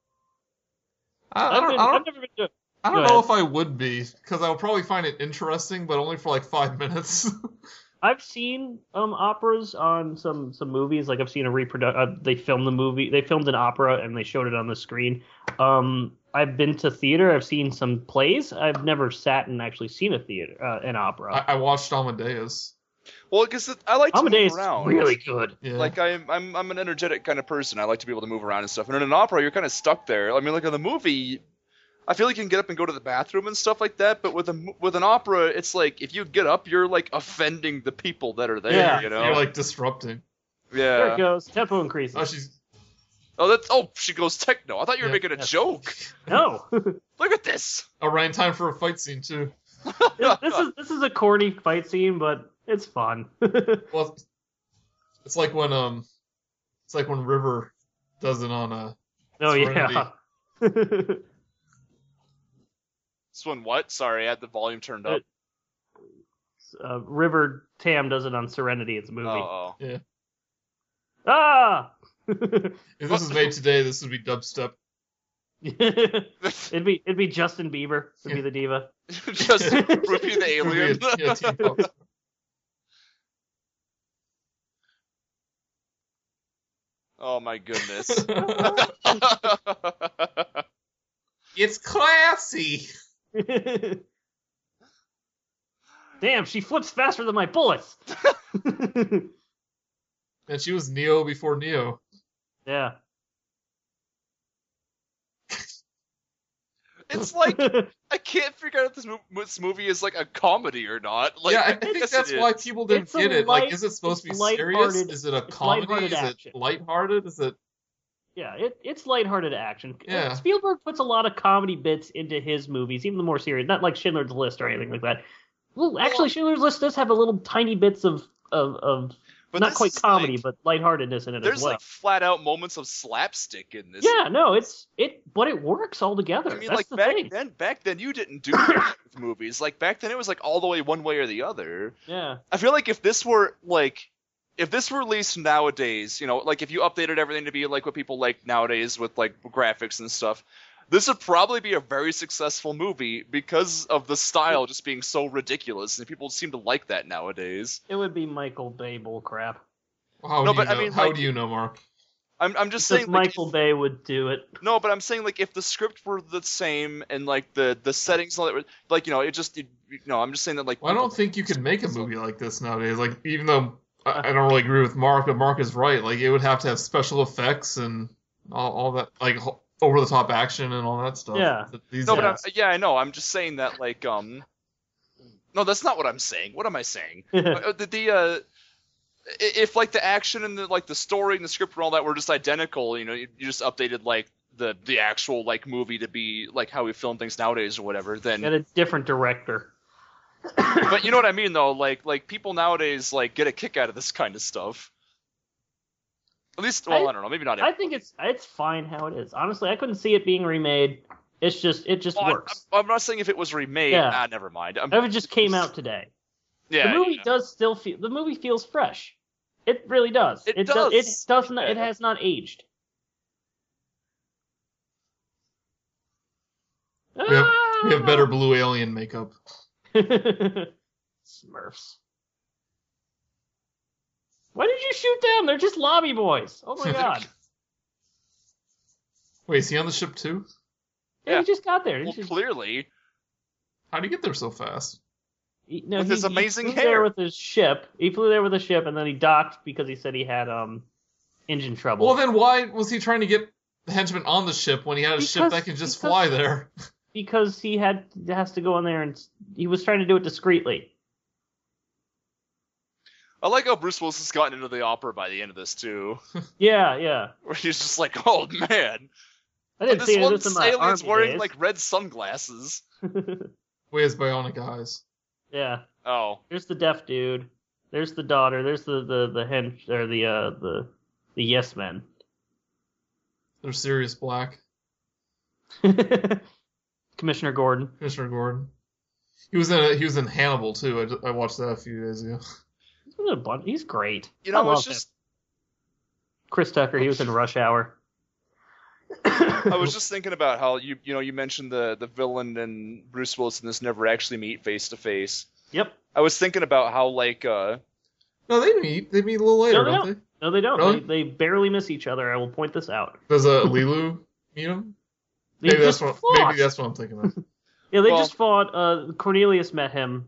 Speaker 1: I don't know if I would be, because I would probably find it interesting, but only for like 5 minutes.
Speaker 3: I've seen operas on some movies. Like I've seen they filmed an opera and they showed it on the screen. I've been to theater. I've seen some plays. I've never sat and actually seen an opera.
Speaker 1: I watched Amadeus.
Speaker 2: Well, because I like to
Speaker 3: Amadeus
Speaker 2: move around.
Speaker 3: Is really good.
Speaker 1: Yeah.
Speaker 2: Like I'm an energetic kind of person. I like to be able to move around and stuff. And in an opera, you're kind of stuck there. I mean, like in the movie, I feel like you can get up and go to the bathroom and stuff like that. But with an opera, it's like if you get up, you're like offending the people that are there.
Speaker 3: Yeah.
Speaker 2: You know,
Speaker 1: You're like disrupting.
Speaker 2: Yeah.
Speaker 3: There it goes. Tempo increases.
Speaker 2: She goes techno. I thought you were making a joke.
Speaker 3: No.
Speaker 2: Look at this.
Speaker 1: Around time for a fight scene too.
Speaker 3: This is a corny fight scene, but it's fun.
Speaker 1: Well, it's like when River does it on Serenity.
Speaker 3: Yeah.
Speaker 2: This one what? Sorry, I had the volume turned up.
Speaker 3: River Tam does it on Serenity. It's a movie.
Speaker 2: Oh.
Speaker 1: Yeah.
Speaker 3: Ah!
Speaker 1: If this was made today, this would be dubstep.
Speaker 3: it'd be Justin Bieber would be the diva.
Speaker 2: Just Rupee the alien.
Speaker 1: T-pop.
Speaker 2: Oh my goodness.
Speaker 1: It's classy.
Speaker 3: Damn, she flips faster than my bullets.
Speaker 1: And she was Neo before Neo.
Speaker 3: Yeah.
Speaker 2: It's like I can't figure out if this movie is like a comedy or not. Like,
Speaker 1: yeah, I think that's why people didn't get it. Like, is it supposed to be serious? Is it a comedy? Is it lighthearted? Is it?
Speaker 3: Yeah, it's lighthearted action.
Speaker 1: Yeah.
Speaker 3: Spielberg puts a lot of comedy bits into his movies, even the more serious. Not like Schindler's List or anything like that. Well, actually, Schindler's List does have a little tiny bits of not quite comedy, but lightheartedness in it as well.
Speaker 2: There's like flat out moments of slapstick in this.
Speaker 3: Yeah, no, but it works all together.
Speaker 2: I mean,
Speaker 3: that's
Speaker 2: like
Speaker 3: the
Speaker 2: back then you didn't do that with movies. Like back then it was like all the way one way or the other.
Speaker 3: Yeah.
Speaker 2: I feel like if this were released nowadays, you know, like if you updated everything to be like what people like nowadays with like graphics and stuff, this would probably be a very successful movie because of the style just being so ridiculous, and people seem to like that nowadays.
Speaker 3: It would be Michael Bay bullcrap.
Speaker 1: How do you know, Mark?
Speaker 2: I'm just saying like,
Speaker 3: Michael Bay would do it.
Speaker 2: No, but I'm saying like if the script were the same and like the settings and all that were like, you know, I'm just saying that like.
Speaker 1: Well, I don't think you could make a movie like this nowadays. Like, even though I don't really agree with Mark, but Mark is right. Like, it would have to have special effects and all that, like over the top action and all that stuff.
Speaker 3: Yeah.
Speaker 2: I know. I'm just saying that like no, that's not what I'm saying. What am I saying? if like the action and the story and the script and all that were just identical, you just updated like the actual like movie to be like how we film things nowadays or whatever, then
Speaker 3: Get a different director.
Speaker 2: But you know what I mean though, like people nowadays like get a kick out of this kind of stuff. At least, well, I don't know, maybe not.
Speaker 3: I think it's fine how it is. Honestly, I couldn't see it being remade. It just works.
Speaker 2: I'm not saying if it was remade.
Speaker 3: Yeah.
Speaker 2: Never mind.
Speaker 3: If it just came out today.
Speaker 2: Yeah,
Speaker 3: the movie does still feel. The movie feels fresh. It really does.
Speaker 2: It does.
Speaker 3: It doesn't. It has not aged.
Speaker 1: We have better blue alien makeup.
Speaker 3: Smurfs. Why did you shoot them? They're just lobby boys. Oh my god.
Speaker 1: Wait, is he on the ship too?
Speaker 3: Yeah, he just got there.
Speaker 2: Well, clearly.
Speaker 1: How'd he get there so fast?
Speaker 2: With his amazing
Speaker 3: he flew
Speaker 2: hair.
Speaker 3: There with his ship. He flew there with a ship, and then he docked because he said he had engine trouble.
Speaker 1: Well, then why was he trying to get the henchman on the ship when he had a ship that can just fly there?
Speaker 3: Because he has to go in there, and he was trying to do it discreetly.
Speaker 2: I like how Bruce Willis has gotten into the opera by the end of this too.
Speaker 3: Yeah.
Speaker 2: Where he's just like, oh man,
Speaker 3: I didn't see
Speaker 2: this
Speaker 3: it.
Speaker 2: one alien's wearing
Speaker 3: days.
Speaker 2: like red sunglasses.
Speaker 1: Wait, his bionic eyes.
Speaker 3: Yeah.
Speaker 2: Oh.
Speaker 3: There's the deaf dude. There's the daughter. There's the hench or the yes men.
Speaker 1: There's Sirius Black.
Speaker 3: Commissioner Gordon.
Speaker 1: Commissioner Gordon. He was in Hannibal too. I watched that a few days ago.
Speaker 3: He's great.
Speaker 2: It's just
Speaker 3: Chris Tucker. He was in Rush Hour.
Speaker 2: I was just thinking about how you mentioned the villain and Bruce Willis in this never actually meet face to face.
Speaker 3: Yep.
Speaker 2: I was thinking about how like
Speaker 1: No, they meet. They meet a little later, don't they?
Speaker 3: No, they don't.
Speaker 1: Really?
Speaker 3: They barely miss each other. I will point this out.
Speaker 1: Does Lilu meet him? Maybe that's what I'm thinking of.
Speaker 3: Yeah, they just fought. Cornelius met him.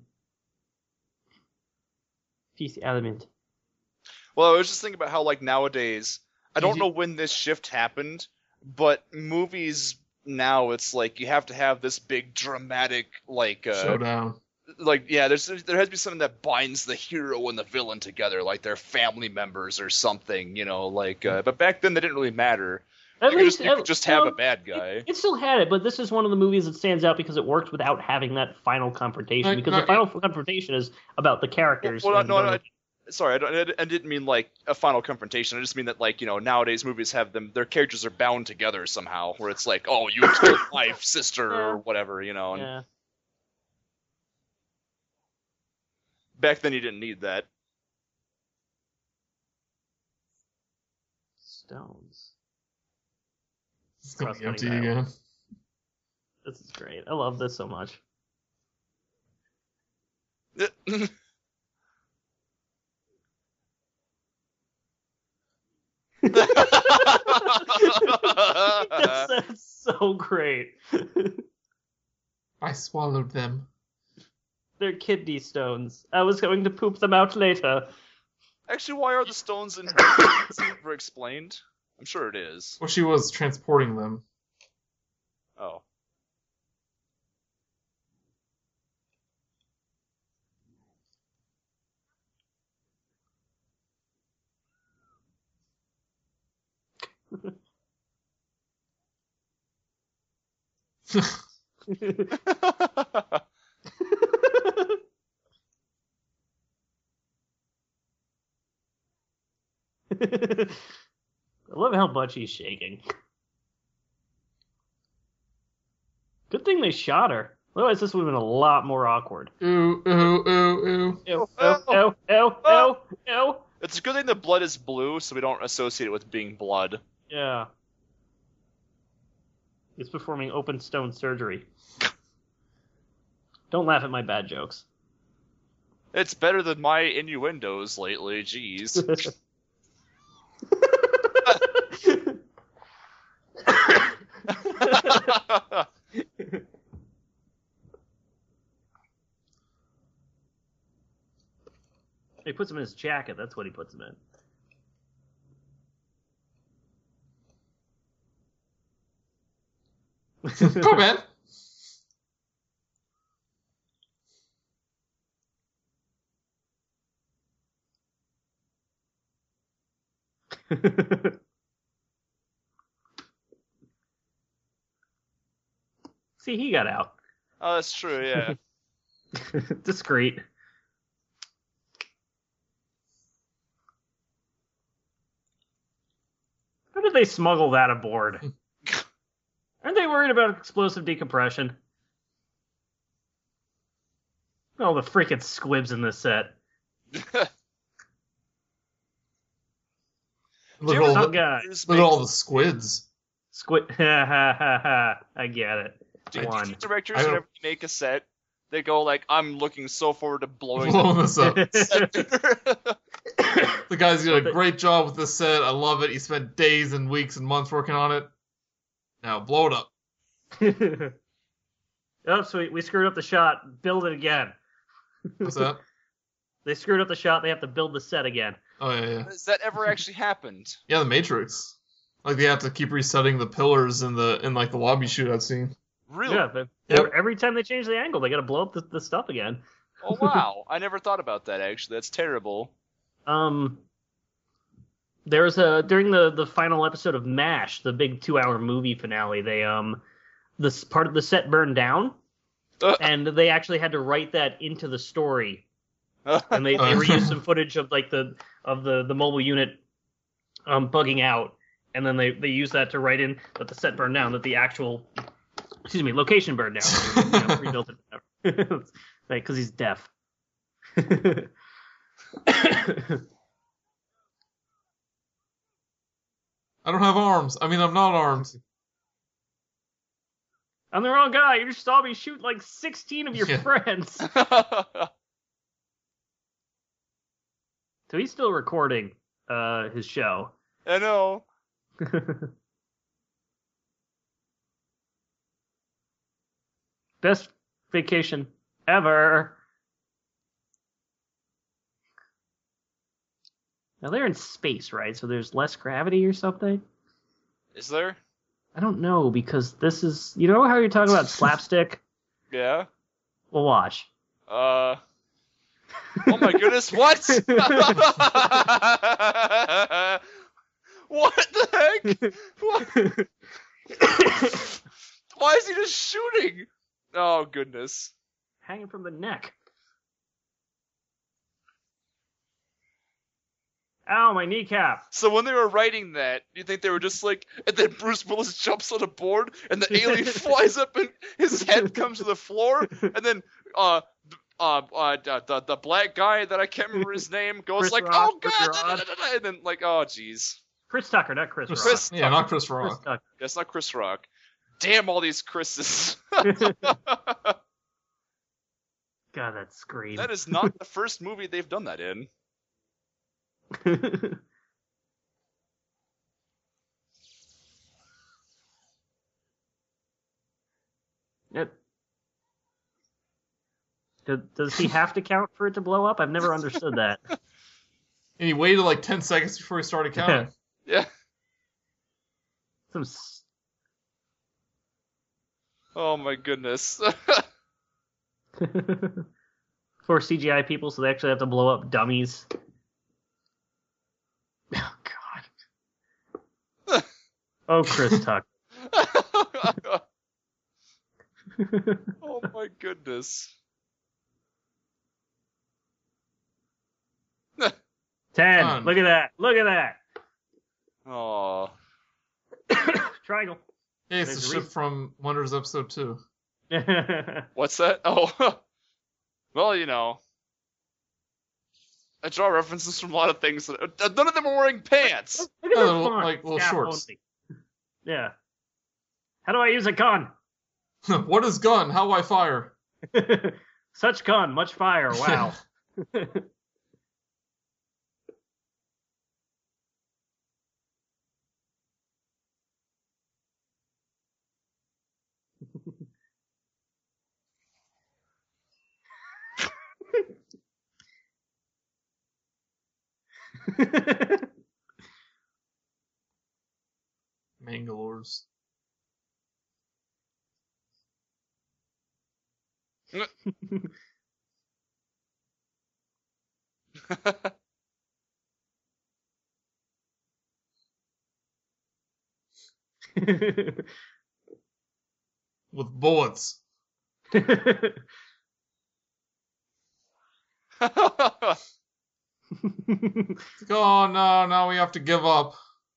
Speaker 3: Peace element.
Speaker 2: Well, I was just thinking about how like nowadays, I don't know when this shift happened, but movies now it's like you have to have this big dramatic like
Speaker 1: showdown.
Speaker 2: Like there has to be something that binds the hero and the villain together, like they're family members or something, but back then they didn't really matter. You could just have a bad guy.
Speaker 3: It still had it, but this is one of the movies that stands out because it worked without having that final confrontation. The final confrontation is about the characters.
Speaker 2: Sorry, I didn't mean like a final confrontation. I just mean that like nowadays movies have their characters are bound together somehow, where it's like, oh, you killed my sister or whatever, And
Speaker 3: Yeah.
Speaker 2: Back then you didn't need that.
Speaker 3: Stones.
Speaker 1: It's gonna be empty again.
Speaker 3: This is great. I love this so much. That's so great.
Speaker 1: I swallowed them.
Speaker 3: They're kidney stones. I was going to poop them out later.
Speaker 2: Actually, why are the stones in her? Is it ever explained? I'm sure it is.
Speaker 1: Well, she was transporting them.
Speaker 2: Oh.
Speaker 3: I love how much he's shaking. Good thing they shot her. Otherwise, this would have been a lot more awkward.
Speaker 1: Ooh, ooh, ooh, ooh.
Speaker 3: Ew, ew, ew, ew, ew.
Speaker 2: It's a good thing the blood is blue, so we don't associate it with being blood.
Speaker 3: Yeah. He's performing open stone surgery. Don't laugh at my bad jokes.
Speaker 2: It's better than my innuendos lately, jeez.
Speaker 3: He puts him in his jacket. That's what he puts him in.
Speaker 1: Come in.
Speaker 3: See, he got out.
Speaker 2: Oh, that's true. Yeah.
Speaker 3: Discreet. How did they smuggle that aboard? Aren't they worried about explosive decompression? Oh, the freaking squibs in this set.
Speaker 1: Look at all the squids.
Speaker 3: Squid. I get it.
Speaker 2: Do you
Speaker 3: One.
Speaker 2: think directors, whenever they make a set, they go like, "I'm looking so forward to blowing
Speaker 1: this up.
Speaker 2: The
Speaker 1: guy's did a great job with this set. I love it. He spent days and weeks and months working on it. Now blow it up.
Speaker 3: Oh, so we screwed up the shot. Build it again.
Speaker 1: What's that?
Speaker 3: They screwed up the shot. They have to build the set again.
Speaker 1: Oh yeah.
Speaker 2: Has that ever actually happened?
Speaker 1: Yeah, the Matrix. Like they have to keep resetting the pillars in like the lobby shootout scene.
Speaker 2: Really?
Speaker 3: Yeah. Every time they change the angle, they got to blow up the stuff again.
Speaker 2: Oh wow! I never thought about that. Actually, that's terrible.
Speaker 3: There was during the final episode of MASH, the big 2-hour movie finale. They this part of the set burned down, and they actually had to write that into the story. And they reused some footage of like the mobile unit bugging out, and then they used that to write in that the set burned down, that the actual location burned down. Rebuilt it, right? Because he's deaf.
Speaker 1: I don't have arms. I mean, I'm not armed.
Speaker 3: I'm the wrong guy. You just saw me shoot like 16 of your friends. So he's still recording his show.
Speaker 2: I know.
Speaker 3: Best vacation ever. Now they're in space, right? So there's less gravity or something?
Speaker 2: Is there?
Speaker 3: I don't know, because this is... You know how you're talking about slapstick?
Speaker 2: Yeah.
Speaker 3: Well, watch.
Speaker 2: Oh my goodness, what? What the heck? What? Why is he just shooting? Oh goodness.
Speaker 3: Hanging from the neck. Ow, my kneecap.
Speaker 2: So when they were writing that, do you think they were just like, and then Bruce Willis jumps on a board, and the alien flies up, and his head comes to the floor, and then the black guy that I can't remember his name goes
Speaker 3: Chris
Speaker 2: like,
Speaker 3: Rock,
Speaker 2: oh god, and then like, oh jeez.
Speaker 3: Chris Tucker, not Chris Rock.
Speaker 1: Yeah, not Chris Rock.
Speaker 3: Chris Tucker.
Speaker 2: Yes, not Chris Rock. Damn all these Chris's.
Speaker 3: God, that scream.
Speaker 2: That is not the first movie they've done that in.
Speaker 3: Does he have to count for it to blow up? I've never understood that.
Speaker 1: And he waited like 10 seconds before he started counting.
Speaker 2: Yeah. Oh my goodness.
Speaker 3: For CGI people, so they actually have to blow up dummies. Oh God. Oh, Chris Tucker.
Speaker 2: Oh my goodness.
Speaker 3: 10. Look at that. Look at that.
Speaker 2: Oh.
Speaker 3: Triangle.
Speaker 1: Hey, it's the ship from Wonders episode 2.
Speaker 2: What's that? Oh. Well, you know. I draw references from a lot of things. None of them are wearing pants.
Speaker 3: Look at
Speaker 1: Oh,
Speaker 3: this font.
Speaker 1: like little
Speaker 3: Cap
Speaker 1: shorts.
Speaker 3: only. Yeah. How do I use a gun?
Speaker 1: What is gun? How do I fire?
Speaker 3: Such gun, much fire. Wow.
Speaker 1: Mangalores. with bullets. Oh no, now we have to give up.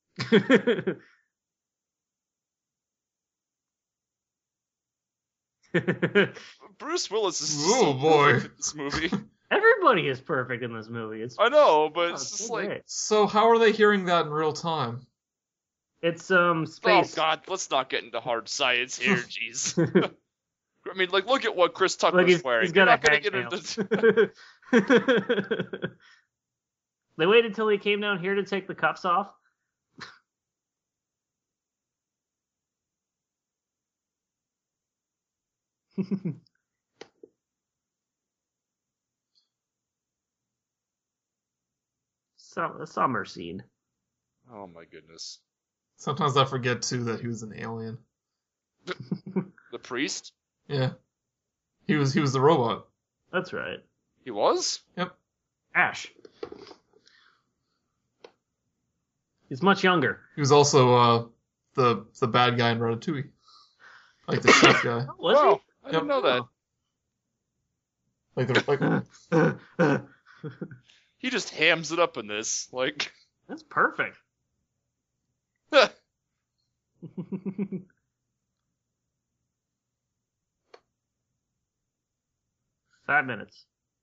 Speaker 2: Bruce Willis is
Speaker 1: Oh,
Speaker 2: so
Speaker 1: boy.
Speaker 2: perfect in this movie.
Speaker 3: Everybody is perfect in this movie.
Speaker 2: I know, but it's
Speaker 3: it's
Speaker 2: just
Speaker 3: so
Speaker 2: like,
Speaker 3: great.
Speaker 1: So how are they hearing that in real time?
Speaker 3: It's
Speaker 2: oh
Speaker 3: space.
Speaker 2: god, let's not get into hard science here, jeez. I mean, like, look at what Chris Tucker's
Speaker 3: Look, he's
Speaker 2: wearing.
Speaker 3: got
Speaker 2: You're
Speaker 3: a
Speaker 2: not gonna get
Speaker 3: hangnail.
Speaker 2: into.
Speaker 3: They waited until he came down here to take the cuffs off. A summer scene.
Speaker 2: Oh my goodness.
Speaker 1: Sometimes I forget too that he was an alien.
Speaker 2: The priest?
Speaker 1: Yeah. He was the robot.
Speaker 3: That's right.
Speaker 2: He was?
Speaker 1: Yep.
Speaker 3: Ash. He's much younger.
Speaker 1: He was also the bad guy in Ratatouille. Like the chef guy.
Speaker 3: Was
Speaker 2: Wow,
Speaker 3: he?
Speaker 2: I didn't know that.
Speaker 1: Like
Speaker 2: He just hams it up in this. Like,
Speaker 3: That's perfect. 5 minutes.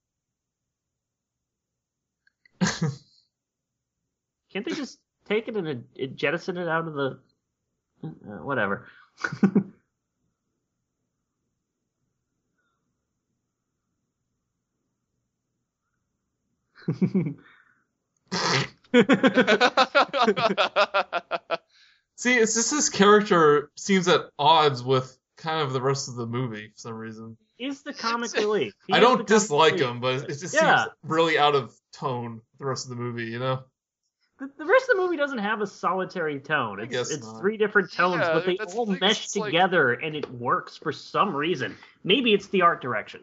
Speaker 3: Can't they just take it and jettison it out of the... whatever.
Speaker 1: See, it's just his character seems at odds with kind of the rest of the movie for some reason.
Speaker 3: He's the comic relief.
Speaker 1: I don't dislike him, but it just
Speaker 3: Yeah.
Speaker 1: seems really out of tone with the rest of the movie, you know?
Speaker 3: The rest of the movie doesn't have a solitary tone.
Speaker 1: guess
Speaker 3: It's
Speaker 1: not.
Speaker 3: 3 different tones,
Speaker 2: Yeah,
Speaker 3: but they
Speaker 2: that's
Speaker 3: all
Speaker 2: the thing,
Speaker 3: mesh
Speaker 2: it's like-
Speaker 3: together, and it works for some reason. Maybe it's the art direction.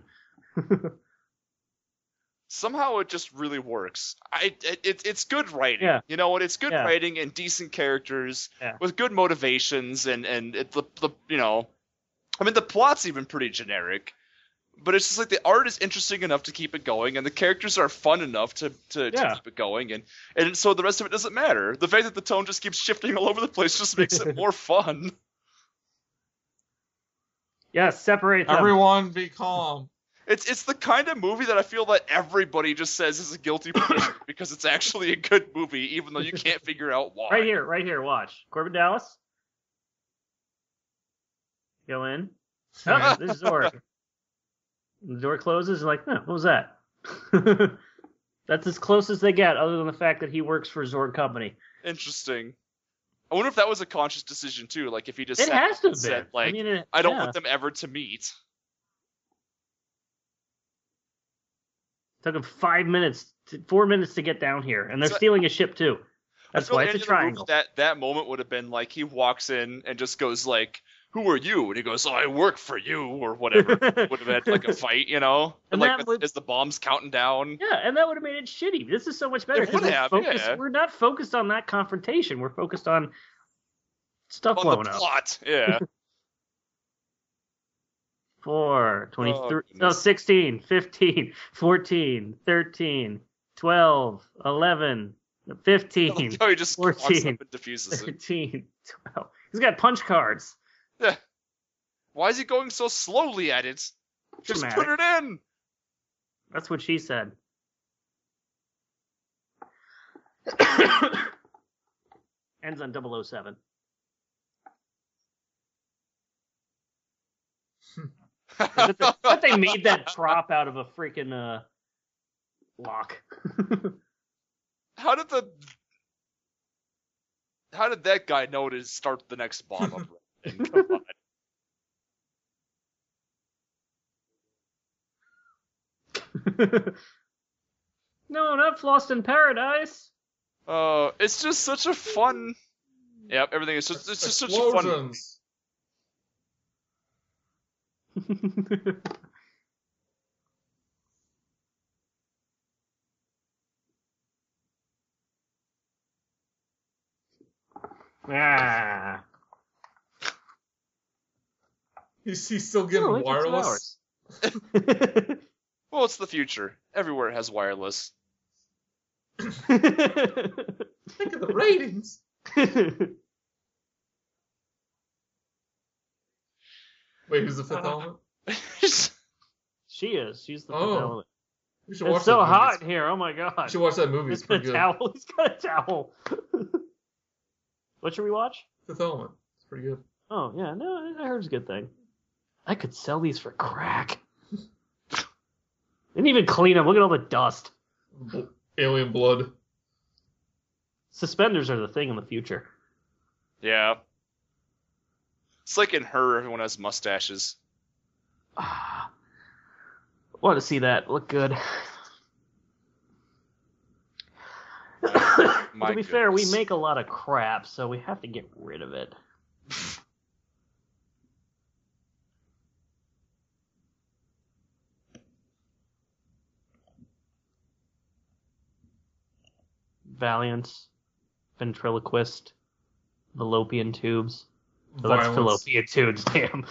Speaker 2: Somehow it just really works. It's good writing.
Speaker 3: Yeah.
Speaker 2: You know what? It's good
Speaker 3: Yeah.
Speaker 2: writing and decent characters
Speaker 3: Yeah.
Speaker 2: with good motivations and the you know, I mean the plot's even pretty generic, but it's just like the art is interesting enough to keep it going and the characters are fun enough to
Speaker 3: Yeah.
Speaker 2: keep it going and so the rest of it doesn't matter. The fact that the tone just keeps shifting all over the place just makes it more fun.
Speaker 3: Yeah, separate them.
Speaker 1: Everyone be calm.
Speaker 2: It's the kind of movie that I feel that everybody just says is a guilty pleasure because it's actually a good movie, even though you can't figure out why.
Speaker 3: Right here, watch. Corbin Dallas. Go in. Oh, this is Zorg. The door closes, and like, what was that? That's as close as they get, other than the fact that he works for Zorg Company.
Speaker 2: Interesting. I wonder if that was a conscious decision too. Like if he just
Speaker 3: It
Speaker 2: sat
Speaker 3: has to
Speaker 2: and
Speaker 3: have
Speaker 2: said,
Speaker 3: been.
Speaker 2: like,
Speaker 3: I mean,
Speaker 2: I don't
Speaker 3: yeah.
Speaker 2: want them ever to meet.
Speaker 3: Took him 4 minutes to get down here, and they're
Speaker 2: So-
Speaker 3: stealing a ship too. That's
Speaker 2: I feel
Speaker 3: why
Speaker 2: like
Speaker 3: it's a
Speaker 2: in the movie
Speaker 3: triangle.
Speaker 2: that moment would have been like he walks in and just goes like, "Who are you?" And he goes, "Oh, I work for you," or whatever. Would have had like a fight, you know?
Speaker 3: And
Speaker 2: like
Speaker 3: that would-
Speaker 2: as the bomb's counting down.
Speaker 3: Yeah, and that would have made it shitty. This is so much better
Speaker 2: It
Speaker 3: because
Speaker 2: would have, yeah.
Speaker 3: we're not focused on that confrontation. We're focused on stuff
Speaker 2: On
Speaker 3: blowing
Speaker 2: the
Speaker 3: up.
Speaker 2: plot, yeah.
Speaker 3: 4, 23,
Speaker 2: Oh,
Speaker 3: no,
Speaker 2: goodness.
Speaker 3: 16, 15, 14, 13, 12, 11, 15,
Speaker 2: Oh, he just walks
Speaker 3: 14,
Speaker 2: up and diffuses it.
Speaker 3: 13, 12. He's got punch cards.
Speaker 2: Yeah. Why is he going so slowly at it? Just
Speaker 3: Dramatic.
Speaker 2: put it in.
Speaker 3: That's what she said. Ends on 007. But they made that prop out of a freaking lock.
Speaker 2: How did that guy know to start the next bomb up? Come on.
Speaker 3: No, not Lost in Paradise.
Speaker 2: It's just such a fun. Yep, everything is just it's just such a fun.
Speaker 1: Explosions.
Speaker 3: Ah.
Speaker 1: He's still getting
Speaker 3: Oh, he took 2
Speaker 1: wireless.
Speaker 3: hours.
Speaker 2: Well, it's the future. Everywhere has wireless.
Speaker 1: Think of the ratings. Wait, who's the fifth element?
Speaker 3: She is. She's the
Speaker 1: Oh.
Speaker 3: fifth element.
Speaker 1: We should watch
Speaker 3: It's so
Speaker 1: that movie.
Speaker 3: hot in here. Oh my
Speaker 1: We
Speaker 3: god.
Speaker 1: should watch that movie.
Speaker 3: He's
Speaker 1: It's
Speaker 3: got a
Speaker 1: pretty good.
Speaker 3: towel. He's got a towel. What should we watch?
Speaker 1: Fifth Element. It's pretty good.
Speaker 3: Oh yeah, no, I heard it's a good thing. I could sell these for crack. Didn't even clean them. Look at all the dust.
Speaker 1: Alien blood.
Speaker 3: Suspenders are the thing in the future.
Speaker 2: Yeah. It's like in Her, everyone has mustaches.
Speaker 3: Want to see that look good.
Speaker 2: My
Speaker 3: To be fair, we
Speaker 2: goodness.
Speaker 3: make a lot of crap, so we have to get rid of it. Valiant, ventriloquist, fallopian tubes. Oh, that's
Speaker 1: Violence.
Speaker 3: fallopian tubes, damn.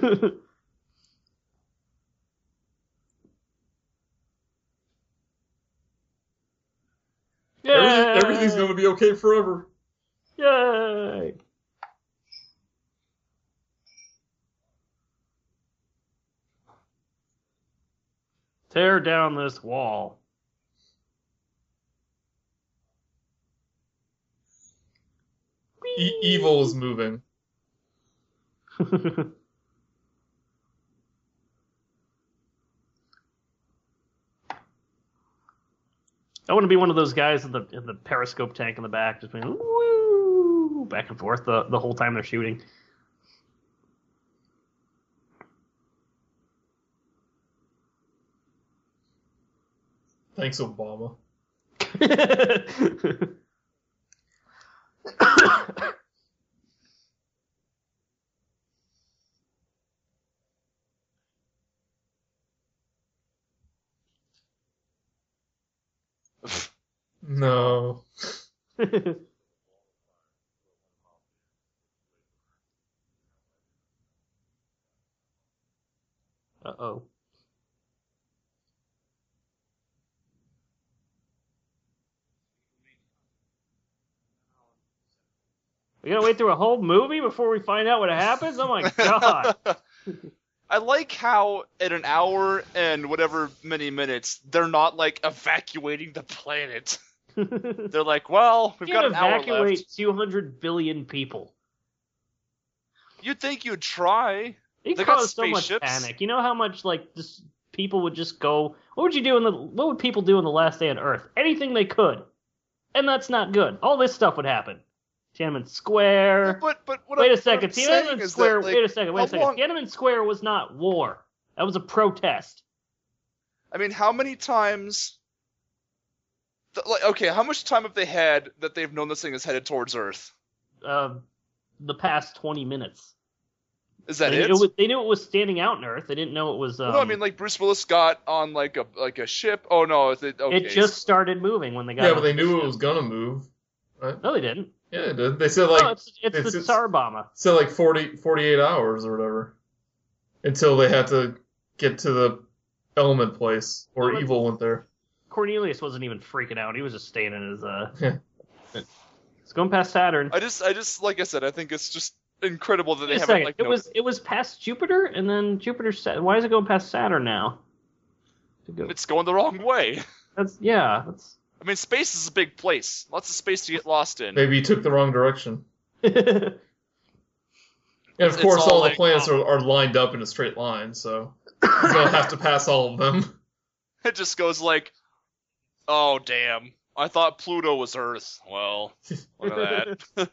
Speaker 1: Everything's going to be okay forever.
Speaker 3: Yay! Tear down this wall.
Speaker 1: Evil is moving.
Speaker 3: I want to be one of those guys in the periscope tank in the back, just being woo, back and forth the whole time they're shooting.
Speaker 1: Thanks, Obama. No.
Speaker 3: Uh-oh. We gotta wait through a whole movie before we find out what happens? Oh my god.
Speaker 2: I like how in an hour and whatever many minutes, they're not like evacuating the planet. They're like, well, we've
Speaker 3: You
Speaker 2: got
Speaker 3: can
Speaker 2: an hour
Speaker 3: evacuate
Speaker 2: left.
Speaker 3: 200 billion people.
Speaker 2: You'd think you'd try.
Speaker 3: It
Speaker 2: They got
Speaker 3: caused so much
Speaker 2: spaceships.
Speaker 3: panic. You know how much like just people would just go. What would people do in the last day on Earth? Anything they could, and that's not good. All this stuff would happen. Tiananmen Square.
Speaker 2: But what
Speaker 3: Wait
Speaker 2: I'm
Speaker 3: a second.
Speaker 2: saying
Speaker 3: Tiananmen
Speaker 2: is
Speaker 3: Square.
Speaker 2: that, like,
Speaker 3: Wait a second.
Speaker 2: how long-
Speaker 3: Tiananmen Square was not war. That was a protest.
Speaker 2: I mean, how many times? Okay, how much time have they had that they've known this thing is headed towards Earth?
Speaker 3: The past 20 minutes.
Speaker 2: Is that
Speaker 3: they
Speaker 2: it?
Speaker 3: They knew it was standing out in Earth. They didn't know it was.
Speaker 2: No, I mean, like Bruce Willis got on like a ship. Oh no, okay.
Speaker 3: It just started moving when they got.
Speaker 1: Yeah,
Speaker 3: on
Speaker 1: but they
Speaker 3: the
Speaker 1: knew
Speaker 3: ship.
Speaker 1: it was gonna move. Right?
Speaker 3: No, they didn't.
Speaker 1: Yeah, it did. They said like
Speaker 3: No, it's the Tsar Bomber.
Speaker 1: said like 48 hours or whatever. Until they had to get to the element place or
Speaker 3: Well,
Speaker 1: evil went there.
Speaker 3: Cornelius wasn't even freaking out. He was just staying in his.
Speaker 1: Yeah.
Speaker 3: It's going past Saturn.
Speaker 2: I just like I said, I think it's just incredible that they
Speaker 3: Wait a
Speaker 2: haven't
Speaker 3: second.
Speaker 2: like.
Speaker 3: It was past Jupiter, and then Jupiter. Why is it going past Saturn now?
Speaker 2: It's going the wrong way.
Speaker 3: That's.
Speaker 2: I mean, space is a big place. Lots of space to get lost in.
Speaker 1: Maybe he took the wrong direction.
Speaker 3: That's
Speaker 1: And of
Speaker 2: It's
Speaker 1: course,
Speaker 2: all
Speaker 1: all the
Speaker 2: like,
Speaker 1: planets are lined up in a straight line, so he's gonna have to pass all of them.
Speaker 2: It just goes like, oh damn, I thought Pluto was Earth. Well, look at that.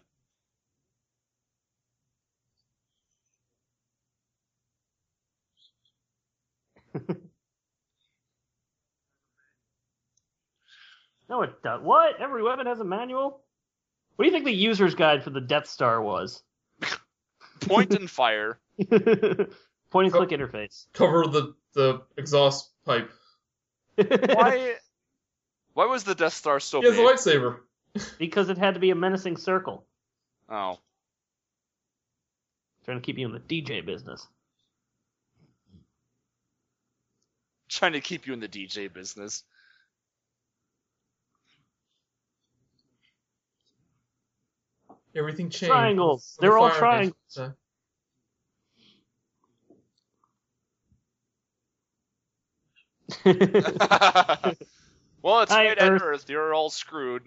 Speaker 3: No, it does. What? Every weapon has a manual? What do you think the user's guide for the Death Star was?
Speaker 2: Point and fire.
Speaker 3: Point and click interface.
Speaker 1: Cover the exhaust pipe.
Speaker 2: Why was the Death Star so
Speaker 1: He has a
Speaker 2: big?
Speaker 1: lightsaber.
Speaker 3: Because it had to be a menacing circle.
Speaker 2: Oh.
Speaker 3: Trying to keep you in the DJ business.
Speaker 2: Trying to keep you in the DJ business.
Speaker 1: Everything changed.
Speaker 3: Triangles. They're all triangles.
Speaker 2: Well, it's
Speaker 3: Hi,
Speaker 2: right at
Speaker 3: Earth.
Speaker 2: Earth. You're all screwed.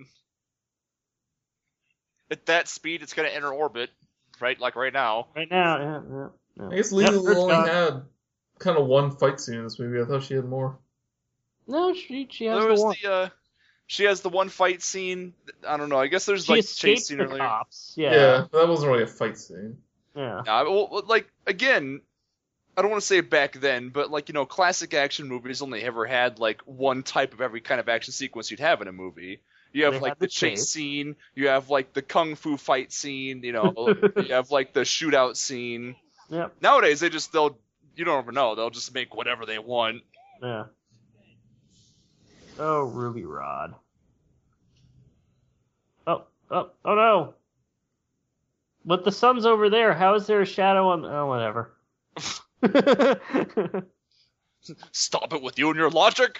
Speaker 2: At that speed, it's going to enter orbit, right? Like right now.
Speaker 3: Right now, yeah.
Speaker 1: I guess Lisa
Speaker 3: Yep, Earth's
Speaker 1: only
Speaker 3: gone.
Speaker 1: had kind of one fight scene in this movie. I thought she had more.
Speaker 3: No, she has
Speaker 2: There
Speaker 3: the
Speaker 2: was
Speaker 3: one.
Speaker 2: she has the one fight scene. I don't know. I guess there's
Speaker 3: She
Speaker 2: like
Speaker 3: escapes
Speaker 2: chase scene
Speaker 3: the
Speaker 2: earlier.
Speaker 3: cops.
Speaker 1: Yeah,
Speaker 3: Yeah.
Speaker 1: that wasn't really a fight scene.
Speaker 3: Yeah.
Speaker 2: Well, like again, I don't want to say back then, but like classic action movies only ever had like one type of every kind of action sequence you'd have in a movie. You have
Speaker 3: They
Speaker 2: like
Speaker 3: had
Speaker 2: the
Speaker 3: the
Speaker 2: chase
Speaker 3: chase.
Speaker 2: scene, you have like the kung fu fight scene, you have like the shootout scene.
Speaker 3: Yep.
Speaker 2: Nowadays you don't ever know, they'll just make whatever they want.
Speaker 3: Yeah. Oh, Ruby Rod. Oh no! But the sun's over there. How is there a shadow on? Oh, whatever.
Speaker 2: Stop it with you and your logic.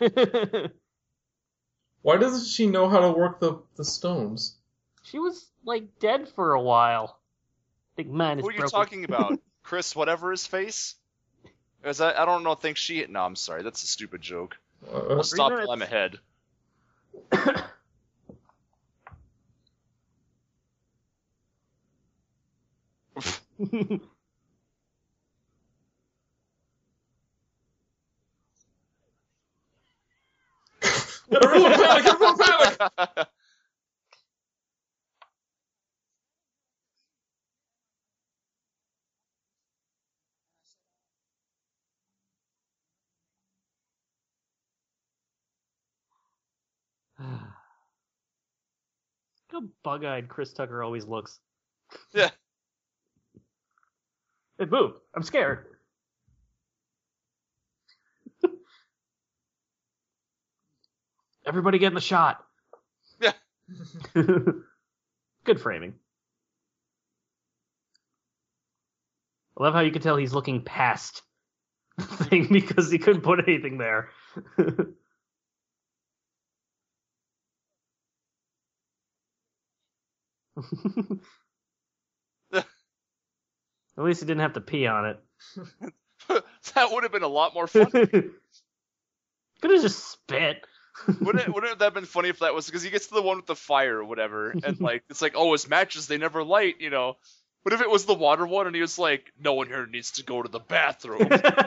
Speaker 1: Why doesn't she know how to work the stones?
Speaker 3: She was like dead for a while. I think mine is
Speaker 2: Who are you
Speaker 3: broken.
Speaker 2: talking about? Chris whatever his face? I don't know, think she... No, I'm sorry, that's a stupid joke. We'll stop
Speaker 3: minutes.
Speaker 2: till I'm ahead.
Speaker 1: Everyone panic! Everyone panic!
Speaker 3: How bug-eyed Chris Tucker always looks.
Speaker 2: Yeah.
Speaker 3: It moved. I'm scared. Everybody get in the shot.
Speaker 2: Yeah.
Speaker 3: Good framing. I love how you can tell he's looking past the thing because he couldn't put anything there. At least he didn't have to pee on it.
Speaker 2: That would have been a lot more fun.
Speaker 3: Could have just spit.
Speaker 2: Wouldn't that have been funny if that was... Because he gets to the one with the fire or whatever, and like it's like, oh, his matches, they never light, What if it was the water one and he was like, no one here needs to go to the bathroom?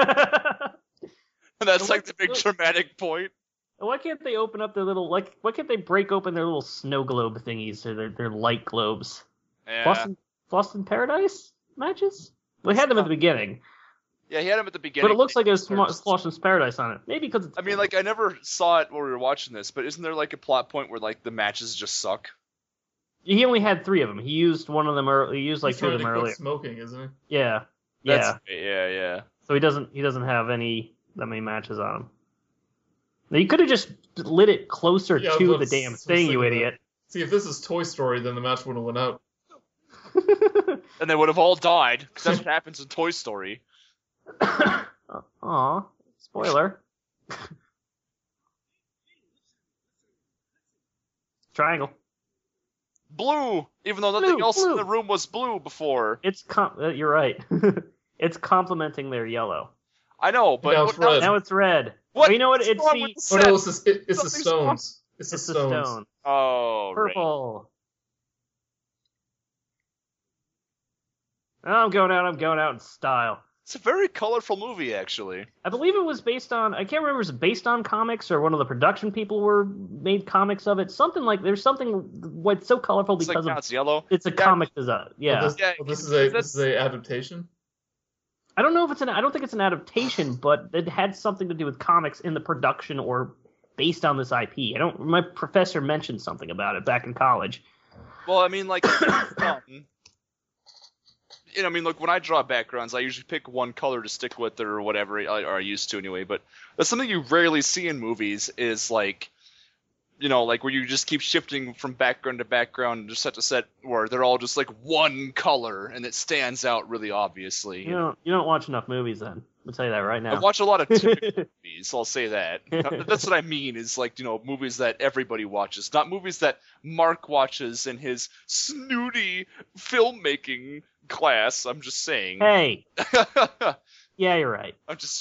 Speaker 2: And that's like the big dramatic point.
Speaker 3: Why can't they open up their little, why can't they break open their little snow globe thingies, or their light globes?
Speaker 2: Yeah.
Speaker 3: Lost in Paradise matches? Well, they had them at the beginning.
Speaker 2: Yeah, he had him at the beginning.
Speaker 3: But it looks like there's Lost in Paradise on it. Maybe because it's...
Speaker 2: I mean, like, I never saw it while we were watching this, but isn't there like a plot point where like the matches just suck?
Speaker 3: He only had 3 of them. He used one of them early. He used like
Speaker 1: He's
Speaker 3: 2 of
Speaker 1: trying
Speaker 3: them
Speaker 1: to quit
Speaker 3: earlier.
Speaker 1: smoking, isn't he?
Speaker 3: Yeah.
Speaker 2: Yeah.
Speaker 3: So he doesn't have that many matches on him. Now, you could have just lit it closer
Speaker 1: Yeah,
Speaker 3: to the
Speaker 1: let's-
Speaker 3: damn
Speaker 1: let's
Speaker 3: thing,
Speaker 1: think
Speaker 3: you
Speaker 1: of that.
Speaker 3: idiot.
Speaker 1: See, if this is Toy Story, then the match would have went out.
Speaker 2: And they would have all died, because that's what happens in Toy Story.
Speaker 3: Aw, spoiler. Triangle.
Speaker 2: Blue! Even though nothing else in
Speaker 3: blue.
Speaker 2: the room was blue before.
Speaker 3: You're right. It's complementing their yellow.
Speaker 2: I know, but...
Speaker 1: Now it's red.
Speaker 3: Now it's red.
Speaker 2: What?
Speaker 3: Oh, you know what?
Speaker 2: What's
Speaker 3: It's
Speaker 2: wrong
Speaker 3: the
Speaker 2: with the
Speaker 1: Oh
Speaker 2: set?
Speaker 1: no, it's the
Speaker 2: Something's
Speaker 1: stones. It's the
Speaker 3: it's the
Speaker 1: stones.
Speaker 3: stone.
Speaker 2: Oh, right.
Speaker 3: Purple. Oh, I'm going out in style.
Speaker 2: It's a very colorful movie, actually.
Speaker 3: I believe it was based on, I can't remember if it was based on comics or one of the production people made comics of it. Something like, there's something what's so colorful
Speaker 2: It's like,
Speaker 3: because
Speaker 2: now
Speaker 3: of
Speaker 2: it's yellow.
Speaker 3: it's a
Speaker 2: Yeah.
Speaker 3: comic design. Yeah.
Speaker 1: Well,
Speaker 2: Yeah,
Speaker 1: this is
Speaker 2: that's-
Speaker 1: a adaptation.
Speaker 3: I don't know if I don't think it's an adaptation, but it had something to do with comics in the production or based on this IP. My professor mentioned something about it back in college.
Speaker 2: Well, I mean, like, I mean, look, when I draw backgrounds, I usually pick one color to stick with or whatever, or I used to anyway, but that's something you rarely see in movies is, like, like where you just keep shifting from background to background, just set to set, where they're all just, like, one color, and it stands out really obviously.
Speaker 3: You don't watch enough movies then. I'll tell you that right
Speaker 2: I
Speaker 3: now.
Speaker 2: watch a lot of typical movies, I'll say that. That's what I mean, is like, movies that everybody watches, not movies that Mark watches in his snooty filmmaking class, I'm just saying.
Speaker 3: Hey! Yeah, you're right.
Speaker 2: I'm just...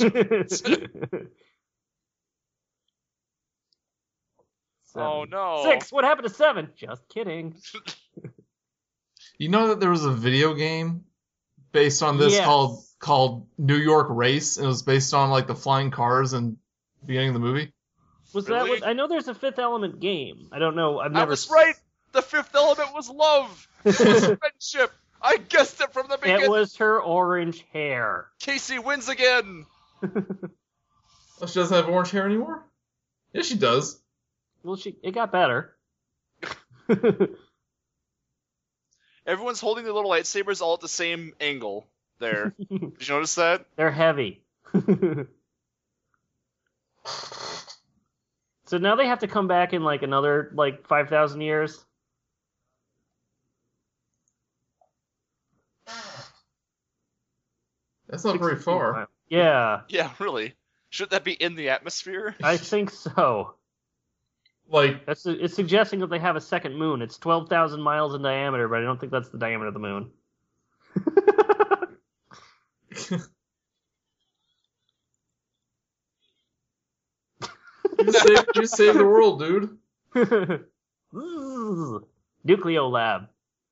Speaker 2: Oh, no.
Speaker 3: 6! What happened to 7? Just kidding.
Speaker 1: You know that there was a video game based on this called New York Race, and it was based on like the flying cars and the beginning of the movie.
Speaker 3: Was
Speaker 2: Really?
Speaker 3: that what, I know there's a Fifth Element game. I don't know. I've never.
Speaker 2: I was right. The fifth element was love. It was friendship. I guessed it from the beginning.
Speaker 3: It was her orange hair.
Speaker 2: Casey wins again.
Speaker 1: Oh, she doesn't have orange hair anymore? Yeah, she does.
Speaker 3: Well, it got better.
Speaker 2: Everyone's holding their little lightsabers all at the same angle there. Did you notice that?
Speaker 3: They're heavy. So now they have to come back in like another 5,000 years.
Speaker 1: That's not very far.
Speaker 3: Yeah.
Speaker 2: Yeah, really. Should that be in the atmosphere?
Speaker 3: I think so.
Speaker 1: Like,
Speaker 3: It's suggesting that they have a second moon. It's 12,000 miles in diameter, but I don't think that's the diameter of the moon.
Speaker 1: you saved the world, dude.
Speaker 3: Nucleo Lab.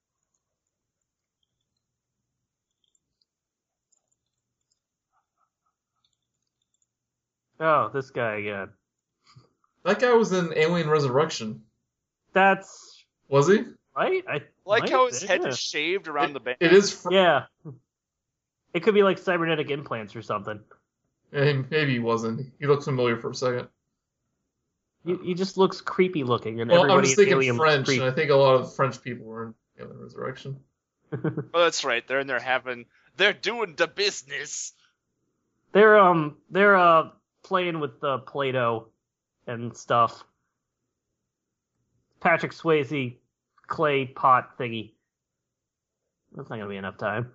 Speaker 3: Oh, this guy again.
Speaker 1: That guy was in Alien Resurrection.
Speaker 3: That's
Speaker 1: Was he?
Speaker 3: right.
Speaker 2: Like how his head
Speaker 3: yeah.
Speaker 2: is shaved around the band.
Speaker 1: It is.
Speaker 3: Yeah. It could be like cybernetic implants or something.
Speaker 1: Maybe he wasn't. He looked familiar for a second.
Speaker 3: He just looks creepy looking, and
Speaker 1: Well,
Speaker 3: everybody
Speaker 1: I'm just
Speaker 3: in
Speaker 1: thinking
Speaker 3: Alien looks
Speaker 1: French,
Speaker 3: creepy.
Speaker 1: and I think a lot of French people were in Alien Resurrection.
Speaker 2: Oh, that's right. They're in there they're doing the business.
Speaker 3: They're playing with Play-Doh and stuff. Patrick Swayze clay pot thingy. That's not gonna be enough time.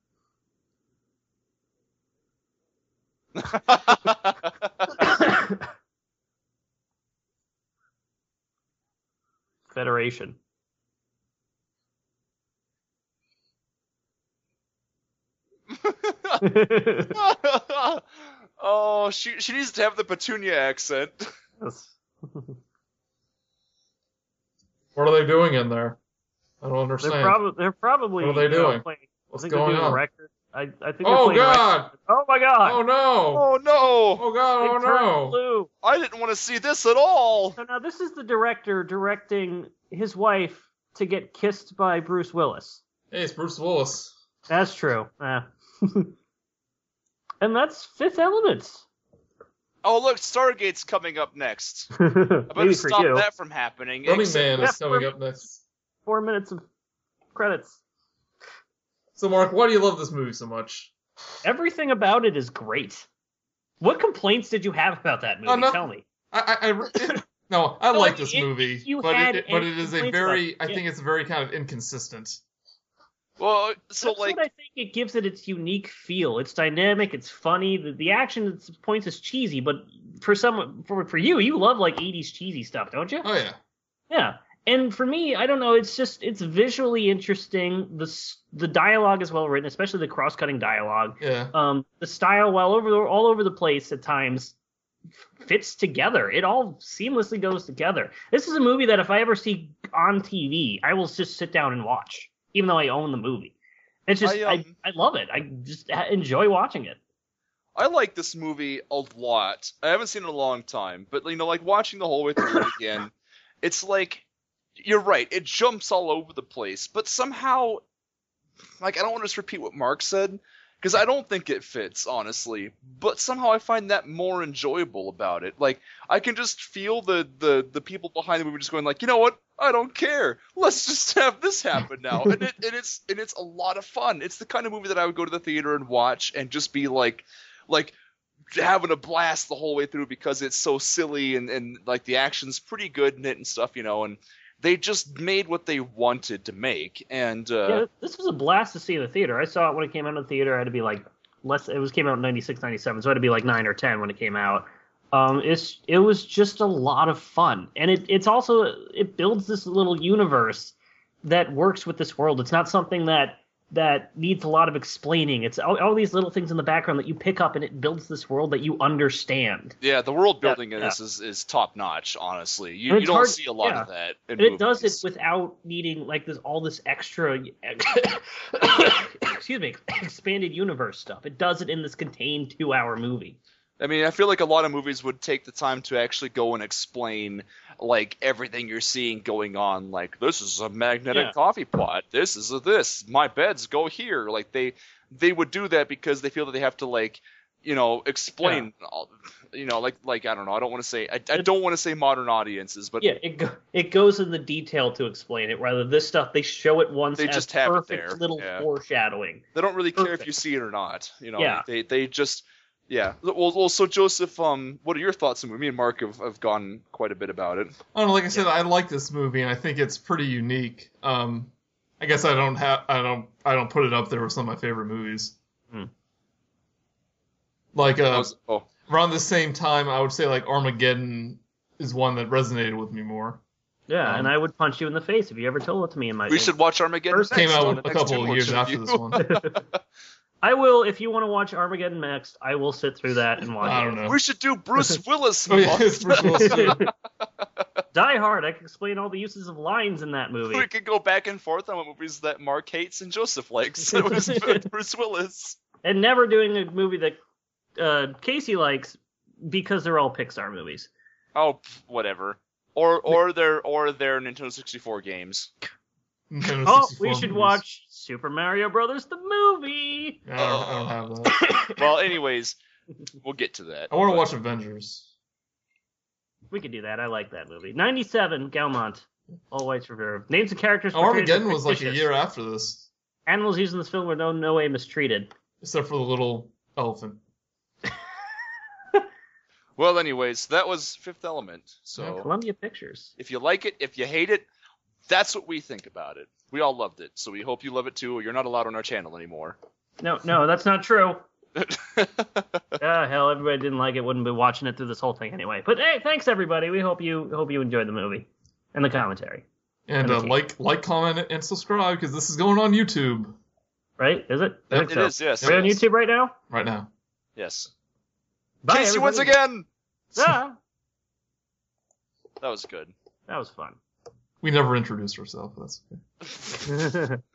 Speaker 3: Federation.
Speaker 2: Oh, she needs to have the Petunia accent.
Speaker 1: What are they doing in there? I don't understand.
Speaker 3: They're probably.
Speaker 1: What are they doing?
Speaker 3: Playing,
Speaker 1: What's
Speaker 3: I think
Speaker 1: going
Speaker 3: they're doing
Speaker 1: on?
Speaker 3: records. I think. They're
Speaker 1: Oh
Speaker 3: playing
Speaker 1: God!
Speaker 3: records. Oh my God!
Speaker 1: Oh no!
Speaker 2: Oh no!
Speaker 1: Oh God!
Speaker 3: They
Speaker 1: Oh
Speaker 3: turned
Speaker 1: no!
Speaker 3: blue.
Speaker 2: I didn't want to see this at all.
Speaker 3: So now this is the director directing his wife to get kissed by Bruce Willis.
Speaker 1: Hey, it's Bruce Willis.
Speaker 3: That's true. And that's Fifth Element.
Speaker 2: Oh look, Stargate's coming up next. I
Speaker 3: Maybe
Speaker 2: better
Speaker 3: for
Speaker 2: stop
Speaker 3: you.
Speaker 2: that from happening.
Speaker 1: Running Man
Speaker 3: Yeah,
Speaker 1: is coming up next.
Speaker 3: 4 minutes of credits.
Speaker 1: So, Mark, why do you love this movie so much?
Speaker 3: Everything about it is great. What complaints did you have about that movie?
Speaker 1: no.
Speaker 3: Tell me.
Speaker 1: I like
Speaker 3: like,
Speaker 1: this
Speaker 3: if
Speaker 1: movie,
Speaker 3: you
Speaker 1: but
Speaker 3: had
Speaker 1: it
Speaker 3: any
Speaker 1: is a
Speaker 3: complaints
Speaker 1: very,
Speaker 3: about it,
Speaker 1: I think it's very kind of inconsistent.
Speaker 2: Well, so
Speaker 3: That's
Speaker 2: like,
Speaker 3: what I think it gives it its unique feel. It's dynamic. It's funny. The action at points is cheesy, but for you love like 80s cheesy stuff, don't you?
Speaker 1: Oh yeah.
Speaker 3: Yeah. And for me, I don't know. It's visually interesting. The dialogue is well written, especially the cross-cutting dialogue.
Speaker 1: Yeah.
Speaker 3: The style, while all over the place at times, fits together. It all seamlessly goes together. This is a movie that if I ever see on TV, I will just sit down and watch, even though I own the movie. It's just I love it. I just enjoy watching it.
Speaker 2: I like this movie a lot. I haven't seen it in a long time, but like watching the whole way through it again, it's like, you're right, it jumps all over the place, but somehow, like, I don't want to just repeat what Mark said, because I don't think it fits, honestly, but somehow I find that more enjoyable about it. Like, I can just feel the people behind the movie just going like, you know what, I don't care, let's just have this happen now, and it's a lot of fun. It's the kind of movie that I would go to the theater and watch and just be like having a blast the whole way through, because it's so silly and like the action's pretty good in it and stuff, and they just made what they wanted to make. And
Speaker 3: yeah, this was a blast to see in the theater. I saw it when it came out in the theater. I had to be like less. It came out in 96, 97, so it'd be like 9 or 10 when it came out. It was just a lot of fun, and it builds this little universe that works with this world. It's not something that needs a lot of explaining. It's all these little things in the background that you pick up, and it builds this world that you understand.
Speaker 2: Yeah, the world building in this is top notch. Honestly, you don't see a lot of that. In movies.
Speaker 3: It does it without needing like all this extra, excuse me, expanded universe stuff. It does it in this contained 2-hour movie.
Speaker 2: I mean, I feel like a lot of movies would take the time to actually go and explain like everything you're seeing going on. Like, this is a magnetic coffee pot. This is this. My beds go here. Like they would do that because they feel that they have to like, explain. Like I don't know. I don't want to say. I don't want to say modern audiences, but
Speaker 3: it goes in the detail to explain it. Rather, this stuff they show it once.
Speaker 2: They just have
Speaker 3: perfect
Speaker 2: it there.
Speaker 3: Little foreshadowing.
Speaker 2: They don't really care if you see it or not. They just. Yeah. Well, so Joseph, what are your thoughts on the movie? Me and Mark have gone quite a bit about it.
Speaker 1: I don't know, like I said, I like this movie and I think it's pretty unique. I guess I don't put it up there with some of my favorite movies. Like around the same time, I would say like Armageddon is one that resonated with me more.
Speaker 3: Yeah, and I would punch you in the face if you ever told it to me in my.
Speaker 2: We should watch Armageddon.
Speaker 1: First came out a couple of years after this one.
Speaker 3: I will, if you want to watch Armageddon next, I will sit through that and watch it.
Speaker 1: I don't know.
Speaker 2: We should do Bruce Willis.
Speaker 1: Oh, yeah, it's Bruce Willis too.
Speaker 3: Die Hard. I can explain all the uses of lines in that movie.
Speaker 2: We could go back and forth on what movies that Mark hates and Joseph likes. It was Bruce Willis.
Speaker 3: And never doing a movie that Casey likes because they're all Pixar movies.
Speaker 2: Oh, whatever. Or their Nintendo 64 games.
Speaker 3: We should watch Super Mario Brothers the movie.
Speaker 1: I don't have that.
Speaker 2: Well, anyways, we'll get to that.
Speaker 1: I want to watch Avengers.
Speaker 3: We could do that. I like that movie. 97, Gaumont. All Whites Reserve. Names of characters.
Speaker 1: Armageddon was like a year after this.
Speaker 3: Animals used in this film were no way mistreated.
Speaker 1: Except for the little elephant.
Speaker 2: Well, anyways, that was Fifth Element. So
Speaker 3: Columbia Pictures.
Speaker 2: If you like it, if you hate it, that's what we think about it. We all loved it, so we hope you love it too, or you're not allowed on our channel anymore.
Speaker 3: No, that's not true. Hell, everybody didn't like it, wouldn't be watching it through this whole thing anyway. But hey, thanks everybody. We hope you enjoyed the movie and the commentary.
Speaker 1: And like, comment, and subscribe because this is going on YouTube.
Speaker 3: Right? Is it?
Speaker 2: It is. Yes.
Speaker 3: Are we on YouTube right now?
Speaker 1: Right now.
Speaker 2: Yes.
Speaker 3: Bye,
Speaker 2: Casey once again.
Speaker 3: Yeah.
Speaker 2: That was good.
Speaker 3: That was fun.
Speaker 1: We never introduced ourselves. That's okay.